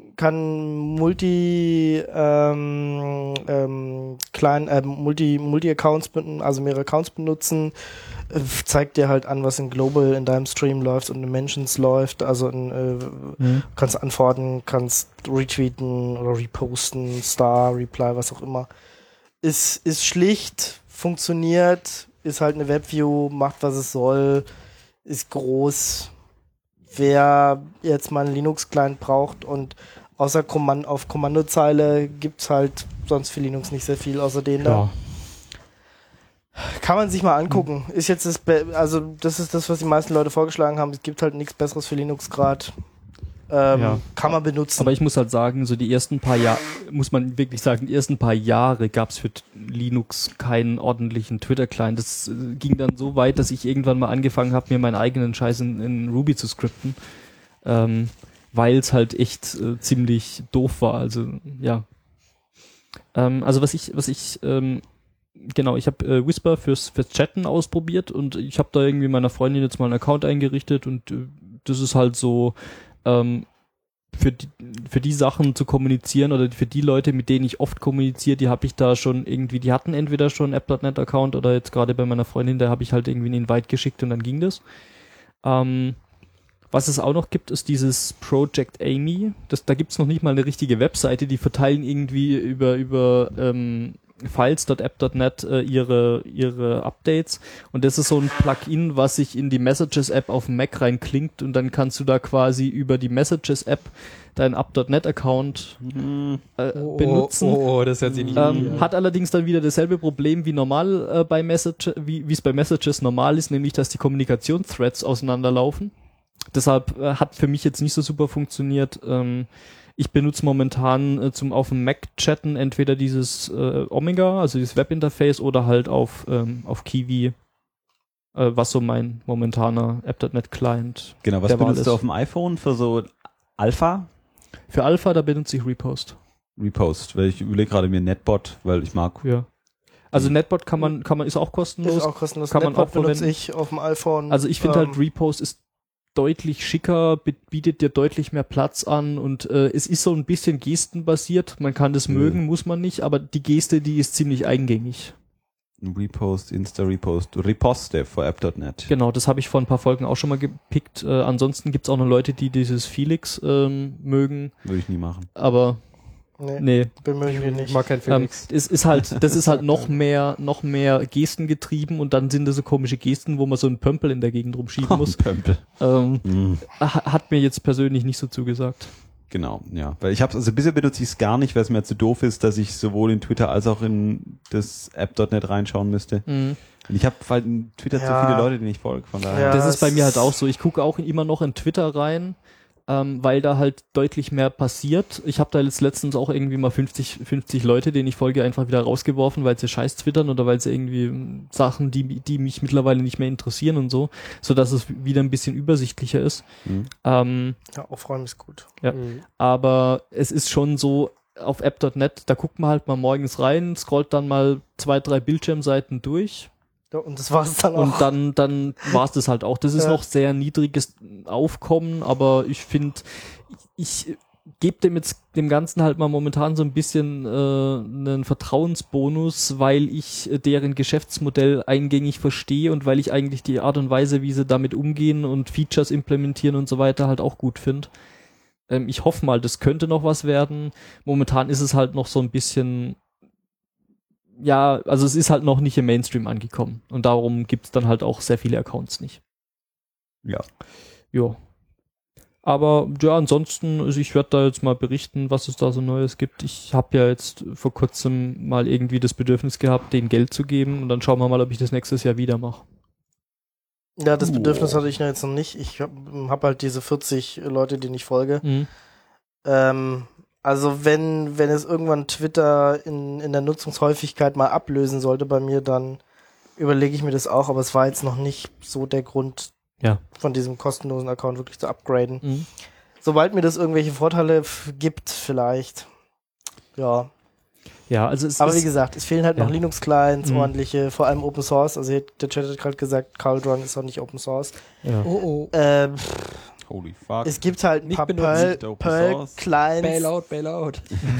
Multi-Accounts, also mehrere Accounts benutzen, zeigt dir halt an, was in Global in deinem Stream läuft und in Mentions läuft, also kannst antworten, kannst retweeten oder reposten, Star, Reply, was auch immer. Ist schlicht, funktioniert, ist halt eine WebView, macht was es soll, ist groß. Wer jetzt mal einen Linux-Client braucht und außer auf Kommandozeile gibt's halt sonst für Linux nicht sehr viel außer denen da. Kann man sich mal angucken. Ist jetzt das ist das, was die meisten Leute vorgeschlagen haben. Es gibt halt nichts Besseres für Linux gerade. Kann man benutzen. Aber ich muss halt sagen, so die ersten paar Jahre, muss man wirklich sagen, die ersten paar Jahre gab es für Linux keinen ordentlichen Twitter-Client. Das ging dann so weit, dass ich irgendwann mal angefangen habe, mir meinen eigenen Scheiß in Ruby zu skripten, weil es halt echt ziemlich doof war. Also ja. Also ich habe Whisper fürs Chatten ausprobiert und ich habe da irgendwie meiner Freundin jetzt mal einen Account eingerichtet und das ist halt so für die Sachen zu kommunizieren oder für die Leute, mit denen ich oft kommuniziere, die habe ich da schon irgendwie, die hatten entweder schon einen App.net-Account oder jetzt gerade bei meiner Freundin, da habe ich halt irgendwie einen Invite geschickt und dann ging das. Was es auch noch gibt, ist dieses Project Amy. Da gibt es noch nicht mal eine richtige Webseite, die verteilen irgendwie über Files.app.net ihre Updates und das ist so ein Plugin, was sich in die Messages-App auf dem Mac reinklingt und dann kannst du da quasi über die Messages-App deinen App.net-Account benutzen. Das hört sich nicht an. Hat allerdings dann wieder dasselbe Problem wie normal wie es bei Messages normal ist, nämlich dass die Kommunikationsthreads auseinanderlaufen. Deshalb hat für mich jetzt nicht so super funktioniert. Ich benutze momentan zum auf dem Mac chatten entweder dieses Omega, also dieses Webinterface, oder halt auf Kiwi, was so mein momentaner App.net Client. Genau, was benutzt du auf dem iPhone für so Alpha? Für Alpha, da benutze ich Repost. Weil ich überlege gerade mir Netbot, weil ich mag. Ja. Also Netbot kann man ist auch kostenlos. Ist auch kostenlos. Kann Netbot man auch verwenden. benutze ich auf dem iPhone. Also ich finde halt Repost ist deutlich schicker, bietet dir deutlich mehr Platz an und es ist so ein bisschen gestenbasiert. Man kann das mögen, muss man nicht, aber die Geste, die ist ziemlich eingängig. Repost, Insta-Repost, Reposte for App.net. Genau, das habe ich vor ein paar Folgen auch schon mal gepickt. Ansonsten gibt's auch noch Leute, die dieses Felix mögen. Würde ich nie machen. Aber Nee. Bemühen wir Ich nicht. mag kein Phoenix. Das ist halt noch mehr Gesten getrieben und dann sind das so komische Gesten, wo man so einen Pömpel in der Gegend rumschieben muss. Pömpel. Hat mir jetzt persönlich nicht so zugesagt. Genau, ja. Weil ich also bisher benutze ich es gar nicht, weil es mir zu doof ist, dass ich sowohl in Twitter als auch in das App.net reinschauen müsste. Und ich habe halt in Twitter zu viele Leute, denen ich folge, von daher. Ja, Das ist bei mir halt auch so. Ich gucke auch immer noch in Twitter rein, weil da halt deutlich mehr passiert. Ich habe da jetzt letztens auch irgendwie mal 50 Leute, denen ich folge, einfach wieder rausgeworfen, weil sie scheiß twittern oder weil sie irgendwie Sachen, die mich mittlerweile nicht mehr interessieren und so, sodass es wieder ein bisschen übersichtlicher ist. Ja, aufräumen ist gut. Ja. Aber es ist schon so, auf app.net, da guckt man halt mal morgens rein, scrollt dann mal 2-3 Bildschirmseiten durch. Ja, und das war's dann auch. Und dann war's das halt auch. Das ist noch sehr niedriges Aufkommen, aber ich finde, ich gebe dem Ganzen halt mal momentan so ein bisschen einen Vertrauensbonus, weil ich deren Geschäftsmodell eingängig verstehe und weil ich eigentlich die Art und Weise, wie sie damit umgehen und Features implementieren und so weiter halt auch gut finde. Ich hoffe mal, das könnte noch was werden. Momentan ist es halt noch so ein bisschen, ja, also es ist halt noch nicht im Mainstream angekommen. Und darum gibt's dann halt auch sehr viele Accounts nicht. Ja. Ja. Aber ja, ansonsten, also ich werde da jetzt mal berichten, was es da so Neues gibt. Ich habe ja jetzt vor kurzem mal irgendwie das Bedürfnis gehabt, denen Geld zu geben. Und dann schauen wir mal, ob ich das nächstes Jahr wieder mache. Ja, das Bedürfnis hatte ich jetzt noch nicht. Ich hab halt diese 40 Leute, denen ich folge. Also wenn es irgendwann Twitter in der Nutzungshäufigkeit mal ablösen sollte bei mir, dann überlege ich mir das auch, aber es war jetzt noch nicht so der Grund, von diesem kostenlosen Account wirklich zu upgraden. Sobald mir das irgendwelche Vorteile gibt, vielleicht. Ja. Ja, also aber wie gesagt, es fehlen halt noch Linux-Clients, ordentliche, vor allem Open Source. Also der Chat hat gerade gesagt, Cauldron ist auch nicht Open Source. Ja. Holy fuck. Es gibt halt ein paar Perl-Clients. Bailout.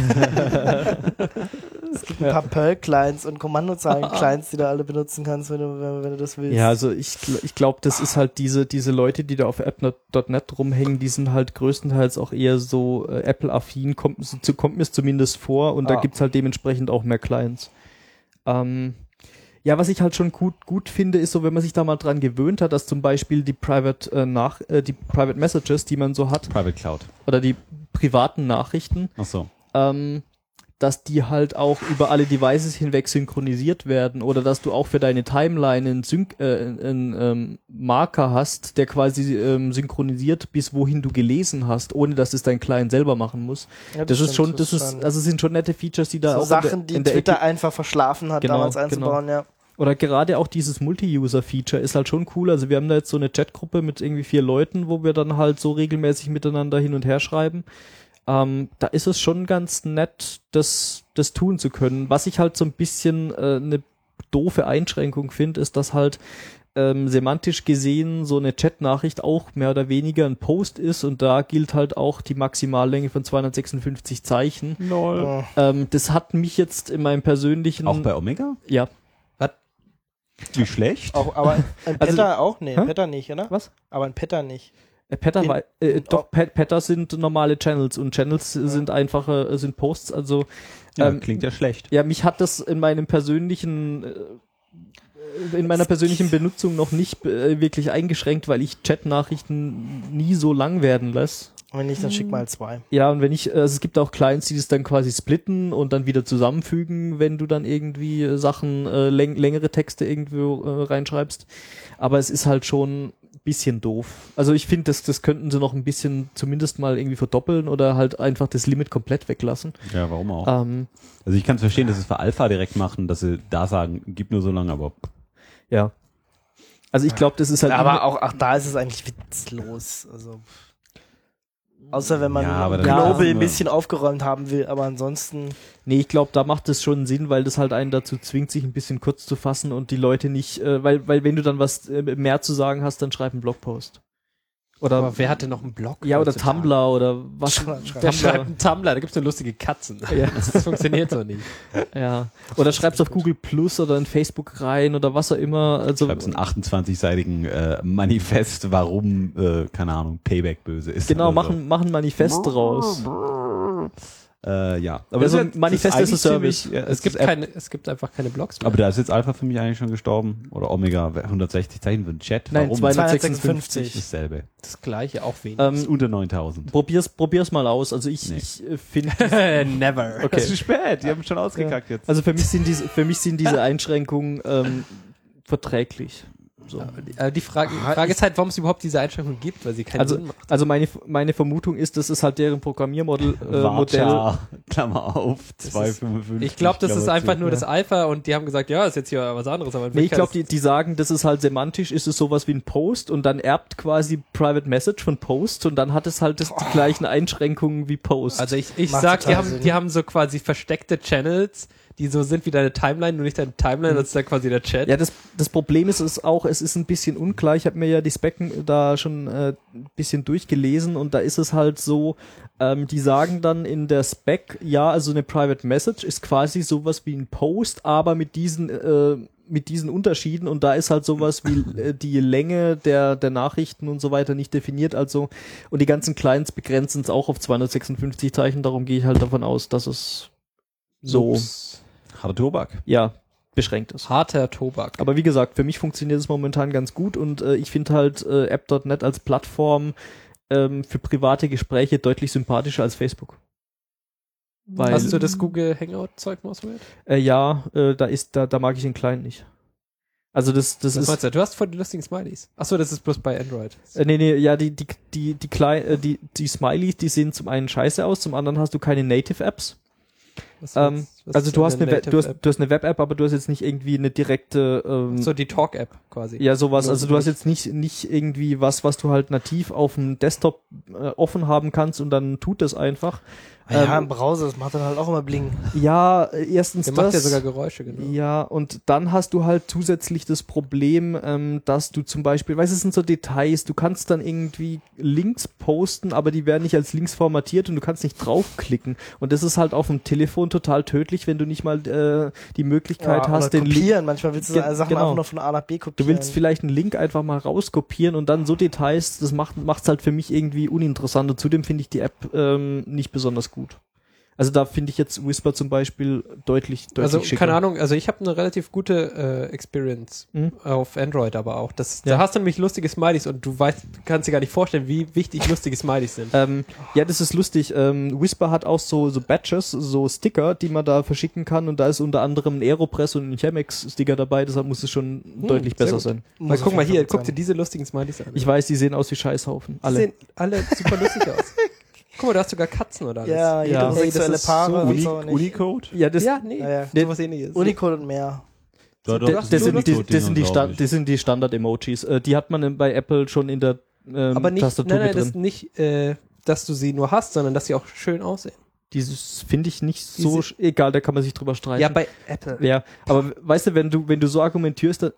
Es gibt ein paar Perl-Clients und Kommandozeilen-Clients, die du alle benutzen kannst, wenn du das willst. Ja, also ich glaube, das ist halt diese Leute, die da auf app.net rumhängen, die sind halt größtenteils auch eher so Apple-affin, kommt mir es zumindest vor, und da gibt's halt dementsprechend auch mehr Clients. Ja, was ich halt schon gut finde, ist so, wenn man sich da mal dran gewöhnt hat, dass zum Beispiel die Private Messages, die man so hat, Private Cloud, oder die privaten Nachrichten, ach so, dass die halt auch über alle Devices hinweg synchronisiert werden, oder dass du auch für deine Timeline einen Marker hast, der quasi synchronisiert, bis wohin du gelesen hast, ohne dass es dein Client selber machen muss. Ja, das sind schon nette Features, die da so auch Sachen, die Twitter einfach verschlafen hat, damals einzubauen, ja. Oder gerade auch dieses Multi-User-Feature ist halt schon cool. Also wir haben da jetzt so eine Chatgruppe mit irgendwie 4 Leuten, wo wir dann halt so regelmäßig miteinander hin und her schreiben. Da ist es schon ganz nett, das tun zu können. Was ich halt so ein bisschen eine doofe Einschränkung finde, ist, dass halt semantisch gesehen so eine Chat-Nachricht auch mehr oder weniger ein Post ist, und da gilt halt auch die Maximallänge von 256 Zeichen. Lol. Das hat mich jetzt in meinem persönlichen... Auch bei Omega? Ja. Wie schlecht? Auch, aber ein Petter auch? Nee, Hä? Petter nicht, oder? Was? Aber ein Petter nicht. Petter sind normale Channels, und Channels sind einfache, sind Posts, also klingt ja schlecht. Ja, mich hat das in meiner persönlichen Benutzung noch nicht wirklich eingeschränkt, weil ich Chat-Nachrichten nie so lang werden lasse. Wenn nicht, dann schick mal 2. Ja, und es gibt auch Clients, die das dann quasi splitten und dann wieder zusammenfügen, wenn du dann irgendwie Sachen, längere Texte irgendwo reinschreibst. Aber es ist halt schon ein bisschen doof. Also ich finde, das könnten sie noch ein bisschen zumindest mal irgendwie verdoppeln oder halt einfach das Limit komplett weglassen. Ja, warum auch? Also ich kann es verstehen, dass sie es für Alpha direkt machen, dass sie da sagen, gib nur so lange, aber... Ja. Also ich glaube, das ist halt... Aber auch da ist es eigentlich witzlos. Also... Außer wenn man Global ein bisschen aufgeräumt haben will, aber ansonsten... Nee, ich glaube, da macht es schon Sinn, weil das halt einen dazu zwingt, sich ein bisschen kurz zu fassen und die Leute nicht, weil wenn du dann was mehr zu sagen hast, dann schreib einen Blogpost. Oder aber wer hatte noch einen Blog? Ja, oder Tumblr oder was. Der schreibt einen Tumblr, da gibt's nur lustige Katzen. Ja. Das funktioniert so nicht. Ja. Oder schreibst auf Google Plus oder in Facebook rein oder was auch immer. Also schreibst einen 28-seitigen Manifest, warum, keine Ahnung, Payback böse ist. Genau, mach ein Manifest draus. Ja. Aber also Manifest ist ein Service. Ziemlich, Es gibt einfach keine Blogs mehr. Aber da ist jetzt Alpha für mich eigentlich schon gestorben. Oder Omega 160 Zeichen für den Chat. Nein, warum? 256. Dasselbe. Das gleiche, auch wenig. Das ist unter 9000. Probier's mal aus. Also ich finde... Never. Okay. Das ist zu spät, die haben schon ausgekackt jetzt. Also für mich sind diese Einschränkungen verträglich. So. Die Frage ist halt, warum es überhaupt diese Einschränkung gibt, weil sie keinen Sinn macht. Also meine Vermutung ist, das ist halt deren Programmiermodell. Modell. Klammer auf, 255. Ich glaube, das ist einfach nur das Alpha und die haben gesagt, ja, ist jetzt hier was anderes. Aber ich glaube, die sagen, das ist halt semantisch, ist es sowas wie ein Post und dann erbt quasi Private Message von Post und dann hat es halt die gleichen Einschränkungen wie Post. Also ich sag, die haben so quasi versteckte Channels, die so sind wie deine Timeline, nur nicht deine Timeline, das ist dann quasi der Chat. Ja, das Problem ist es ist ein bisschen unklar. Ich habe mir ja die Specken da schon ein bisschen durchgelesen und da ist es halt so, die sagen dann in der Spec, ja, also eine Private Message ist quasi sowas wie ein Post, aber mit diesen Unterschieden und da ist halt sowas wie die Länge der Nachrichten und so weiter nicht definiert, also und die ganzen Clients begrenzen es auch auf 256 Zeichen, darum gehe ich halt davon aus, dass es so harter Tobak. Ja, beschränkt ist. Harter Tobak. Aber wie gesagt, für mich funktioniert es momentan ganz gut und ich finde halt App.net als Plattform für private Gespräche deutlich sympathischer als Facebook. Weil, hast du das Google Hangout-Zeug mal ausprobiert? Ja, da mag ich den Client nicht. Also das ist... Du hast voll die lustigen Smileys. Achso, das ist bloß bei Android. Nee, ja, die Smileys, die sehen zum einen scheiße aus, zum anderen hast du keine Native-Apps. Also du hast eine Web-App, aber du hast jetzt nicht irgendwie eine direkte... so die Talk-App quasi. Ja, sowas. Also du hast jetzt nicht irgendwie was du halt nativ auf dem Desktop offen haben kannst und dann tut das einfach. Ja, im Browser, das macht dann halt auch immer Bling. Ja, erstens der macht ja sogar Geräusche, genau. Ja, und dann hast du halt zusätzlich das Problem, dass du zum Beispiel, weißt du, es sind so Details, du kannst dann irgendwie Links posten, aber die werden nicht als Links formatiert und du kannst nicht draufklicken. Und das ist halt auf dem Telefon total tödlich, wenn du nicht mal die Möglichkeit hast, den Link... Manchmal willst du Sachen einfach nur von A nach B kopieren. Du willst vielleicht einen Link einfach mal rauskopieren und dann so Details, das macht's halt für mich irgendwie uninteressant. Und zudem finde ich die App nicht besonders gut. Also da finde ich jetzt Whisper zum Beispiel deutlich also schicker. Keine Ahnung, also ich habe eine relativ gute Experience auf Android aber auch. Da hast du nämlich lustige Smileys und du kannst dir gar nicht vorstellen, wie wichtig lustige Smileys sind. Ja, das ist lustig. Whisper hat auch so Badges, so Sticker, die man da verschicken kann und da ist unter anderem ein Aeropress und ein Chemex-Sticker dabei, deshalb muss es schon deutlich besser sein. Guck mal hier, guck dir diese lustigen Smileys an. Ich weiß, die sehen aus wie Scheißhaufen. Die sehen alle super lustig aus. Guck mal, du hast sogar Katzen oder alles. Ja, heterosexuelle Paare und so. Unicode? Ja, sowas ähnliches. Unicode und mehr. Das sind die Standard-Emojis. Die hat man bei Apple schon in der aber nicht, Tastatur nein, drin. das ist nicht, dass du sie nur hast, sondern dass sie auch schön aussehen. Dieses finde ich nicht so egal, da kann man sich drüber streiten. Ja, bei Apple. Ja, aber weißt du, wenn du so argumentierst,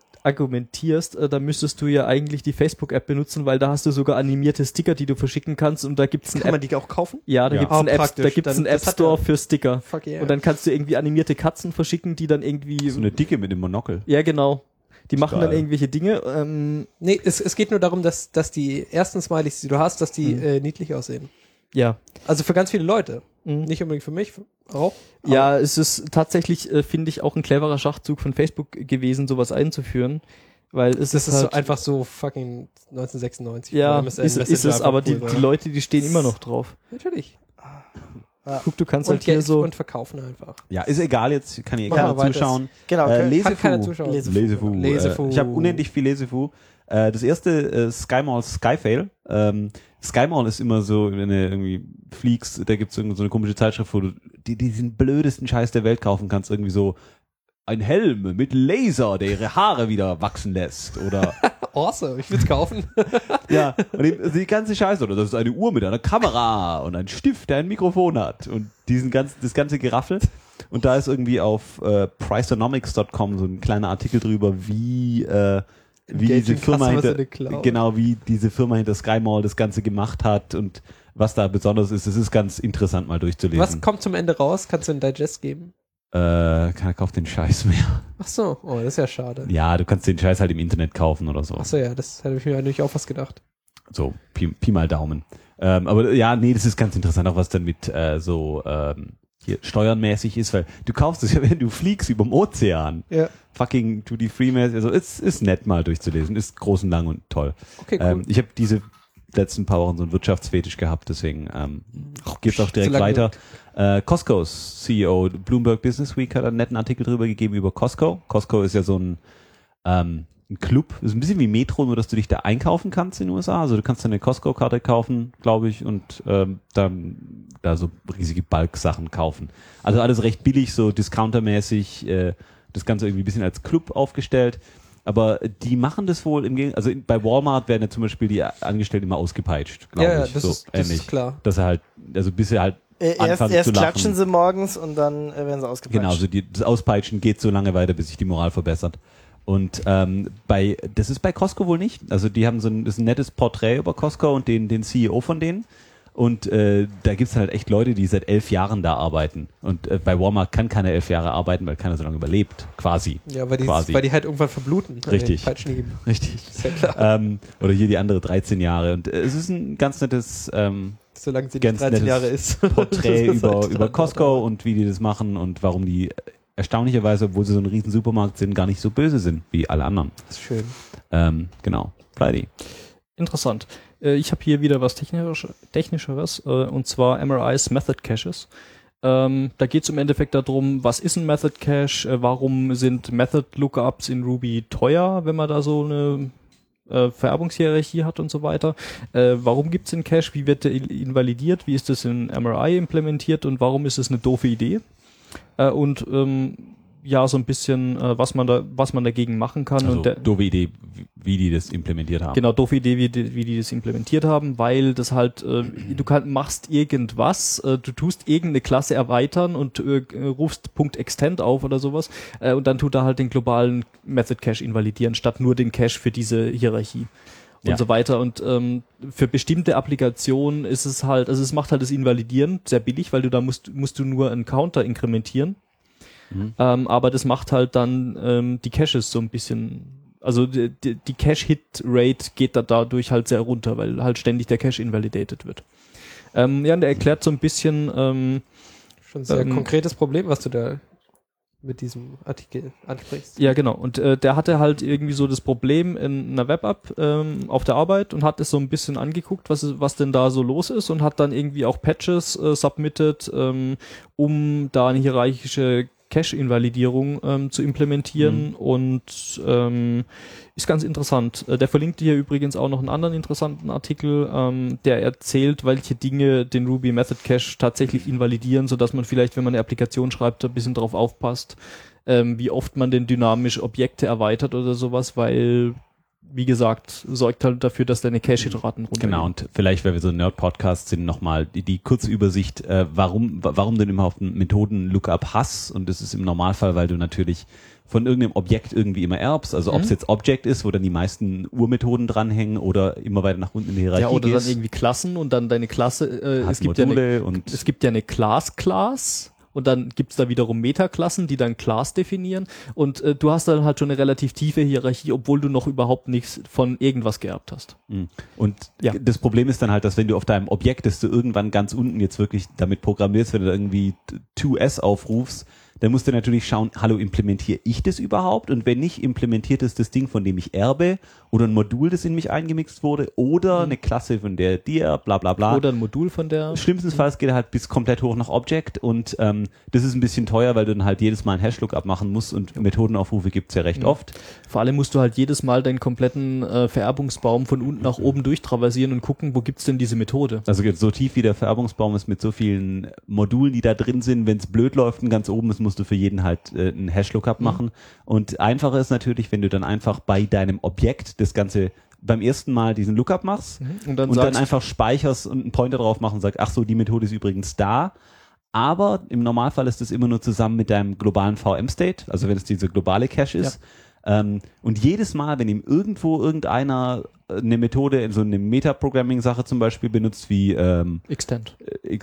dann müsstest du ja eigentlich die Facebook-App benutzen, weil da hast du sogar animierte Sticker, die du verschicken kannst und da gibt's Kann man die auch kaufen? Ja, da gibt's einen App Store für Sticker. Fuck yeah. Und dann kannst du irgendwie animierte Katzen verschicken, die dann irgendwie... So eine Dicke mit dem Monokel. Ja, genau. Die machen dann irgendwelche Dinge. Nee, es geht nur darum, dass die ersten Smileys, die du hast, dass die niedlich aussehen. Ja. Also für ganz viele Leute. Nicht unbedingt für mich, auch. Ja, es ist tatsächlich, finde ich, auch ein cleverer Schachzug von Facebook gewesen, sowas einzuführen. Weil es das ist halt so einfach so fucking 1996. Ja, ist es, aber die Leute, die stehen immer noch drauf. Natürlich. Guck, du kannst halt hier so... Und verkaufen einfach. Ja, ist egal, jetzt kann hier keiner zuschauen. Genau, kann keiner zuschauen. Lesefu. Ich habe unendlich viel Lesefu. Das erste, Skymall Skyfail. Skymall ist immer so, wenn du irgendwie fliegst, da gibt's irgendwie so eine komische Zeitschrift, wo du diesen blödesten Scheiß der Welt kaufen kannst. Irgendwie so ein Helm mit Laser, der ihre Haare wieder wachsen lässt. Oder awesome, ich will's kaufen. Ja, und die ganze Scheiße. Oder das ist eine Uhr mit einer Kamera und ein Stift, der ein Mikrofon hat. Und das ganze Geraffel. Und da ist irgendwie auf Priceonomics.com so ein kleiner Artikel drüber, wie diese Firma hinter Skymall das Ganze gemacht hat und was da besonders ist. Das ist ganz interessant mal durchzulesen. Was kommt zum Ende raus? Kannst du einen Digest geben? Keiner kauft den Scheiß mehr. Ach so, oh, das ist ja schade. Ja, du kannst den Scheiß halt im Internet kaufen oder so. Ach so, ja, das hätte ich mir natürlich auch was gedacht. So, Pi mal Daumen. Aber ja, nee, das ist ganz interessant, auch was dann mit hier steuernmäßig ist, weil du kaufst es ja, wenn du fliegst über dem Ozean. Ja. Fucking Duty-Free-mäßig. Also es ist nett mal durchzulesen. Ist groß und lang und toll. Okay, cool. Ich habe diese letzten paar Wochen so einen Wirtschaftsfetisch gehabt, deswegen geht's auch direkt weiter. Costco's CEO, Bloomberg Business Week, hat einen netten Artikel drüber gegeben über Costco. Costco ist ja so ein Club, ist ein bisschen wie Metro, nur dass du dich da einkaufen kannst in den USA. Also du kannst eine Costco-Karte kaufen, glaube ich, und dann da so riesige Bulk-Sachen kaufen. Also alles recht billig, so discountermäßig, das Ganze irgendwie ein bisschen als Club aufgestellt. Aber die machen das wohl im Gegenteil, also bei Walmart werden ja zum Beispiel die Angestellten immer ausgepeitscht, glaube ich. Das ist klar. Dass er halt, also bis er halt anfangen erst zu lachen. klatschen sie morgens und dann werden sie ausgepeitscht. Genau, also das Auspeitschen geht so lange weiter, bis sich die Moral verbessert. Und das ist bei Costco wohl nicht. Also die haben das ist ein nettes Porträt über Costco und den CEO von denen. Und da gibt's halt echt Leute, die seit 11 Jahren da arbeiten. Und bei Walmart kann keiner 11 Jahre arbeiten, weil keiner so lange überlebt, quasi. Ja, weil die halt irgendwann verbluten. Richtig. Richtig. Ist ja klar. Oder hier die andere 13 Jahre. Und es ist ein ganz nettes solange sie ganz 13 Jahre ist. Porträt über Costco und wie die das machen und warum die erstaunlicherweise, obwohl sie so ein riesen Supermarkt sind, gar nicht so böse sind wie alle anderen. Das ist schön. Genau. Friday. Interessant. Ich habe hier wieder was Technischeres, und zwar MRI's Method Caches. Da geht es im Endeffekt darum, was ist ein Method Cache, warum sind Method Lookups in Ruby teuer, wenn man da so eine Vererbungshierarchie hat und so weiter. Warum gibt es den Cache, wie wird der invalidiert, wie ist das in MRI implementiert und warum ist es eine doofe Idee? Und ja, so ein bisschen, was man dagegen machen kann. Also und doofe Idee, wie die das implementiert haben. Genau, doofe Idee, wie die das implementiert haben, weil das halt, machst irgendwas, du tust irgendeine Klasse erweitern und rufst .extend auf oder sowas, und dann tut er halt den globalen Method Cache invalidieren, statt nur den Cache für diese Hierarchie. Und so weiter. Und für bestimmte Applikationen ist es halt, also es macht halt das Invalidieren sehr billig, weil du da musst du nur einen Counter inkrementieren. Aber das macht halt dann die Caches so ein bisschen, also die Cache-Hit-Rate geht da dadurch halt sehr runter, weil halt ständig der Cache invalidated wird. Und der erklärt so ein bisschen schon ein sehr konkretes Problem, was du da mit diesem Artikel ansprichst. Ja, genau. Und der hatte halt irgendwie so das Problem in einer Web-App auf der Arbeit und hat es so ein bisschen angeguckt, was denn da so los ist und hat dann irgendwie auch Patches submitted, um da eine hierarchische Cache-Invalidierung zu implementieren und ist ganz interessant. Der verlinkt hier übrigens auch noch einen anderen interessanten Artikel, der erzählt, welche Dinge den Ruby Method Cache tatsächlich invalidieren, sodass man vielleicht, wenn man eine Applikation schreibt, ein bisschen drauf aufpasst, wie oft man denn dynamisch Objekte erweitert oder sowas, weil, wie gesagt, sorgt halt dafür, dass deine Cache-Raten runtergehen. Genau, und vielleicht, weil wir so ein Nerd-Podcast sind, nochmal die kurze Übersicht, warum du überhaupt einen Methoden-Lookup hast. Und das ist im Normalfall, weil du natürlich von irgendeinem Objekt irgendwie immer erbst. Also ob es jetzt Object ist, wo dann die meisten Urmethoden dranhängen oder immer weiter nach unten in die Hierarchie Ja, oder gehst. dann irgendwie Klassen und dann deine Klasse, es gibt ja eine Class und dann gibt's da wiederum Metaklassen, die dann Class definieren und du hast dann halt schon eine relativ tiefe Hierarchie, obwohl du noch überhaupt nichts von irgendwas geerbt hast. Und das Problem ist dann halt, dass wenn du auf deinem Objekt, das du irgendwann ganz unten jetzt wirklich damit programmierst, wenn du da irgendwie 2S aufrufst, dann musst du natürlich schauen, hallo, implementiere ich das überhaupt? Und wenn nicht, implementiert es das Ding, von dem ich erbe oder ein Modul, das in mich eingemixt wurde oder eine Klasse, von der dir, bla bla bla. Oder ein Modul von der. Schlimmstenfalls geht er halt bis komplett hoch nach Object und das ist ein bisschen teuer, weil du dann halt jedes Mal einen Hash-Lookup machen musst und Methodenaufrufe gibt's ja recht oft. Vor allem musst du halt jedes Mal deinen kompletten Vererbungsbaum von unten nach oben durchtraversieren und gucken, wo gibt's denn diese Methode. Also so tief wie der Vererbungsbaum ist mit so vielen Modulen, die da drin sind, wenn es blöd läuft und ganz oben ist, musst du für jeden halt einen Hash-Lookup machen. Und einfacher ist natürlich, wenn du dann einfach bei deinem Objekt das Ganze beim ersten Mal diesen Lookup machst und dann einfach speicherst und einen Pointer drauf machen und sagst, ach so, die Methode ist übrigens da. Aber im Normalfall ist das immer nur zusammen mit deinem globalen VM-State, also wenn es diese globale Cache ist. Und jedes Mal, wenn ihm irgendeiner eine Methode in so eine Meta-Programming-Sache zum Beispiel benutzt wie Extend.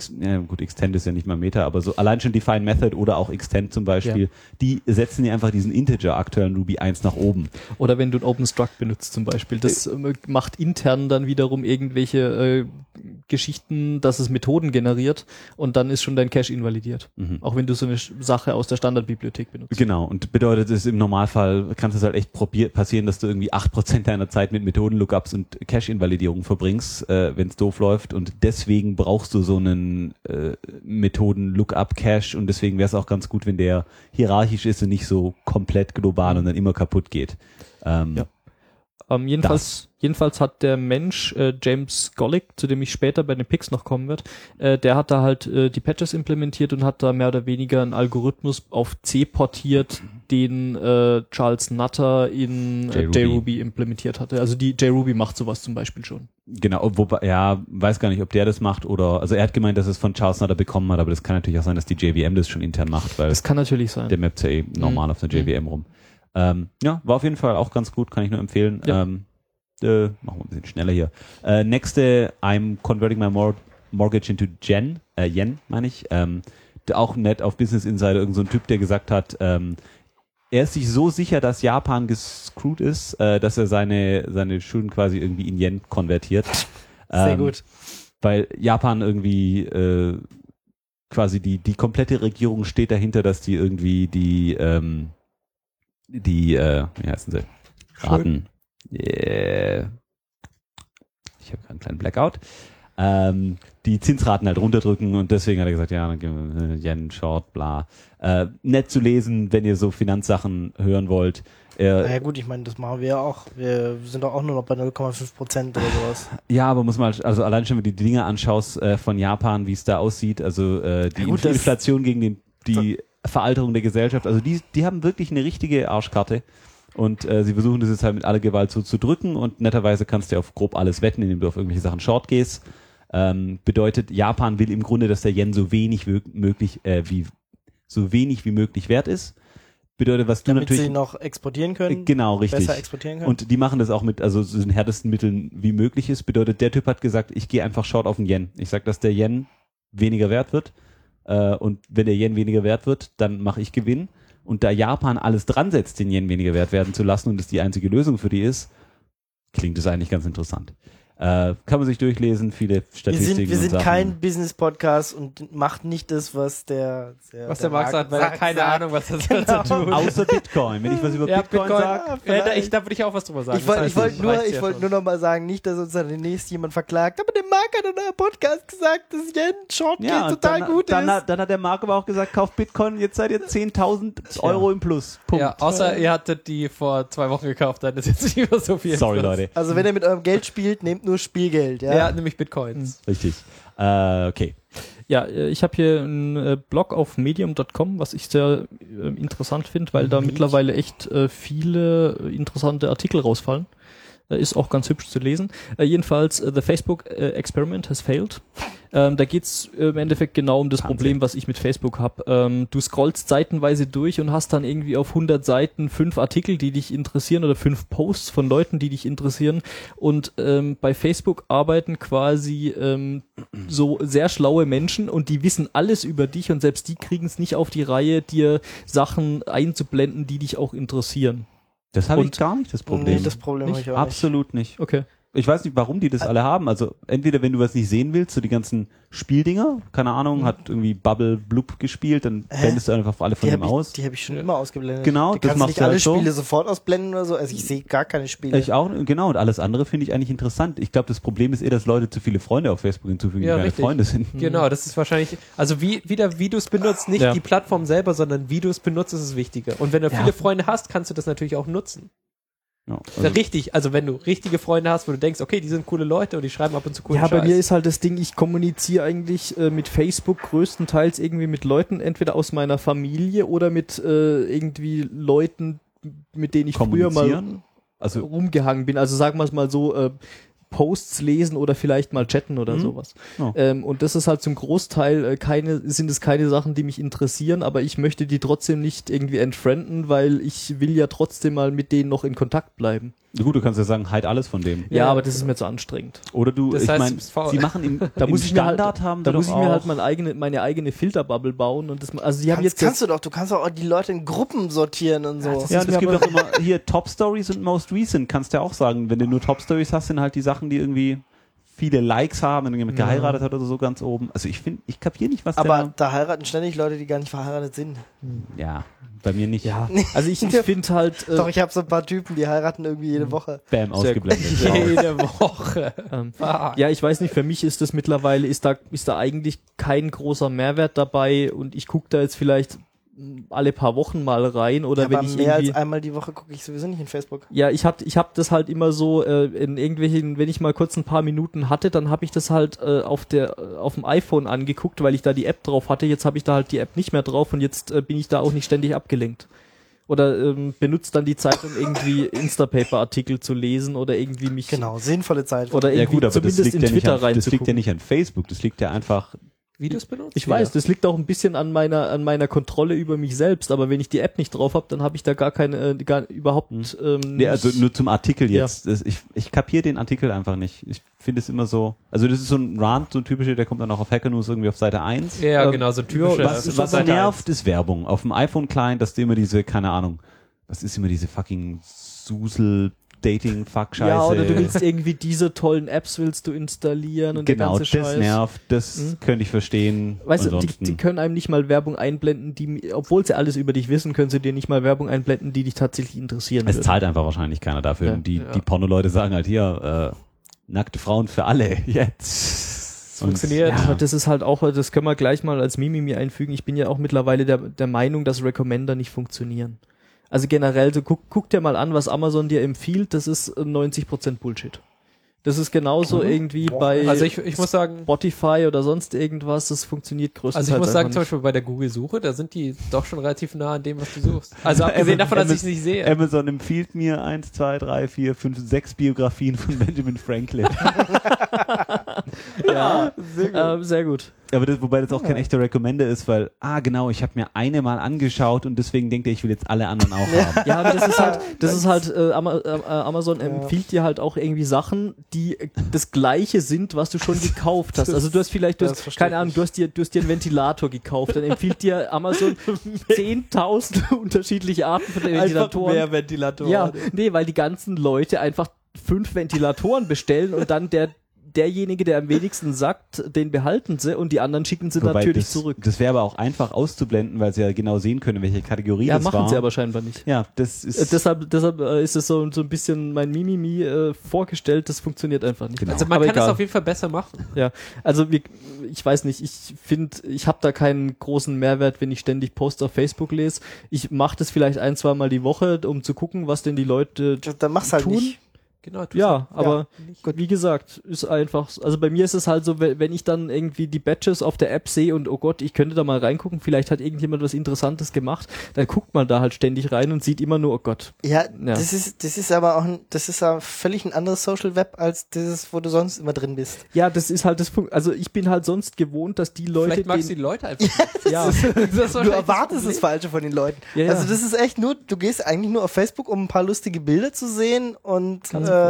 Extend ist ja nicht mal Meta, aber so allein schon Define Method oder auch Extend zum Beispiel, die setzen dir einfach diesen Integer aktuell in Ruby 1 nach oben. Oder wenn du ein OpenStruct benutzt zum Beispiel, das macht intern dann wiederum irgendwelche Geschichten, dass es Methoden generiert und dann ist schon dein Cache invalidiert. Auch wenn du so eine Sache aus der Standardbibliothek benutzt. Genau, und bedeutet es im Normalfall, kann es halt echt passieren, dass du irgendwie 8% deiner Zeit mit Methoden-Lookups und Cache-Invalidierung verbringst, wenn es doof läuft, und deswegen brauchst du so einen Methoden-Lookup-Cache, und deswegen wäre es auch ganz gut, wenn der hierarchisch ist und nicht so komplett global und dann immer kaputt geht. Jedenfalls hat der Mensch, James Golick, zu dem ich später bei den Picks noch kommen wird, der hat da halt die Patches implementiert und hat da mehr oder weniger einen Algorithmus auf C portiert, den Charles Nutter in JRuby implementiert hatte. Also die JRuby macht sowas zum Beispiel schon. Genau, wobei, ja, weiß gar nicht, ob der das macht oder, also er hat gemeint, dass es von Charles Nutter bekommen hat, aber das kann natürlich auch sein, dass die JVM das schon intern macht, weil das kann natürlich sein. Der mappt ja normal auf einer JVM rum. Ja, war auf jeden Fall auch ganz gut, kann ich nur empfehlen. Ja. Machen wir ein bisschen schneller hier. Nächste, I'm converting my mortgage into Yen, meine ich. Auch nett auf Business Insider, irgend so ein Typ, der gesagt hat, er ist sich so sicher, dass Japan gescrewt ist, dass er seine Schulden quasi irgendwie in Yen konvertiert. Sehr gut. Weil Japan irgendwie quasi die komplette Regierung steht dahinter, dass die irgendwie wie heißen sie? Raten. Yeah. Ich habe gerade einen kleinen Blackout. Die Zinsraten halt runterdrücken, und deswegen hat er gesagt, ja, dann gehen wir Yen, Short, bla. Nett zu lesen, wenn ihr so Finanzsachen hören wollt. Ja gut, ich meine, das machen wir ja auch. Wir sind doch auch nur noch bei 0,5% oder sowas. Ja, aber muss man, also allein schon, wenn du die Dinge anschaust von Japan, wie es da aussieht, also die Inflation gegen die Veralterung der Gesellschaft, also die haben wirklich eine richtige Arschkarte, und sie versuchen das jetzt halt mit aller Gewalt so zu drücken, und netterweise kannst du auf grob alles wetten, indem du auf irgendwelche Sachen short gehst. Bedeutet, Japan will im Grunde, dass der Yen so wenig wie möglich wert ist. Bedeutet, was du damit natürlich... sie noch exportieren können. Genau, richtig. Besser exportieren können. Und die machen das auch mit, also so den härtesten Mitteln wie möglich ist. Bedeutet, der Typ hat gesagt, ich gehe einfach short auf den Yen. Ich sag, dass der Yen weniger wert wird. Und wenn der Yen weniger wert wird, dann mache ich Gewinn. Und da Japan alles dran setzt, den Yen weniger wert werden zu lassen, und das die einzige Lösung für die ist, klingt das eigentlich ganz interessant. Kann man sich durchlesen, viele Statistiken. Wir sind kein Business-Podcast und macht nicht das, was der Marc sagt, weil er keine Ahnung, was das genau. Genau. tut. Außer Bitcoin. Wenn ich was über Bitcoin sage. Da würde ich auch was drüber sagen. Ich wollte nur noch mal sagen, nicht, dass uns dann demnächst jemand verklagt, aber der Marc hat in einem Podcast gesagt, dass Yen Short total gut ist. Dann hat der Marc aber auch gesagt, kauft Bitcoin, jetzt seid ihr 10.000 Euro im Plus. Punkt. Ja, außer ihr hattet die vor 2 Wochen gekauft, dann ist jetzt nicht mehr so viel. Sorry, Leute. Also wenn ihr mit eurem Geld spielt, nehmt nur Spielgeld. Ja, nämlich Bitcoins. Richtig. Okay. Ja, ich habe hier einen Blog auf medium.com, was ich sehr interessant finde, weil da mittlerweile echt viele interessante Artikel rausfallen. Ist auch ganz hübsch zu lesen. Jedenfalls, the Facebook experiment has failed. Da geht's im Endeffekt genau um das Problem, was ich mit Facebook habe. Du scrollst seitenweise durch und hast dann irgendwie auf 100 Seiten 5 Artikel, die dich interessieren, oder 5 Posts von Leuten, die dich interessieren. Und bei Facebook arbeiten quasi so sehr schlaue Menschen, und die wissen alles über dich, und selbst die kriegen es nicht auf die Reihe, dir Sachen einzublenden, die dich auch interessieren. Das habe ich gar nicht, das Problem. Nee, das Problem habe ich auch Absolut nicht. Okay. Ich weiß nicht, warum die das alle haben. Also entweder, wenn du was nicht sehen willst, so die ganzen Spieldinger, keine Ahnung, hat irgendwie Bubble Blub gespielt, dann blendest du einfach alle von dem aus. Die habe ich schon immer ausgeblendet. Genau, das machst nicht du alle halt so. Spiele sofort ausblenden oder so. Also ich sehe gar keine Spiele. Ich auch, genau. Und alles andere finde ich eigentlich interessant. Ich glaube, das Problem ist eher, dass Leute zu viele Freunde auf Facebook hinzufügen, die keine richtig. Freunde sind. Genau, das ist wahrscheinlich, also wie du es benutzt, nicht die Plattform selber, sondern wie du es benutzt, ist das Wichtige. Und wenn du viele Freunde hast, kannst du das natürlich auch nutzen. Ja, richtig, also wenn du richtige Freunde hast, wo du denkst, okay, die sind coole Leute und die schreiben ab und zu coolen Scheiß. Ja, bei mir ist halt das Ding, ich kommuniziere eigentlich mit Facebook größtenteils irgendwie mit Leuten, entweder aus meiner Familie oder mit irgendwie Leuten, mit denen ich früher mal rumgehangen bin. Also sagen wir es mal so, Posts lesen oder vielleicht mal chatten oder sowas. Oh. Und das ist halt zum Großteil sind es keine Sachen, die mich interessieren, aber ich möchte die trotzdem nicht irgendwie entfrienden, weil ich will ja trotzdem mal mit denen noch in Kontakt bleiben. Gut, du kannst ja sagen, halt alles von dem. Ja, aber das ist mir zu anstrengend. Oder du, das ich heißt, meine, sie machen da muss ich mir halt, haben da muss ich mir halt meine eigene Filterbubble bauen, und das, also die haben jetzt du kannst auch die Leute in Gruppen sortieren und so. Ja, das gibt auch immer hier Top Stories und Most Recent, kannst du ja auch sagen, wenn du nur Top Stories hast, sind halt die Sachen, die irgendwie viele Likes haben, wenn jemand geheiratet hat oder so ganz oben. Also ich kapiere nicht, was aber da heiraten ständig Leute, die gar nicht verheiratet sind. Ja, bei mir nicht. Ja, also ich finde halt... Doch, ich habe so ein paar Typen, die heiraten irgendwie jede Woche. Bam, ausgeblendet. Jede Woche. Ja, ich weiß nicht, für mich ist das mittlerweile, ist da eigentlich kein großer Mehrwert dabei und ich gucke da jetzt vielleicht alle paar Wochen mal rein oder ja, wenn aber ich mehr irgendwie... als einmal die Woche gucke ich sowieso nicht in Facebook. Ja, ich hab das halt immer so in irgendwelchen, wenn ich mal kurz ein paar Minuten hatte, dann habe ich das halt auf dem iPhone angeguckt, weil ich da die App drauf hatte. Jetzt habe ich da halt die App nicht mehr drauf und jetzt bin ich da auch nicht ständig abgelenkt. Oder benutzt dann die Zeit, um irgendwie Instapaper-Artikel zu lesen oder irgendwie mich... Genau, sinnvolle Zeit. Oder irgendwie gut, aber zumindest in Twitter reinzugucken. Das liegt ja nicht an Facebook, das liegt ja einfach... Videos benutzt? Ich weiß, das liegt auch ein bisschen an meiner Kontrolle über mich selbst, aber wenn ich die App nicht drauf habe, dann habe ich da überhaupt nee, also nur zum Artikel jetzt. Ja. Ich kapiere den Artikel einfach nicht. Ich finde es immer so, also das ist so ein Rant, so ein typischer, der kommt dann auch auf Hacker News irgendwie auf Seite 1. Ja, genau, so ein typischer. Was nervt, ist Werbung. Auf dem iPhone-Client, dass du immer diese, keine Ahnung, was ist immer diese fucking Susel Dating-Fuck-Scheiße. Ja, oder du willst irgendwie diese tollen Apps willst du installieren und genau, der ganze Scheiß. Das nervt, das könnte ich verstehen. Weißt du, die können einem nicht mal Werbung einblenden, obwohl sie alles über dich wissen, können sie dir nicht mal Werbung einblenden, die dich tatsächlich interessieren Es würden. zahlt einfach wahrscheinlich keiner dafür. Ja. Und die Porno-Leute sagen halt hier, nackte Frauen für alle, jetzt. Funktioniert. Ja, aber das ist halt auch, das können wir gleich mal als Mimimi einfügen. Ich bin ja auch mittlerweile der Meinung, dass Recommender nicht funktionieren. Also generell, so guck dir mal an, was Amazon dir empfiehlt, das ist 90% Bullshit. Das ist genauso irgendwie bei also ich muss sagen, Spotify oder sonst irgendwas, das funktioniert größtenteils. Also ich muss sagen, nicht. zum Beispiel bei der Google-Suche, da sind die doch schon relativ nah an dem, was du suchst. Also abgesehen davon, dass ich es nicht sehe. Amazon empfiehlt mir 1, 2, 3, 4, 5, 6 Biografien von Benjamin Franklin. Ja, sehr gut. Aber wobei das auch kein echter Recommender ist, weil, genau, ich habe mir eine mal angeschaut und deswegen denkt er, ich will jetzt alle anderen auch haben. Ja, aber das ist halt Amazon empfiehlt dir halt auch irgendwie Sachen, die das Gleiche sind, was du schon gekauft hast. Also du hast keine Ahnung, du hast dir einen Ventilator gekauft, dann empfiehlt dir Amazon 10.000 unterschiedliche Arten von Ventilatoren. Mehr Ventilatoren. Ja, nee, weil die ganzen Leute einfach 5 Ventilatoren bestellen und dann derjenige, der am wenigsten sagt, den behalten sie und die anderen schicken sie natürlich zurück. Das wäre aber auch einfach auszublenden, weil sie ja genau sehen können, welche Kategorie das war. Ja, machen sie aber scheinbar nicht. Ja, das ist... Deshalb ist es so ein bisschen mein Mimimi vorgestellt, das funktioniert einfach nicht. Genau. Also man kann das auf jeden Fall besser machen. Ja, also ich weiß nicht, ich finde, ich habe da keinen großen Mehrwert, wenn ich ständig Posts auf Facebook lese. Ich mache das vielleicht 1-2 Mal die Woche, um zu gucken, was denn die Leute dann mach's halt tun. Nicht. Genau, aber wie gesagt, ist einfach, also bei mir ist es halt so, wenn ich dann irgendwie die Badges auf der App sehe und oh Gott, ich könnte da mal reingucken, vielleicht hat irgendjemand was Interessantes gemacht, dann guckt man da halt ständig rein und sieht immer nur, oh Gott. Ja. Das ist aber auch das ist ja völlig ein anderes Social Web als dieses, wo du sonst immer drin bist. Ja, das ist halt also ich bin halt sonst gewohnt, dass die Leute... Vielleicht magst du die Leute einfach ja. Du erwartest das Falsche von den Leuten. Ja, also das ist echt nur, du gehst eigentlich nur auf Facebook, um ein paar lustige Bilder zu sehen und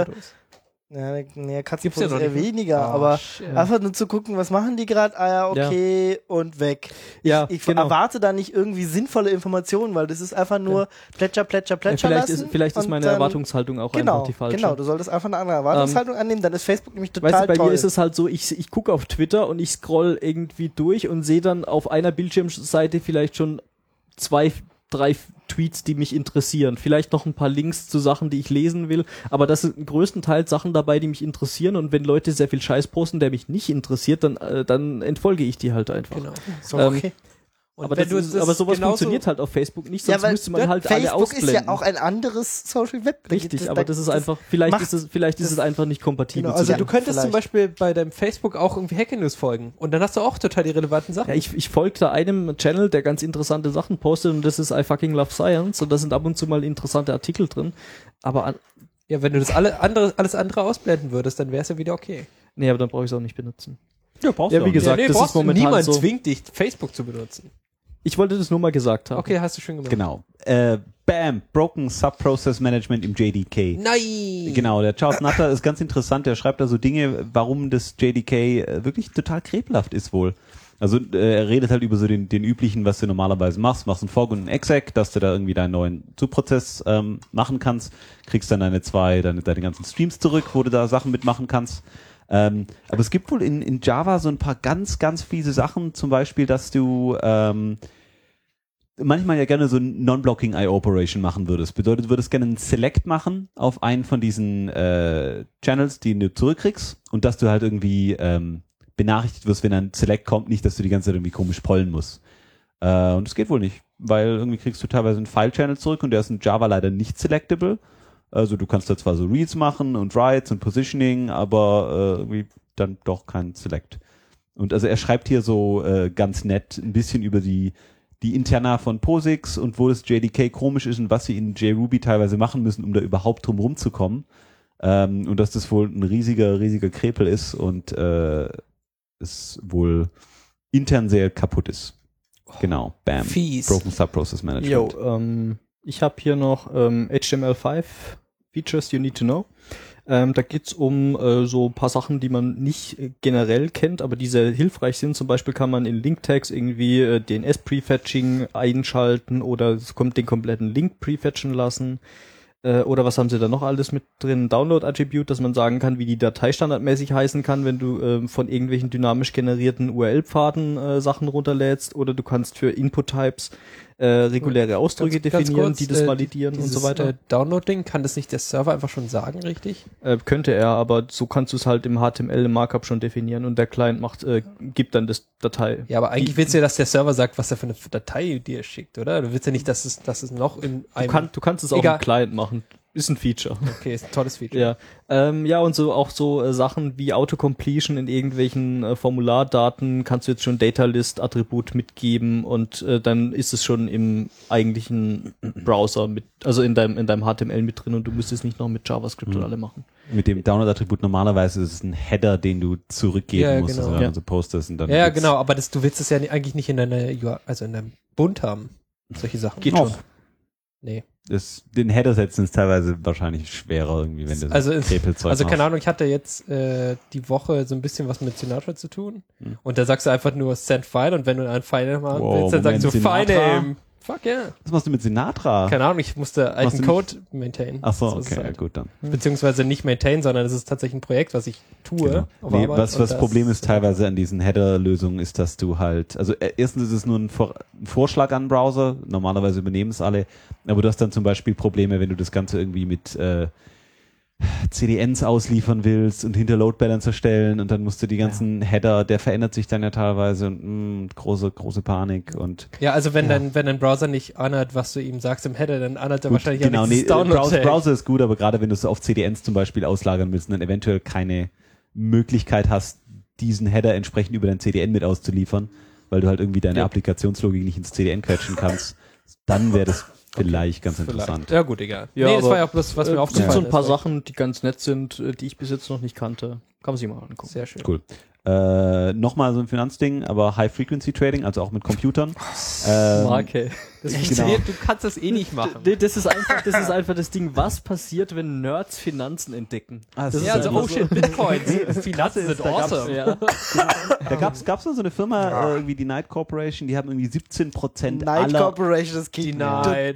Katzenfotos eher weniger, aber einfach nur zu gucken, was machen die gerade, und weg. Ich erwarte da nicht irgendwie sinnvolle Informationen, weil das ist einfach nur Plätscher lassen. Vielleicht ist meine Erwartungshaltung auch einfach die falsche. Genau, du solltest einfach eine andere Erwartungshaltung annehmen, dann ist Facebook nämlich total toll. Bei mir ist es halt so, ich gucke auf Twitter und ich scroll irgendwie durch und sehe dann auf einer Bildschirmseite vielleicht schon 2, 3 Tweets, die mich interessieren. Vielleicht noch ein paar Links zu Sachen, die ich lesen will, aber das sind größtenteils Sachen dabei, die mich interessieren und wenn Leute sehr viel Scheiß posten, der mich nicht interessiert, dann entfolge ich die halt einfach. Genau. So, okay. Aber sowas funktioniert halt auf Facebook nicht, sonst müsste man halt Facebook alle ausblenden. Facebook ist ja auch ein anderes Social Web. Richtig, aber das ist einfach, vielleicht ist es einfach nicht kompatibel. Genau, also du könntest zum Beispiel bei deinem Facebook auch irgendwie Hacker News folgen und dann hast du auch total die relevanten Sachen. Ja, ich folge da einem Channel, der ganz interessante Sachen postet und das ist I fucking love science und da sind ab und zu mal interessante Artikel drin, aber wenn du das alles andere ausblenden würdest, dann wäre es ja wieder okay. Nee, aber dann brauche ich es auch nicht benutzen. Ja, brauchst du wie gesagt, das ist momentan niemand so. zwingt dich, Facebook zu benutzen. Ich wollte das nur mal gesagt haben. Okay, hast du schön gemacht. Genau. Bam, Broken Subprocess Management im JDK. Nein! Genau, der Charles Nutter ist ganz interessant, der schreibt da so Dinge, warum das JDK wirklich total krebelhaft ist wohl. Also er redet halt über so den üblichen, was du normalerweise machst einen Fork und einen Exec, dass du da irgendwie deinen neuen Subprozess machen kannst, kriegst dann deine ganzen Streams zurück, wo du da Sachen mitmachen kannst. Aber es gibt wohl in Java so ein paar ganz, ganz fiese Sachen, zum Beispiel, dass du manchmal ja gerne so ein Non-Blocking I-Operation machen würdest. Bedeutet, du würdest gerne einen Select machen auf einen von diesen Channels, die du zurückkriegst und dass du halt irgendwie benachrichtigt wirst, wenn ein Select kommt, nicht, dass du die ganze Zeit irgendwie komisch pollen musst. Und das geht wohl nicht, weil irgendwie kriegst du teilweise einen File-Channel zurück und der ist in Java leider nicht selectable. Also du kannst da zwar so Reads machen und Writes und Positioning, aber irgendwie dann doch kein Select. Und also er schreibt hier so ganz nett ein bisschen über die Interna von POSIX und wo das JDK komisch ist und was sie in JRuby teilweise machen müssen, um da überhaupt drum rumzukommen. Und dass das wohl ein riesiger Krepel ist und es wohl intern sehr kaputt ist. Genau, bam. Fies. Broken Subprocess Management. Ich habe hier noch HTML5 Features you need to know. Da geht's um so ein paar Sachen, die man nicht generell kennt, aber die sehr hilfreich sind. Zum Beispiel kann man in Link-Tags irgendwie DNS-Prefetching einschalten oder den kompletten Link prefetchen lassen. Oder was haben sie da noch alles mit drin? Download-Attribute, dass man sagen kann, wie die Datei standardmäßig heißen kann, wenn du von irgendwelchen dynamisch generierten URL-Pfaden Sachen runterlädst. Oder du kannst für Input-Types reguläre Ausdrücke definieren, kurz, die das validieren und so weiter. Download-Ding, kann das nicht der Server einfach schon sagen, richtig? Könnte er, aber so kannst du es halt im HTML, im Markup schon definieren und der Client gibt dann das Datei. Ja, aber eigentlich willst du ja, dass der Server sagt, was er für eine Datei dir schickt, oder? Du willst ja nicht, dass es noch in einem... Du kannst es auch im Client machen. Ist ein Feature. Okay, ist ein tolles Feature. Ja, ja und so auch so Sachen wie Autocompletion in irgendwelchen Formulardaten kannst du jetzt schon Data-List-Attribut mitgeben und dann ist es schon im eigentlichen Browser also in deinem HTML mit drin und du müsstest nicht noch mit JavaScript und alle machen. Mit dem Download-Attribut normalerweise ist es ein Header, den du zurückgeben musst, genau. also wenn du postest und dann. Ja, genau, aber du willst es ja eigentlich nicht in deinem Bund haben. Solche Sachen. Geht schon. Nee. Den Header setzen ist teilweise wahrscheinlich schwerer irgendwie, wenn du Krepelzeug Also keine Ahnung, ich hatte jetzt die Woche so ein bisschen was mit Sinatra zu tun und da sagst du einfach nur Send File und wenn du einen File machen willst, dann sagst du File Name. Fuck yeah. Was machst du mit Sinatra? Keine Ahnung, ich musste alten Code maintain. Ach so, okay, halt. Gut dann. Beziehungsweise nicht maintain, sondern es ist tatsächlich ein Projekt, was ich tue. Genau. Nee, was das Problem ist teilweise an diesen Header-Lösungen ist, dass du halt, also erstens ist es nur ein Vorschlag an den Browser, normalerweise übernehmen es alle, aber du hast dann zum Beispiel Probleme, wenn du das Ganze irgendwie mit CDNs ausliefern willst und hinter Load Balancer stellen und dann musst du die ganzen Header, der verändert sich dann ja teilweise und große Panik und ja, also wenn dein Browser nicht anhört, was du ihm sagst im Header, dann anhört er wahrscheinlich genau, Browser ist gut, aber gerade wenn du es auf CDNs zum Beispiel auslagern willst und dann eventuell keine Möglichkeit hast, diesen Header entsprechend über dein CDN mit auszuliefern, weil du halt irgendwie deine Applikationslogik nicht ins CDN quetschen kannst, dann wäre das vielleicht ganz interessant. Ja gut, egal. Ja, das war ja auch bloß, was mir aufgefallen ist. Sind so ein paar Sachen, die ganz nett sind, die ich bis jetzt noch nicht kannte. Kann man sich mal angucken. Sehr schön. Cool. Nochmal so ein Finanzding, aber High-Frequency-Trading, also auch mit Computern. Okay. Genau. Du kannst das eh nicht machen. Das ist einfach das Ding, was passiert, wenn Nerds Finanzen entdecken. Oh shit, Bitcoins. Finanzen sind awesome. Da gab's noch so eine Firma, irgendwie die Knight Corporation, die haben irgendwie 17% Knight Corporation, das geht total.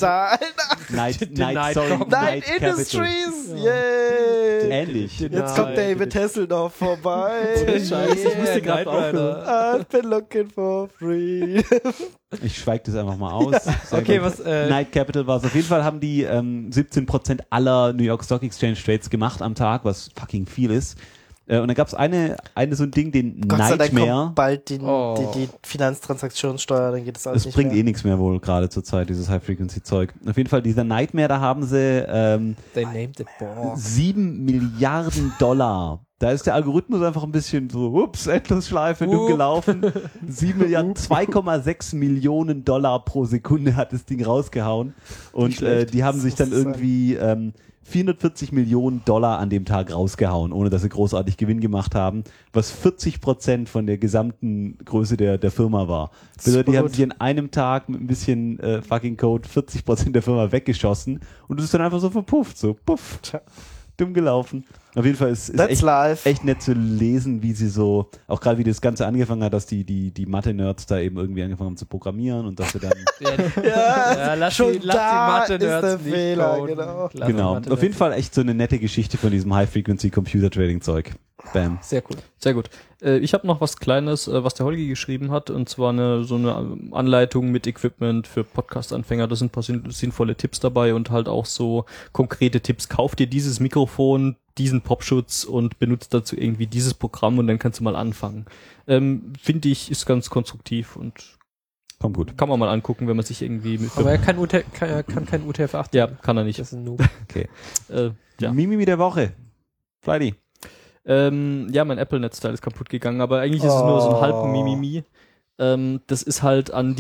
Knight Industries, yay! Ähnlich. Jetzt kommt David Hasselhoff vorbei. Scheiße, ich musste gerade aufhören. I've been looking for free. Ich schweige das einfach mal aus. Okay, was Knight Capital war es. Auf jeden Fall haben die 17% aller New York Stock Exchange Trades gemacht am Tag, was fucking viel ist. Und dann gab es eine so ein Ding, den Gott sei Dank Nightmare. kommt bald die Finanztransaktionssteuer, dann geht das alles nicht mehr. Das bringt eh nichts mehr wohl gerade zur Zeit, dieses High-Frequency-Zeug. Auf jeden Fall, dieser Nightmare, da haben sie They named it 7 Milliarden $. Da ist der Algorithmus einfach ein bisschen so, Endlosschleife, dumm gelaufen. 7 Milliarden, 2,6 Millionen $ pro Sekunde hat das Ding rausgehauen. Und die haben sich dann irgendwie 440 Millionen $ an dem Tag rausgehauen, ohne dass sie großartig Gewinn gemacht haben, was 40% von der gesamten Größe der Firma war. Die haben sich in einem Tag mit ein bisschen fucking Code 40% der Firma weggeschossen und es ist dann einfach so verpufft, so puff, dumm gelaufen. Auf jeden Fall ist echt nett zu lesen, wie sie so, auch gerade wie das Ganze angefangen hat, dass die Mathe-Nerds da eben irgendwie angefangen haben zu programmieren und dass sie dann lass die Mathe-Nerds nicht Fehler, coden. genau. Auf jeden Fall echt so eine nette Geschichte von diesem High-Frequency-Computer-Trading-Zeug. Bam. Sehr cool. Sehr gut. Ich habe noch was Kleines, was der Holgi geschrieben hat, und zwar so eine Anleitung mit Equipment für Podcast-Anfänger. Da sind ein paar sinnvolle Tipps dabei und halt auch so konkrete Tipps. Kauf dir dieses Mikrofon, diesen Popschutz und benutzt dazu irgendwie dieses Programm und dann kannst du mal anfangen. Finde ich, ist ganz konstruktiv und Kommt gut. kann man mal angucken, wenn man sich irgendwie mit... Aber er kann kein UTF-8. Ja, kann er nicht. Das ist ein Noob. Okay. Ja. Mimimi der Woche. Flighty. Ja, mein Apple-Netzteil ist kaputt gegangen, aber eigentlich ist es nur so ein halb Mimimi. Das ist halt an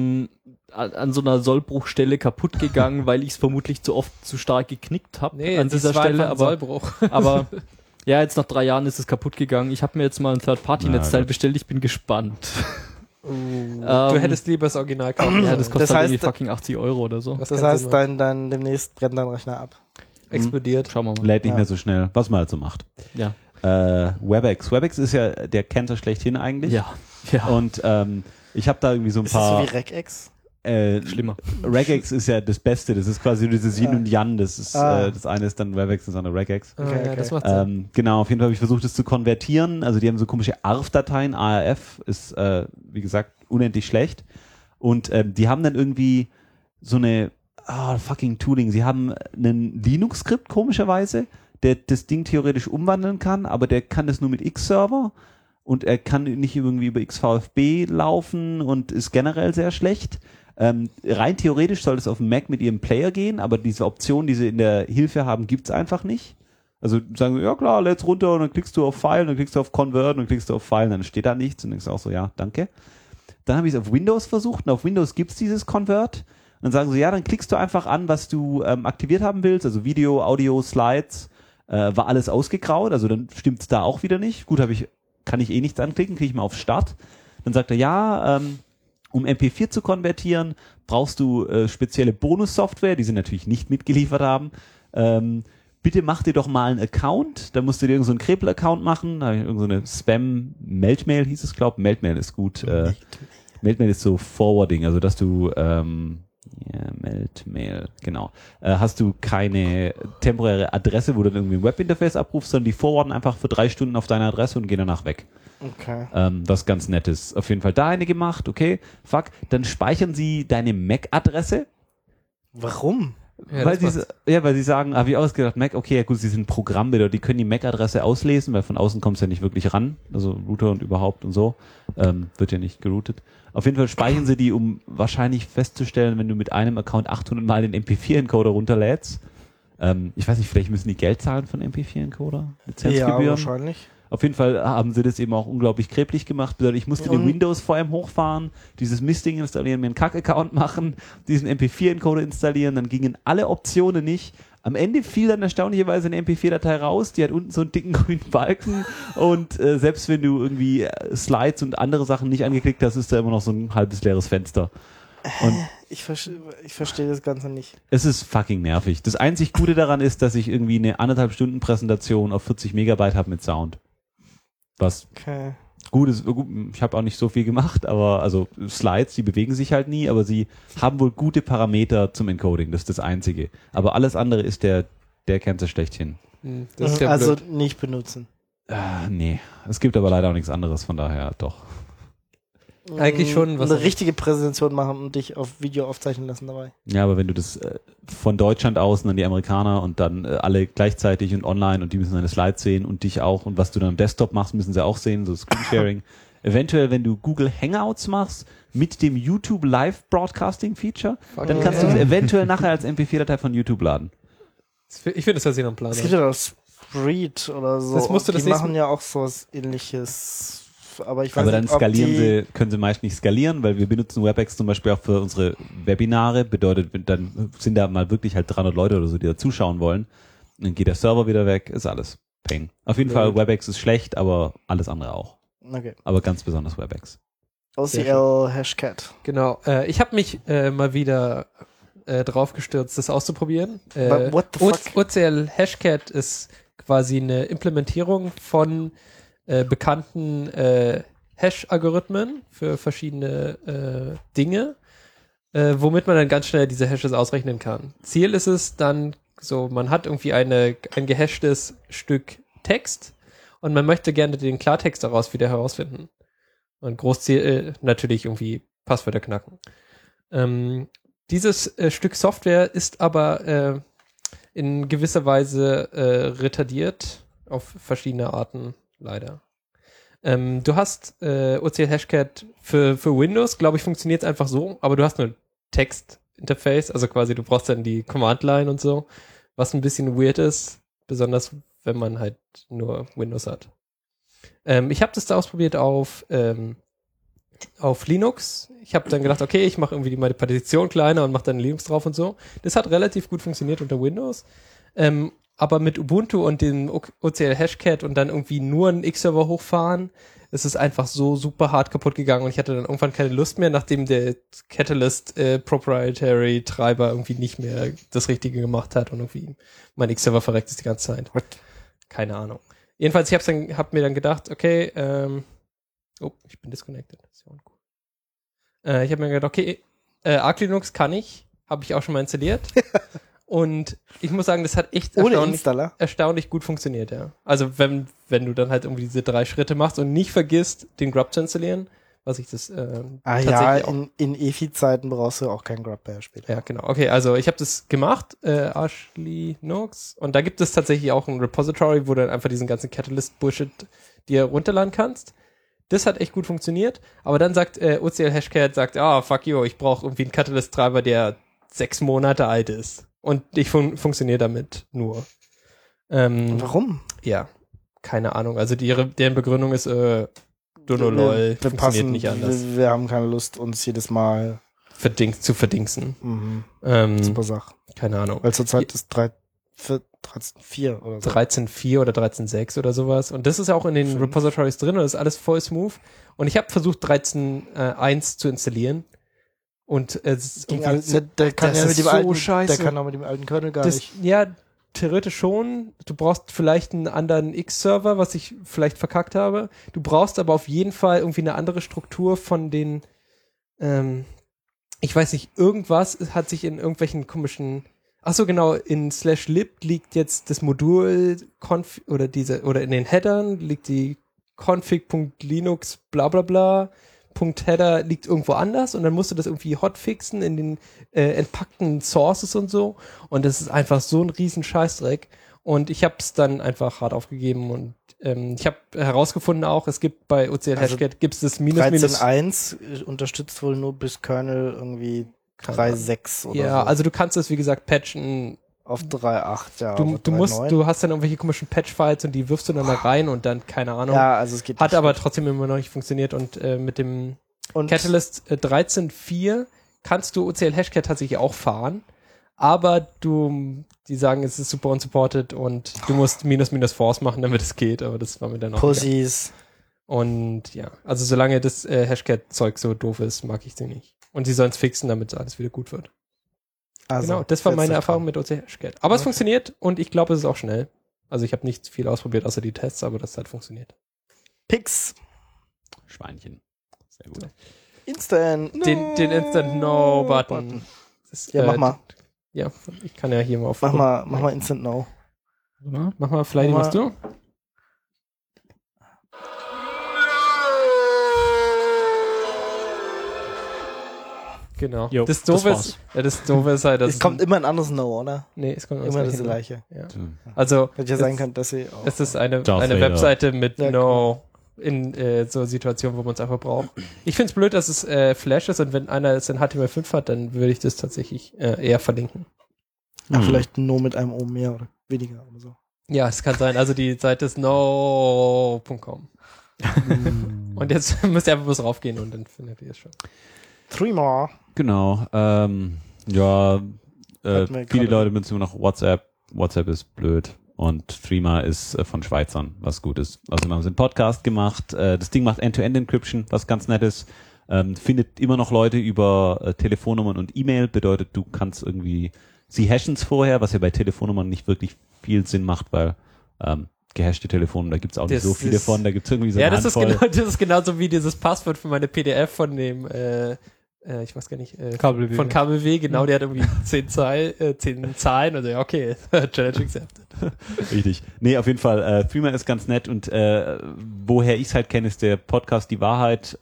so einer Sollbruchstelle kaputt gegangen, weil ich es vermutlich zu oft zu stark geknickt habe an dieser Stelle. Ein Sollbruch. Aber ja, jetzt nach 3 Jahren ist es kaputt gegangen. Ich habe mir jetzt mal ein Third-Party-Netzteil bestellt. Ich bin gespannt. Du hättest lieber das Original kaufen. Ja, das kostet Das halt heißt, irgendwie fucking 80 € oder so. Das heißt, dann demnächst brennt dein Rechner ab. Explodiert. Schauen wir mal. Lädt nicht mehr so schnell, was man halt so macht. Ja. WebEx. WebEx ist ja der Cancer schlechthin eigentlich. Ja. Und ich habe da irgendwie so ein Ist das paar... so wie Regex? Schlimmer. Regex ist ja das Beste. Das ist quasi dieses Yin und Yang. Das ist das eine ist dann WebEx, das andere Regex. Okay, Okay. das macht Sinn. Genau, auf jeden Fall habe ich versucht, das zu konvertieren. Also die haben so komische ARF-Dateien. ARF ist, wie gesagt, unendlich schlecht. Und die haben dann irgendwie so eine fucking Tooling. Sie haben einen Linux-Skript, komischerweise, der das Ding theoretisch umwandeln kann, aber der kann das nur mit X-Server und er kann nicht irgendwie über XVFB laufen und ist generell sehr schlecht. Rein theoretisch soll es auf dem Mac mit ihrem Player gehen, aber diese Option, die sie in der Hilfe haben, gibt's einfach nicht. Also sagen sie, ja klar, läd's runter und dann klickst du auf File, dann klickst du auf Convert und dann klickst du auf File und dann steht da nichts und dann denkst du auch so, ja, danke. Dann habe ich es auf Windows versucht und auf Windows gibt's dieses Convert. Und dann sagen sie, ja, dann klickst du einfach an, was du aktiviert haben willst, also Video, Audio, Slides, war alles ausgegraut, also dann stimmt's da auch wieder nicht. Gut, kann ich eh nichts anklicken, klicke ich mal auf Start. Dann sagt er, ja, um MP4 zu konvertieren, brauchst du spezielle Bonus-Software, die sie natürlich nicht mitgeliefert haben. Bitte mach dir doch mal einen Account, da musst du dir irgendeinen so Krepel-Account machen, da irgendeine so eine Spam-Meltmail hieß es, glaube ich. Meltmail ist gut. Meltmail ist so Forwarding, also dass du Meltmail, genau. Hast du keine temporäre Adresse, wo du dann irgendwie ein Webinterface abrufst, sondern die forwarden einfach für 3 Stunden auf deine Adresse und gehen danach weg. Okay. Was ganz nett ist. Auf jeden Fall da eine gemacht, okay, fuck. Dann speichern sie deine Mac-Adresse. Warum? Ja, weil sie sagen, habe ich ausgedacht, Mac, okay, ja gut, sie sind Programmbilder, die können die Mac-Adresse auslesen, weil von außen kommst du ja nicht wirklich ran, also Router und überhaupt und so, wird ja nicht geroutet. Auf jeden Fall speichern sie die, um wahrscheinlich festzustellen, wenn du mit einem Account 800 Mal den MP4-Encoder runterlädst. Ich weiß nicht, vielleicht müssen die Geld zahlen von MP4-Encoder? Lizenzgebühren? Ja, wahrscheinlich. Auf jeden Fall haben sie das eben auch unglaublich kreblich gemacht. Ich musste den Windows VM hochfahren, dieses Mistding installieren, mir einen Kack-Account machen, diesen MP4-Encoder installieren, dann gingen alle Optionen nicht. Am Ende fiel dann erstaunlicherweise eine MP4-Datei raus, die hat unten so einen dicken grünen Balken und selbst wenn du irgendwie Slides und andere Sachen nicht angeklickt hast, ist da immer noch so ein halbes leeres Fenster. Und ich verstehe das Ganze nicht. es ist fucking nervig. Das einzig Gute daran ist, dass ich irgendwie eine 1,5 Stunden Präsentation auf 40 Megabyte habe mit Sound. Was Okay. gut ist, ich habe auch nicht so viel gemacht, aber also Slides, die bewegen sich halt nie, aber sie haben wohl gute Parameter zum Encoding, das ist das Einzige. Aber alles andere ist der Cancer schlechthin. Das ist ja Also blöd. nicht benutzen. Nee, es gibt aber leider auch nichts anderes, von daher doch. Eigentlich schon was. Eine richtige Präsentation machen und dich auf Video aufzeichnen lassen dabei. Ja, aber wenn du das von Deutschland aus und dann die Amerikaner und dann alle gleichzeitig und online und die müssen deine Slides sehen und dich auch und was du dann am Desktop machst, müssen sie auch sehen, so Screensharing. Eventuell, wenn du Google Hangouts machst mit dem YouTube Live Broadcasting Feature, dann kannst du es eventuell nachher als MP4-Datei von YouTube laden. Ich finde, das hört sich nach einem Plan Es gibt ja auch Spreed oder so. Das musst du das die nächste machen ja auch so was Ähnliches. Aber ich weiß Aber dann nicht, ob können sie meist nicht skalieren, weil wir benutzen WebEx zum Beispiel auch für unsere Webinare. Bedeutet, dann sind da mal wirklich halt 300 Leute oder so, die da zuschauen wollen. Und dann geht der Server wieder weg, ist alles Peng. Auf jeden Fall, WebEx ist schlecht, aber alles andere auch. Okay. Aber ganz besonders WebEx. OCL Hashcat. Genau. Ich habe mich mal wieder drauf gestürzt, das auszuprobieren. What the fuck? OCL Hashcat ist quasi eine Implementierung von bekannten Hash-Algorithmen für verschiedene Dinge, womit man dann ganz schnell diese Hashes ausrechnen kann. Ziel ist es dann so, man hat irgendwie ein gehashtes Stück Text und man möchte gerne den Klartext daraus wieder herausfinden. Und Großziel natürlich irgendwie Passwörter knacken. Dieses Stück Software ist aber in gewisser Weise retardiert auf verschiedene Arten, leider. Du hast OCL Hashcat für Windows, glaube ich, funktioniert es einfach so, aber du hast nur Textinterface, also quasi du brauchst dann die Command-Line und so, was ein bisschen weird ist, besonders wenn man halt nur Windows hat. Ich habe das da ausprobiert auf Linux. Ich habe dann gedacht, okay, ich mache irgendwie meine Partition kleiner und mache dann Linux drauf und so. Das hat relativ gut funktioniert unter Windows. Aber mit Ubuntu und dem OCL Hashcat und dann irgendwie nur einen X-Server hochfahren, ist es einfach so super hart kaputt gegangen und ich hatte dann irgendwann keine Lust mehr, nachdem der Catalyst Proprietary Treiber irgendwie nicht mehr das Richtige gemacht hat und irgendwie mein X-Server verreckt ist die ganze Zeit. What? Keine Ahnung. Jedenfalls, ich hab mir dann gedacht, okay, ich bin disconnected. Das ist ja uncool. Ich habe mir gedacht, okay, Arch Linux kann ich, habe ich auch schon mal installiert. Und ich muss sagen, das hat echt erstaunlich gut funktioniert, ja. Also wenn du dann halt irgendwie diese 3 Schritte machst und nicht vergisst, den Grub zu installieren, was ich das tatsächlich auch... in EFI-Zeiten brauchst du auch keinen Grub mehr später. Ja, genau. Okay, also ich habe das gemacht, Arch Linux, und da gibt es tatsächlich auch ein Repository, wo du dann einfach diesen ganzen Catalyst-Bullshit dir runterladen kannst. Das hat echt gut funktioniert, aber dann sagt OCL Hashcat, fuck you, ich brauche irgendwie einen Catalyst-Treiber, der 6 Monate alt ist. Und ich funktioniere damit nur. Warum? Ja, keine Ahnung. Also deren Begründung ist, wir funktioniert nicht anders. Wir haben keine Lust, uns jedes Mal zu verdingsen. Super Sache. Keine Ahnung. Weil zurzeit ist 13.4 oder so. 13.4 oder 13.6 oder sowas. Und das ist auch in den Repositories drin und das ist alles voll smooth. Und ich habe versucht, 13.1 zu installieren. Und der kann auch mit dem alten Kernel gar nicht. Ja, theoretisch schon. Du brauchst vielleicht einen anderen X-Server, was ich vielleicht verkackt habe. Du brauchst aber auf jeden Fall irgendwie eine andere Struktur von den, ich weiß nicht, irgendwas hat sich in irgendwelchen komischen, ach so, genau, in /lib liegt jetzt das Modul oder in den Headern liegt die config.linux bla bla bla. .header liegt irgendwo anders und dann musst du das irgendwie hotfixen in den entpackten Sources und so und das ist einfach so ein riesen Scheißdreck und ich habe es dann einfach hart aufgegeben und ich habe herausgefunden auch, es gibt bei OCL Hashcat gibt es das minus 13.1 unterstützt wohl nur bis Kernel irgendwie 3.6 oder so. Ja, also du kannst das wie gesagt patchen auf 3.8, ja. Du hast dann irgendwelche komischen Patch-Files und die wirfst du dann da rein und dann, keine Ahnung. Ja, also es geht hat aber trotzdem immer noch nicht funktioniert und mit dem Catalyst 13.4 kannst du OCL Hashcat tatsächlich auch fahren, aber die sagen, es ist super unsupported und du musst -force machen, damit es geht, aber das war mir dann auch Pussies. Und ja, also solange das Hashcat-Zeug so doof ist, mag ich sie nicht. Und sie sollen es fixen, damit alles wieder gut wird. Also, genau, das war meine Erfahrung mit OCL Hashcat. Aber es funktioniert und ich glaube, es ist auch schnell. Also ich habe nicht viel ausprobiert, außer die Tests, aber das hat funktioniert. Pix. Schweinchen. Sehr gut. Instant No. Den Instant No-Button. Ja, mach mal. Ja, ich kann ja hier mal auf... Mach mal Instant No. Mach mal, Flighty, machst du? Genau. Jo, das Doofe ist halt, dass es kommt immer ein anderes No, oder? Nee, es kommt immer das gleiche. Ja. Also hätte ja sein können, dass sie auch es ist eine Webseite mit No in so Situationen, wo man es einfach braucht. Ich finde es blöd, dass es Flash ist und wenn einer es in HTML5 hat, dann würde ich das tatsächlich eher verlinken. Ach, vielleicht nur mit einem O mehr oder weniger oder so. Ja, es kann sein. Also die Seite ist no.com. Und jetzt müsst ihr einfach bloß raufgehen und dann findet ihr es schon. Threema. Genau. Viele Leute benutzen immer noch WhatsApp. WhatsApp ist blöd. Und Threema ist von Schweizern, was gut ist. Also wir haben einen Podcast gemacht. Das Ding macht End-to-End-Encryption, was ganz nett ist. Findet immer noch Leute über Telefonnummern und E-Mail. Bedeutet, du kannst irgendwie, sie hashen es vorher, was ja bei Telefonnummern nicht wirklich viel Sinn macht, weil gehashte Telefone, da gibt's auch nicht so viele von. Da gibt's irgendwie so eine Handvoll. Das ist genauso wie dieses Passwort für meine PDF von dem ich weiß gar nicht, KBW. von KBW, genau, der hat irgendwie 10 Zahlen, also ja, okay, Challenge accepted. Richtig. Nee, auf jeden Fall, Threema ist ganz nett und woher ich es halt kenne, ist der Podcast Die Wahrheit,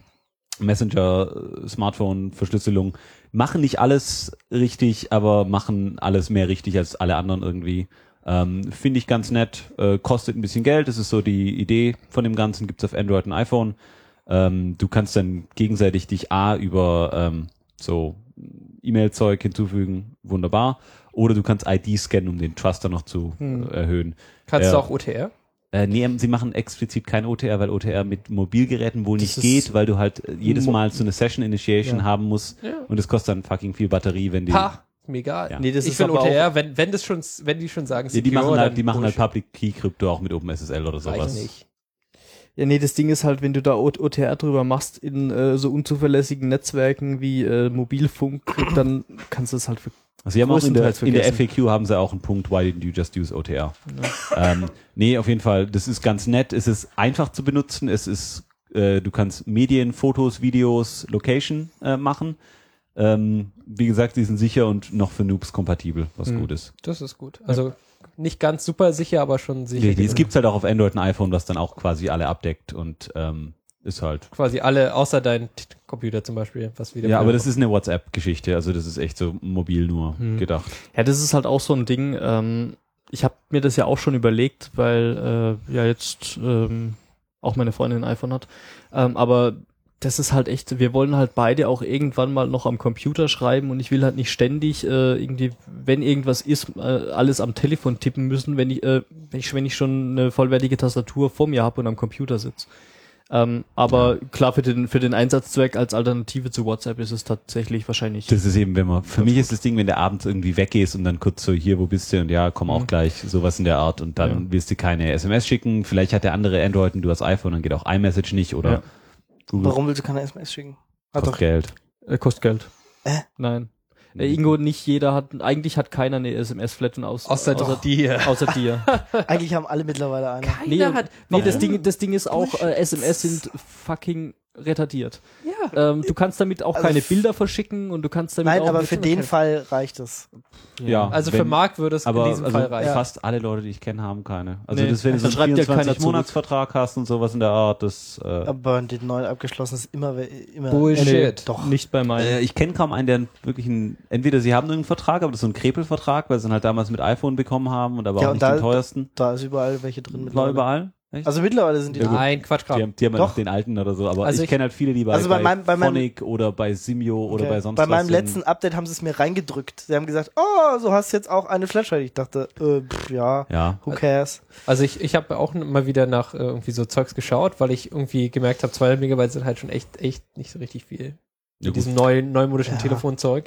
Messenger, Smartphone, Verschlüsselung, machen nicht alles richtig, aber machen alles mehr richtig als alle anderen irgendwie. Finde ich ganz nett, kostet ein bisschen Geld, das ist so die Idee von dem Ganzen, gibt's auf Android und iPhone. Du kannst dann gegenseitig dich über so E-Mail-Zeug hinzufügen, wunderbar. Oder du kannst ID scannen, um den Trust dann noch zu erhöhen. Kannst du auch OTR? Nee, sie machen explizit kein OTR, weil OTR mit Mobilgeräten wohl nicht geht, weil du halt jedes Mal so eine Session Initiation haben musst und es kostet dann fucking viel Batterie, wenn die... Mir egal. Ja. Nee, das ich ist will aber OTR, wenn die schon sagen, die machen halt Bullshit. Public Key Krypto auch mit OpenSSL oder sowas. Reicht nicht. Ja, nee, das Ding ist halt, wenn du da OTR drüber machst in so unzuverlässigen Netzwerken wie Mobilfunk, dann kannst du es halt für Also sie haben auch in der größtenteils FAQ haben sie auch einen Punkt, why didn't you just use OTR? Ja. Nee, auf jeden Fall, das ist ganz nett. Es ist einfach zu benutzen. Es ist, du kannst Medien, Fotos, Videos, Location machen. Wie gesagt, die sind sicher und noch für Noobs kompatibel, was gut ist. Das ist gut. Also nicht ganz super sicher, aber schon sicher. Nee, es gibt's halt auch auf Android und iPhone, was dann auch quasi alle abdeckt und ist halt. Quasi alle, außer dein Computer zum Beispiel, was wieder. Ja, aber das ist eine WhatsApp-Geschichte, also das ist echt so mobil nur gedacht. Ja, das ist halt auch so ein Ding, ich habe mir das ja auch schon überlegt, weil ja jetzt auch meine Freundin ein iPhone hat, aber das ist halt echt, wir wollen halt beide auch irgendwann mal noch am Computer schreiben und ich will halt nicht ständig irgendwie, wenn irgendwas ist, alles am Telefon tippen müssen, wenn ich schon eine vollwertige Tastatur vor mir habe und am Computer sitze. Aber klar, für den Einsatzzweck als Alternative zu WhatsApp ist es tatsächlich wahrscheinlich. Das ist eben, für mich ist das Ding, wenn der abends irgendwie weggehst und dann kurz so, hier, wo bist du? Und ja, komm auch gleich, sowas in der Art. Und dann willst du keine SMS schicken. Vielleicht hat der andere Android und du hast iPhone, dann geht auch iMessage nicht oder Google. Warum willst du keine SMS schicken? Kostet Geld. Kostet Geld. Nein. Ingo, nicht jeder eigentlich hat keiner eine SMS-Flat und außer dir. Außer dir. Eigentlich haben alle mittlerweile eine. Das Ding ist auch, SMS sind fucking retardiert. Ja. Du kannst damit auch keine Bilder verschicken und du kannst damit Nein, auch... aber für den Fall reicht es. Ja. Also für Marc würde es in diesem Fall reichen. Fast alle Leute, die ich kenne, haben keine. Also Nee, das, wenn du so dann einen schreibt dir keiner 24-Monats-Vertrag hast und sowas in der Art, das... Aber den neuen abgeschlossen ist immer Bullshit. Doch. Nicht bei meinen. ich kenne kaum einen, der wirklich entweder sie haben irgendeinen Vertrag, aber das ist so ein Krepelvertrag, weil sie ihn halt damals mit iPhone bekommen haben und aber Ja, auch und nicht den teuersten. Da ist überall welche drin. War überall? Echt? Also mittlerweile sind die Ja, drin. Nein, Quatsch, Die haben ja Doch. noch den alten oder so, aber Also ich kenne halt viele, die bei Phonic oder bei Simio oder bei sonst Bei was meinem sind. letzten Update haben sie es mir reingedrückt. Sie haben gesagt, oh, so hast du jetzt auch eine Flashlight. Ich dachte, ja, who cares? Also ich habe auch mal wieder nach irgendwie so Zeugs geschaut, weil ich irgendwie gemerkt habe, 200 Megabyte sind halt schon echt nicht so richtig viel. Ja, Mit diesem neumodischen Telefonzeug.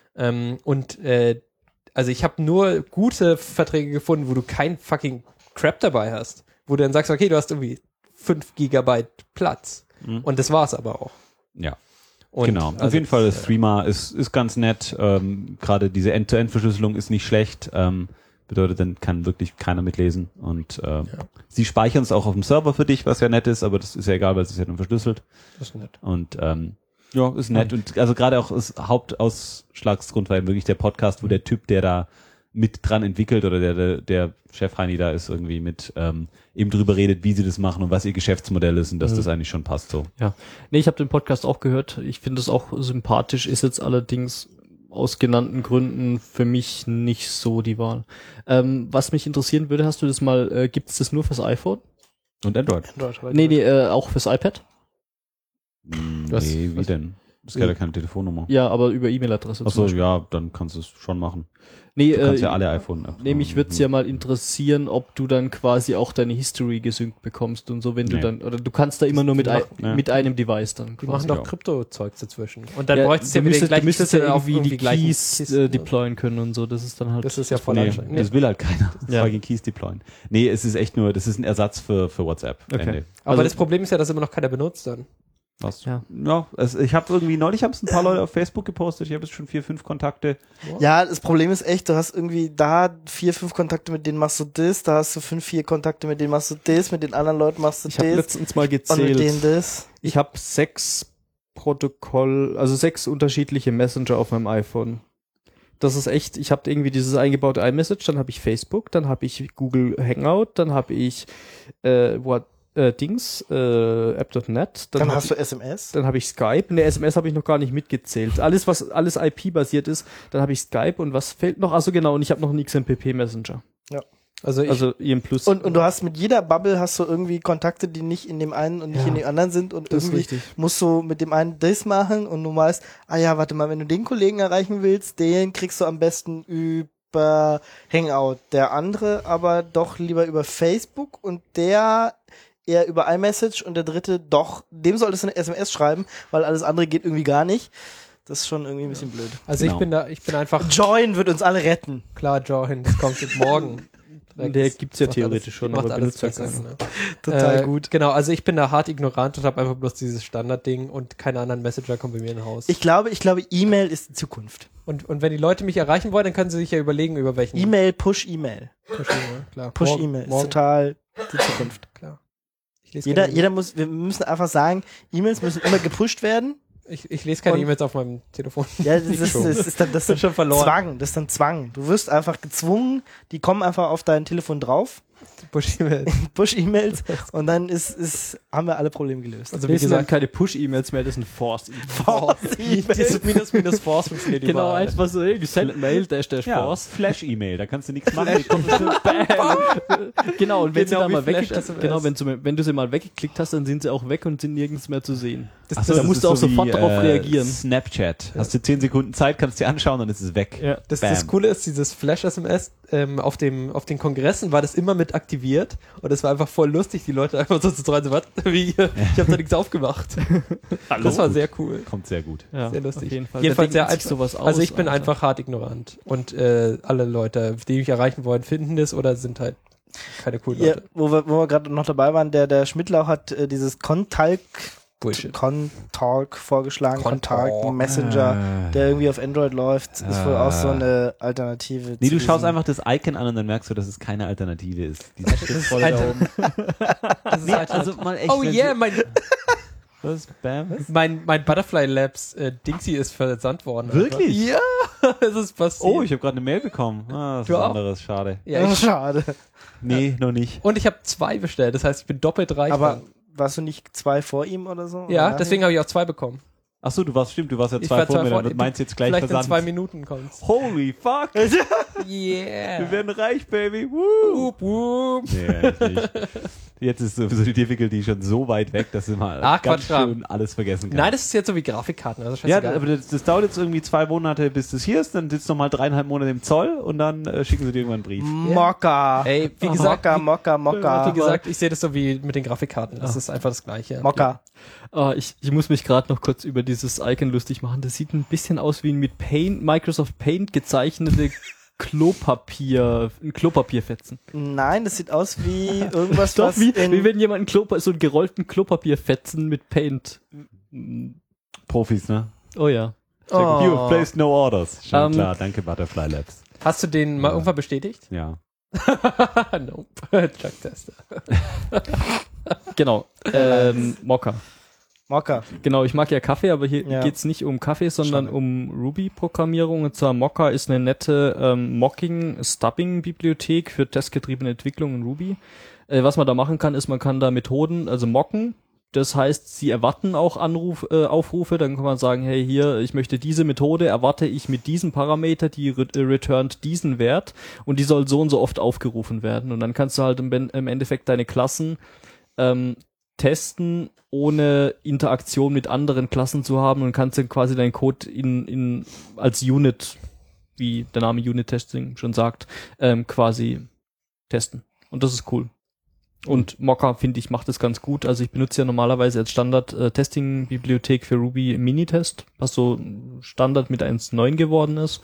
Also ich habe nur gute Verträge gefunden, wo du kein fucking Crap dabei hast. Wo du dann sagst, okay, du hast irgendwie 5 Gigabyte Platz. Und das war's aber auch. Ja. Und genau. Auf jeden Fall, das Threema ist ganz nett. Gerade diese End-to-End-Verschlüsselung ist nicht schlecht. Bedeutet, dann kann wirklich keiner mitlesen. Und sie speichern es auch auf dem Server für dich, was ja nett ist, aber das ist ja egal, weil es ist ja nur verschlüsselt. Das ist nett. Und ist nett. Und also gerade auch das Hauptausschlagsgrund war eben wirklich der Podcast, wo der Typ, der da mit dran entwickelt oder der Chef Heini da ist, irgendwie mit eben drüber redet, wie sie das machen und was ihr Geschäftsmodell ist und dass das eigentlich schon passt so. Ja. Nee, ich habe den Podcast auch gehört. Ich finde es auch sympathisch, ist jetzt allerdings aus genannten Gründen für mich nicht so die Wahl. Was mich interessieren würde, hast du das mal, gibt es das nur fürs iPhone? Und Android? Nee, auch fürs iPad? Nee, wie denn? Das ist ja keine Telefonnummer. Ja, aber über E-Mail-Adresse. Achso, ja, dann kannst du es schon machen. Nee, du kannst ja alle iPhone. Mich würde es ja mal interessieren, ob du dann quasi auch deine History gesynkt bekommst und so, wenn du dann, oder du kannst da immer nur mit einem Device dann. Die machen doch Krypto-Zeugs dazwischen. Und dann bräuchtest du ja wieder müsstest ja irgendwie die gleichen Keys deployen können und so. Das ist dann halt. Das ist ja voll anstrengend. Das will halt keiner. Fucking Keys deployen. Nee, es ist echt nur, das ist ein Ersatz für WhatsApp. Okay. Ende. Aber das Problem ist ja, dass immer noch keiner benutzt dann. Was? Ja, ich habe irgendwie neulich haben es ein paar Leute auf Facebook gepostet. Ich habe jetzt schon 4, 5 Kontakte. Ja, das Problem ist echt, du hast irgendwie da 4, 5 Kontakte, mit denen machst du das, da hast du 5, 4 Kontakte, mit denen machst du das, mit den anderen Leuten machst du das. Ich habe letztens mal gezählt. Und mit denen das. Ich habe 6 Protokoll, also 6 unterschiedliche Messenger auf meinem iPhone. Das ist echt, ich habe irgendwie dieses eingebaute iMessage, dann habe ich Facebook, dann habe ich Google Hangout, dann habe ich App.net. Dann hast du SMS. Dann habe ich Skype. Ne, SMS habe ich noch gar nicht mitgezählt. Alles IP-basiert ist, dann habe ich Skype und was fehlt noch? Achso, genau, und ich habe noch einen XMPP-Messenger. Ja. Also IM Plus. Und du hast mit jeder Bubble hast du irgendwie Kontakte, die nicht in dem einen und nicht in dem anderen sind und irgendwie musst du mit dem einen das machen und du weißt, warte mal, wenn du den Kollegen erreichen willst, den kriegst du am besten über Hangout. Der andere aber doch lieber über Facebook und der eher über iMessage und der dritte doch, dem solltest du eine SMS schreiben, weil alles andere geht irgendwie gar nicht. Das ist schon irgendwie ein bisschen blöd. Also ich bin einfach... Join wird uns alle retten. Klar, Join, das kommt jetzt morgen. Der gibt's ja theoretisch schon, aber benutzt alles besser, keiner. Total gut. Genau, also ich bin da hart ignorant und habe einfach bloß dieses Standardding und keine anderen Messenger kommen bei mir in Haus. Ich glaube, E-Mail ist die Zukunft. Und wenn die Leute mich erreichen wollen, dann können sie sich ja überlegen, über welchen... E-Mail, Push-E-Mail. Push-E-Mail, klar. Push-E-Mail ist total die Zukunft. Klar. Wir müssen einfach sagen, E-Mails müssen immer gepusht werden. Ich lese keine E-Mails auf meinem Telefon. Ja, das ist dann schon verloren. Zwang. Das ist dann Zwang. Du wirst einfach gezwungen, die kommen einfach auf dein Telefon drauf. Push-E-Mails. Push-E-Mails und dann haben wir alle Probleme gelöst. Also wie gesagt, keine Push-E-Mails mehr, das sind Force-E-Mails. Minus Force funktioniert Genau, überall. einfach so, send Mail, Force. Flash-E-Mail, da kannst du nichts machen. Genau, und wenn sie da mal wenn du sie mal weggeklickt hast, dann sind sie auch weg und sind nirgends mehr zu sehen. Da musst du auch sofort darauf reagieren. Snapchat. Hast du 10 Sekunden Zeit, kannst dir anschauen, dann ist es weg. Ja. Das Coole ist, dieses Flash-SMS, auf den Kongressen war das immer mit aktiviert und es war einfach voll lustig, die Leute einfach so zu trauen, so, was? Ich habe da nichts aufgemacht. Das war sehr cool. Kommt sehr gut. Ja, sehr lustig. Auf jeden Fall. Jedenfalls sehr einfach. Sowas aus, also ich bin einfach hart ignorant und alle Leute, die mich erreichen wollen, finden das oder sind halt keine coolen Leute. Wo wir gerade noch dabei waren, der Schmidtlau hat dieses Contalk vorgeschlagen, Contalk Messenger, der irgendwie auf Android läuft, ist wohl auch so eine Alternative. Nee, du schaust einfach das Icon an und dann merkst du, dass es keine Alternative ist. Die steht voll da oben. Das ist halt also mal echt. Oh yeah, mein Butterfly Labs Dingsy ist versandt worden. Wirklich? Ja, es ist passiert. Oh, ich habe gerade eine Mail bekommen. Das ist was anderes, schade. Ja, schade. Nee, noch nicht. Und ich habe 2 bestellt, das heißt, ich bin doppelt reich. Aber warst du nicht 2 vor ihm oder so? Ja, oder deswegen habe ich auch 2 bekommen. Achso, du warst ja 2 vor mir, dann meinst jetzt gleich vielleicht versandt. in 2 Minuten kommt's. Holy fuck! Yeah! Wir werden reich, Baby! Woo! Woop, woop. Nee, nicht. Jetzt ist sowieso die Difficulty schon so weit weg, dass du mal ganz schön alles vergessen kannst. Nein, das ist jetzt so wie Grafikkarten. Also ja, aber das dauert jetzt irgendwie 2 Monate, bis das hier ist, dann sitzt noch mal 3,5 Monate im Zoll und dann schicken sie dir irgendwann einen Brief. Mokka! Ey, wie gesagt, Mokka. Wie gesagt, ich sehe das so wie mit den Grafikkarten. Das ist einfach das Gleiche. Mokka. Ich muss mich gerade noch kurz über dieses Icon lustig machen. Das sieht ein bisschen aus wie ein mit Microsoft Paint gezeichnete Klopapierfetzen. Nein, das sieht aus wie irgendwas, Doch, was wie wenn jemand so einen gerollten Klopapierfetzen mit Paint. Profis, ne? Oh ja. You have placed no orders. Schon klar, danke Butterfly Labs. Hast du den mal irgendwann bestätigt? Ja. Nope. Chuck Tester. Genau. Mokka. Genau, ich mag ja Kaffee, aber hier geht's nicht um Kaffee, sondern um Ruby-Programmierung. Und zwar Mokka ist eine nette Mocking-Stubbing-Bibliothek für testgetriebene Entwicklung in Ruby. Was man da machen kann, ist, man kann da Methoden, also mocken. Das heißt, sie erwarten auch Aufrufe. Dann kann man sagen, hey, hier, ich möchte diese Methode, erwarte ich mit diesem Parameter, die returnt diesen Wert und die soll so und so oft aufgerufen werden. Und dann kannst du halt im Endeffekt deine Klassen testen, ohne Interaktion mit anderen Klassen zu haben, und kannst dann quasi deinen Code als Unit, wie der Name Unit Testing schon sagt, quasi testen. Und das ist cool. Und Mokka, finde ich, macht das ganz gut. Also ich benutze ja normalerweise als Standard-Testing-Bibliothek für Ruby Minitest, was so Standard mit 1.9 geworden ist.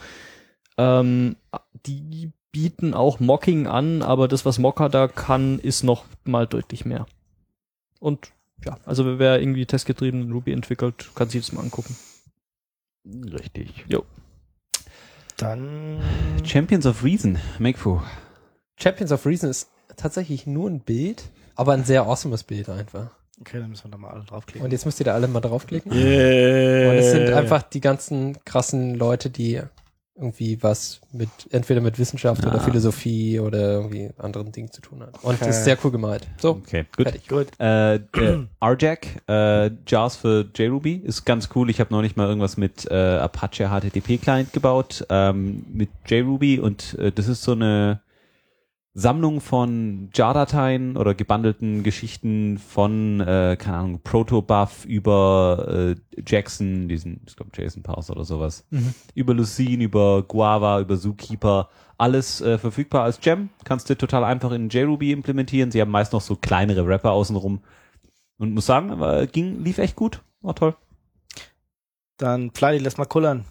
Die bieten auch Mocking an, aber das, was Mokka da kann, ist noch mal deutlich mehr. Und ja, also wer irgendwie testgetrieben Ruby entwickelt, kann sich das mal angucken. Richtig. Jo. Dann Champions of Reason, Makefu. Champions of Reason ist tatsächlich nur ein Bild, aber ein sehr awesomes Bild einfach. Okay, dann müssen wir da mal alle draufklicken. Und jetzt müsst ihr da alle mal draufklicken. Yeah. Und es sind einfach die ganzen krassen Leute, die irgendwie was entweder mit Wissenschaft oder Philosophie oder irgendwie anderen Dingen zu tun hat. Und das ist sehr cool gemalt. So, okay, gut. Fertig. Gut. RJack, JAWS für JRuby, ist ganz cool. Ich habe neulich mal irgendwas mit Apache HTTP-Client gebaut, mit JRuby und das ist so eine Sammlung von JAR-Dateien oder gebundelten Geschichten von, keine Ahnung, Protobuf über Jackson, ich glaube JSON-Parser oder sowas, über Lucene, über Guava, über Zookeeper, alles verfügbar als Gem, kannst du total einfach in JRuby implementieren. Sie haben meist noch so kleinere Wrapper außenrum und muss sagen, lief echt gut, war toll. Dann Pladi, lass mal kullern.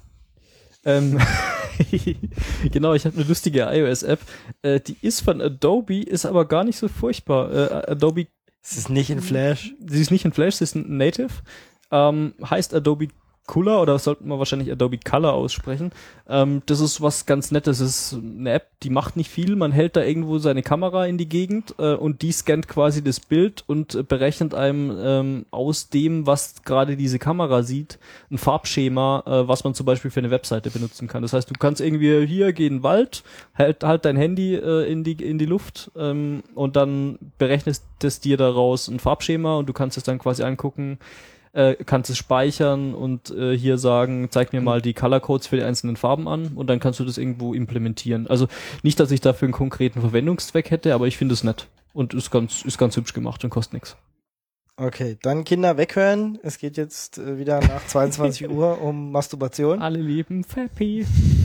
Genau, ich habe eine lustige iOS-App. Die ist von Adobe, ist aber gar nicht so furchtbar. Adobe. Es ist nicht in Flash. Sie ist nicht in Flash, sie ist ein Native. Heißt Adobe Color oder sollte man wahrscheinlich Adobe Color aussprechen. Das ist was ganz Nettes. Das ist eine App, die macht nicht viel. Man hält da irgendwo seine Kamera in die Gegend und die scannt quasi das Bild und berechnet einem aus dem, was gerade diese Kamera sieht, ein Farbschema, was man zum Beispiel für eine Webseite benutzen kann. Das heißt, du kannst irgendwie hier geh in den Wald, halt dein Handy in die Luft und dann berechnet es dir daraus ein Farbschema und du kannst es dann quasi angucken, kannst es speichern und hier sagen, zeig mir mal die Color-Codes für die einzelnen Farben an und dann kannst du das irgendwo implementieren. Also nicht, dass ich dafür einen konkreten Verwendungszweck hätte, aber ich finde es nett und ist ganz hübsch gemacht und kostet nichts. Okay, dann Kinder weghören. Es geht jetzt wieder nach 22 Uhr um Masturbation. Alle lieben Fappy.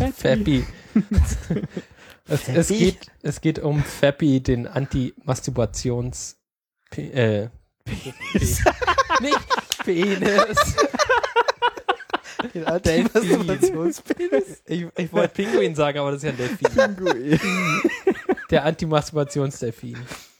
Es geht um Fappy, den Anti-Masturbations nicht Penis. Den Anti-Masturbationspenis? Ich wollte Pinguin sagen, aber das ist ja ein Delfin. Pinguin. Der Anti-Masturbations-Delfin.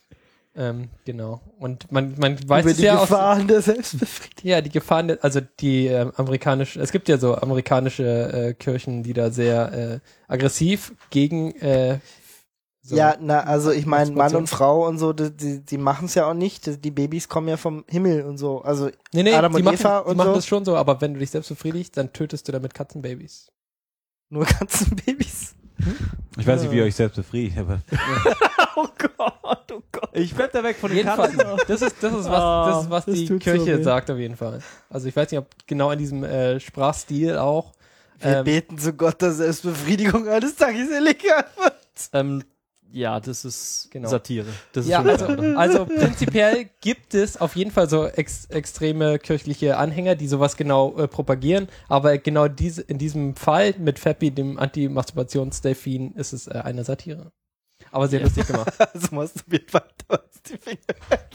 Genau. Und man weiß über es die ja Gefahren der Selbstbefriedigung. Ja, die Gefahren, also die amerikanische, es gibt ja so amerikanische Kirchen, die da sehr aggressiv gegen so. Ja, also ich meine, Mann und Frau und so, die machen es ja auch nicht. Die Babys kommen ja vom Himmel und so. Also nee, Adam und Eva die und machen so. das schon so, aber wenn du dich selbst befriedigst, dann tötest du damit Katzenbabys. Nur Katzenbabys. Ich weiß nicht, wie ihr euch selbst befriedigt, aber Oh Gott. ich bleib da weg von den Jedenfalls, Katzen. das ist was das die tut so Kirche weh. sagt auf jeden Fall. Also ich weiß nicht, ob genau in diesem Sprachstil auch. Wir beten zu Gott, dass Selbstbefriedigung eines Tages illegal wird. Ja, das ist Genau. Satire. Das ist Ja, schon also prinzipiell gibt es auf jeden Fall so extreme kirchliche Anhänger, die sowas genau propagieren, aber genau in diesem Fall mit Fappy, dem Anti-Masturbations-Delfin, ist es eine Satire. Aber sehr lustig gemacht. Also masturbiert weiter. Die Finger weg.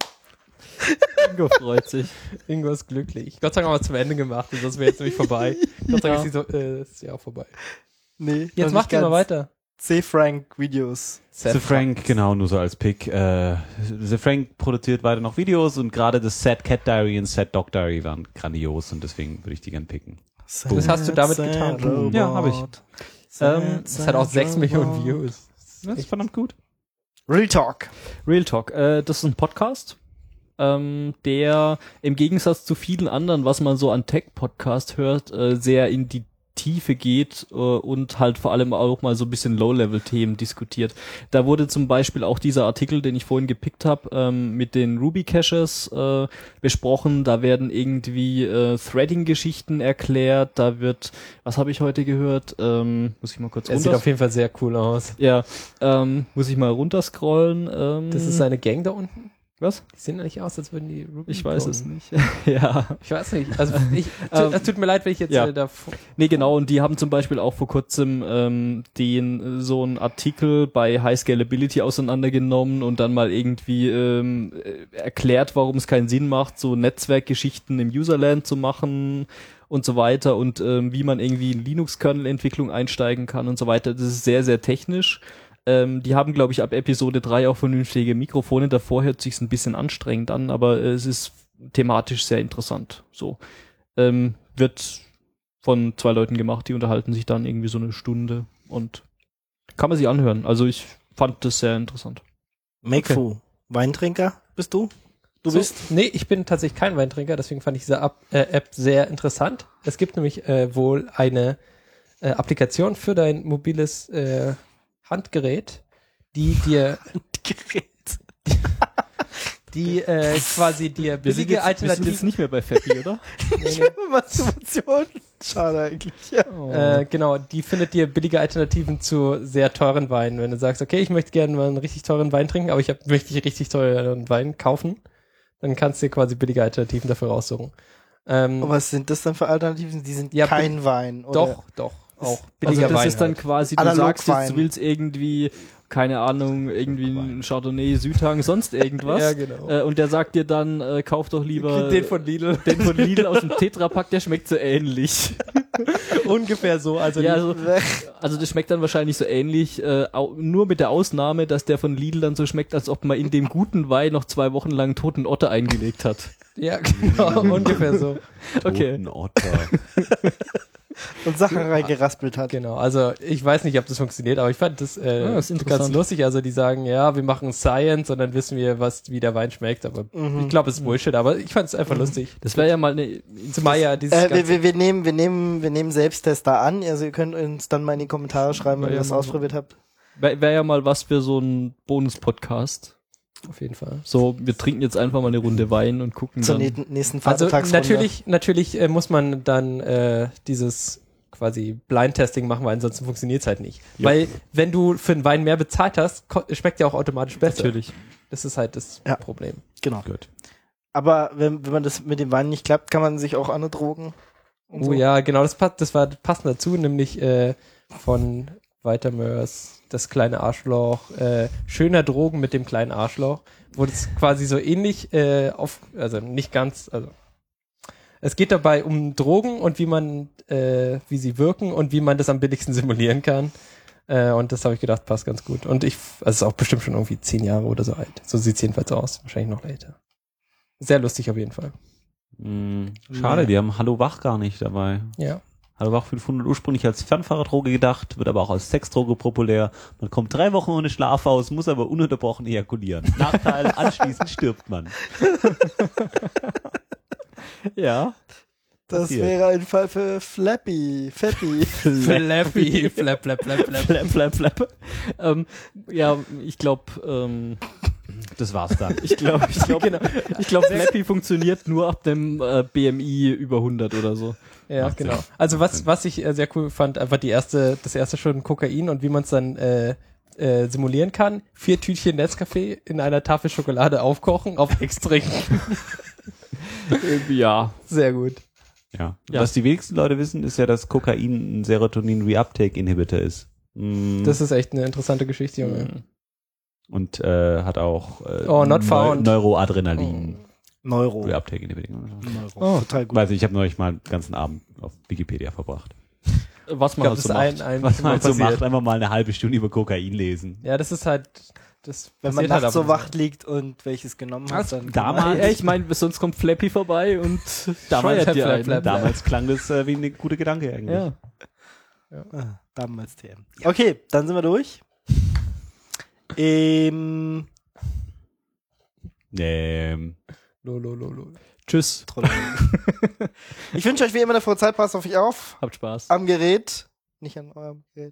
Ingo freut sich. Ingo ist glücklich. Gott sei Dank haben wir es zum Ende gemacht und das wäre jetzt nämlich vorbei. Gott sei Dank ist ja auch vorbei. Nee, Jetzt macht ihr mal weiter. C-Frank-Videos. The Frank, genau, nur so als Pick. The Frank produziert weiter noch Videos und gerade das Sad Cat Diary und Sad Dog Diary waren grandios und deswegen würde ich die gern picken. Das hast du damit getan. Ja, habe ich. Das hat auch 6 Millionen Views. Das ist verdammt gut. Real Talk. Real Talk. Das ist ein Podcast, der im Gegensatz zu vielen anderen, was man so an Tech-Podcast hört, sehr in die Tiefe geht und halt vor allem auch mal so ein bisschen Low-Level-Themen diskutiert. Da wurde zum Beispiel auch dieser Artikel, den ich vorhin gepickt habe, mit den Ruby-Caches besprochen. Da werden irgendwie Threading-Geschichten erklärt. Da wird, was habe ich heute gehört? Muss ich mal kurz Es sieht auf jeden Fall sehr cool aus. Ja, muss ich mal runterscrollen. Das ist eine Gang da unten? Was? Die sehen eigentlich aus, als würden die Ruby Ich weiß coden. es nicht. Ja. Ich weiß nicht. Also es tut mir leid, wenn ich jetzt Ja. da... Nee, genau, und die haben zum Beispiel auch vor kurzem so einen Artikel bei High Scalability auseinandergenommen und dann mal irgendwie erklärt, warum es keinen Sinn macht, so Netzwerkgeschichten im Userland zu machen und so weiter und wie man irgendwie in Linux-Kernel-Entwicklung einsteigen kann und so weiter. Das ist sehr, sehr technisch. Die haben, glaube ich, ab Episode 3 auch vernünftige Mikrofone. Davor hört sich's ein bisschen anstrengend an, aber es ist thematisch sehr interessant. So wird von 2 Leuten gemacht, die unterhalten sich dann irgendwie so eine Stunde und kann man sich anhören. Also ich fand das sehr interessant. Makefu. Weintrinker bist du? Du bist? Nee, ich bin tatsächlich kein Weintrinker, deswegen fand ich diese App sehr interessant. Es gibt nämlich wohl eine Applikation für dein mobiles Handgerät, die dir quasi dir billige Alternativen... Wir sind jetzt nicht mehr bei Feppi, oder? Ich habe Masturbation. Schade eigentlich. Ja. Genau, die findet dir billige Alternativen zu sehr teuren Weinen. Wenn du sagst, okay, ich möchte gerne mal einen richtig teuren Wein trinken, aber möchte richtig teuren Wein kaufen, dann kannst du dir quasi billige Alternativen dafür raussuchen. Aber was sind das dann für Alternativen? Die sind ja, kein Wein, oder? Doch, auch Also billiger das Wein ist dann halt. quasi, du sagst jetzt, du willst irgendwie, keine Ahnung, irgendwie ein Chardonnay, Südhang, sonst irgendwas. Ja, genau. Und der sagt dir dann, kauf doch lieber Den von Lidl. Den von Lidl aus dem Tetrapack, der schmeckt so ähnlich. Ungefähr so. Also, ja, also das schmeckt dann wahrscheinlich so ähnlich, nur mit der Ausnahme, dass der von Lidl dann so schmeckt, als ob man in dem guten Wein noch 2 Wochen lang toten Otter eingelegt hat. Ja, genau, ungefähr so. Okay. Toten Otter. Und Sachen reingeraspelt hat. Genau, also ich weiß nicht, ob das funktioniert, aber ich fand das, ist interessant. ganz lustig. Also die sagen, ja, wir machen Science und dann wissen wir, wie der Wein schmeckt, aber ich glaube, es ist Bullshit, aber ich fand es einfach lustig. Das wäre ja mal eine... Zumal ja dieses wir nehmen Selbsttester an, also ihr könnt uns dann mal in die Kommentare schreiben, wenn ihr das ausprobiert habt. Wäre ja mal was für so einen Bonus-Podcast. auf jeden Fall. So, wir trinken jetzt einfach mal eine Runde Wein und gucken Zur dann. nächsten Also Vatertagsrunde. natürlich muss man dann dieses quasi Blind-Testing machen, weil ansonsten funktioniert es halt nicht. Ja. Weil wenn du für einen Wein mehr bezahlt hast, schmeckt der auch automatisch besser. Natürlich. Das ist halt das Problem. Genau. Gut. Aber wenn man das mit dem Wein nicht klappt, kann man sich auch andere Drogen und so. Oh ja, genau, das war passend dazu, nämlich von Walter Mörs Das kleine Arschloch, schöner Drogen mit dem kleinen Arschloch, wo das quasi so ähnlich also nicht ganz, also es geht dabei um Drogen und wie sie wirken und wie man das am billigsten simulieren kann. Und das habe ich gedacht, passt ganz gut. Und also es ist auch bestimmt schon irgendwie 10 Jahre oder so alt. So sieht es jedenfalls aus. Wahrscheinlich noch älter. Sehr lustig auf jeden Fall. Schade, die haben Hallo Wach gar nicht dabei. Ja. Hallo Wach 500 ursprünglich als Fernfahrerdroge gedacht, wird aber auch als Sexdroge populär. Man kommt 3 Wochen ohne Schlaf aus, muss aber ununterbrochen ejakulieren. Nachteil, anschließend stirbt man. Ja. Das passiert. wäre ein Fall für Flappy. Flappy, flap, flap, flap, flap. Flap, flap, flap. Ja, ich glaube, Das war's dann. ich glaube, Flappy funktioniert nur ab dem BMI über 100 oder so. Ja, Macht genau. Sinn. Also was ich sehr cool fand, einfach das erste schon Kokain und wie man es dann simulieren kann. 4 Tütchen Nescafé in einer Tafel Schokolade aufkochen, auf Ex trinken. Ja. Sehr gut. Ja. Ja. Was die wenigsten Leute wissen, ist ja, dass Kokain ein Serotonin-Reuptake-Inhibitor ist. Das ist echt eine interessante Geschichte, Junge. Und hat auch not found. Neuroadrenalin. Neuro. Reuptake-Inhibitor. Total gut. Weiß ich habe neulich mal den ganzen Abend auf Wikipedia verbracht. Was Ich man glaube, halt das so ist macht. ein Was man halt so passiert. macht, einfach mal eine halbe Stunde über Kokain lesen. Ja, das ist halt, das Wenn man passiert halt nachts so ab und wach liegt und welches genommen hat, dann damals- Ich meine, sonst kommt Flappy vorbei und Damals, scheuert dir Flap, einen. flap, damals klang das wie eine gute Gedanke eigentlich. Ja. damals TM. Okay, dann sind wir durch. Lo. Tschüss. Ich wünsche euch wie immer eine frohe Zeit, passt auf euch auf. Habt Spaß. Am Gerät. Nicht an eurem Gerät.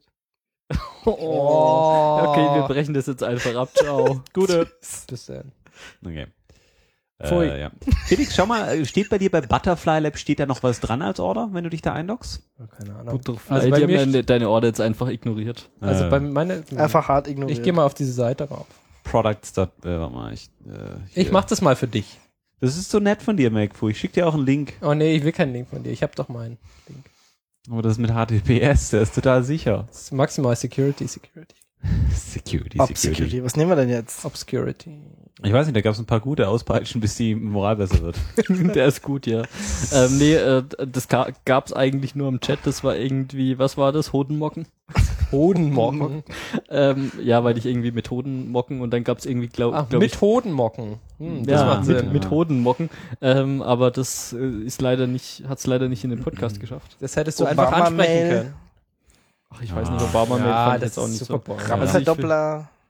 Oh. Okay, wir brechen das jetzt einfach ab. Ciao. Gute. Bis dann. Okay. Pfui. Ja. Felix, schau mal, steht bei dir bei Butterfly Lab, steht da noch was dran als Order, wenn du dich da einloggst? Keine Ahnung. Also bei die mir haben deine Order jetzt einfach ignoriert. Also bei meine Einfach hart ignoriert. ich gehe mal auf diese Seite rauf. Products. Warte mal, Ich mach das mal für dich. Das ist so nett von dir, MacFu. Ich schick dir auch einen Link. Oh nee, ich will keinen Link von dir. Ich habe doch meinen. Aber das ist mit HTTPS, der ist total sicher. Das ist maximal Security. Security. Security. Was nehmen wir denn jetzt? Obscurity. Ich weiß nicht, da gab es ein paar gute Auspeitschen, bis die Moral besser wird. Der ist gut, ja. Das gab's eigentlich nur im Chat. Das war irgendwie, was war das? Hodenmocken? Hodenmocken. Ja, weil ich irgendwie mit Hodenmocken und dann gab's irgendwie, glaube ich, mit Hodenmocken. Das ja, macht Sinn. mit Hodenmocken. Aber das hat's leider nicht in den Podcast geschafft. Das hättest du einfach ansprechen können. Ach, ich weiß nicht, Obama-Mail Ja, fand ich das jetzt auch ist nicht super so. boring. Also ich Verdoppler.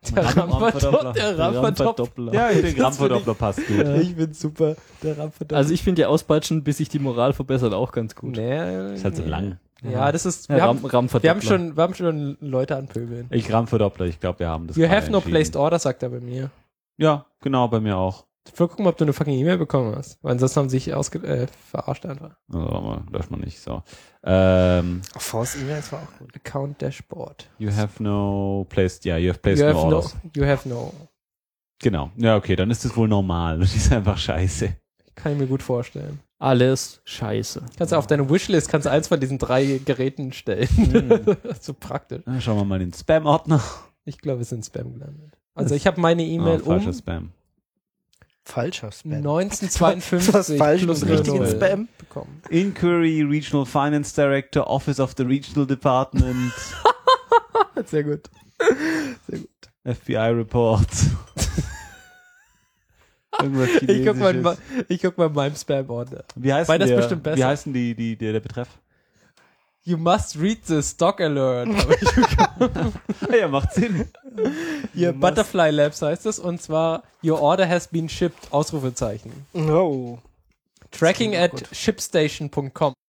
Der Ramverdoppler. Ja, ich denke, Ramverdoppler passt gut. Ich find's super. Der Ramverdoppler. Also ich finde ja auspeitschen, bis sich die Moral verbessert, auch ganz gut. Ist halt so lang. Ja, das ist, Ja, wir haben schon Leute anpöbeln. Ich Ramverdoppler, ich glaube, wir haben das. You have no entschieden. placed order, sagt er bei mir. Ja, genau, bei mir auch. Ich will gucken, ob du eine fucking E-Mail bekommen hast. Weil ansonsten haben sie sich verarscht einfach. Also, löscht man nicht, so. Force E-Mails war auch gut. Account Dashboard. You have placed no orders. You have no. Genau. Ja, okay, dann ist das wohl normal. Das ist einfach scheiße. Kann ich mir gut vorstellen. Alles scheiße. Kannst du auf deine Wishlist eins von diesen 3 Geräten stellen. So praktisch. Dann schauen wir mal in den Spam-Ordner. Ich glaube, es ist in Spam gelandet. Also ich habe meine E-Mail falscher Spam. Falscher Spam. 1952 Was falsch plus und richtigen 0 Spam? bekommen. Inquiry, Regional Finance Director, Office of the Regional Department, Sehr gut. Sehr gut. FBI Report. Irgendwas Ich guck mal in meinem Spam-Ordner. Wie heißt Weil das der, bestimmt besser. Wie heißt denn der Betreff? You must read the stock alert. Ja, macht Sinn. Hier Butterfly Labs heißt es, und zwar Your order has been shipped, Ausrufezeichen. Oh. Tracking at shipstation.com.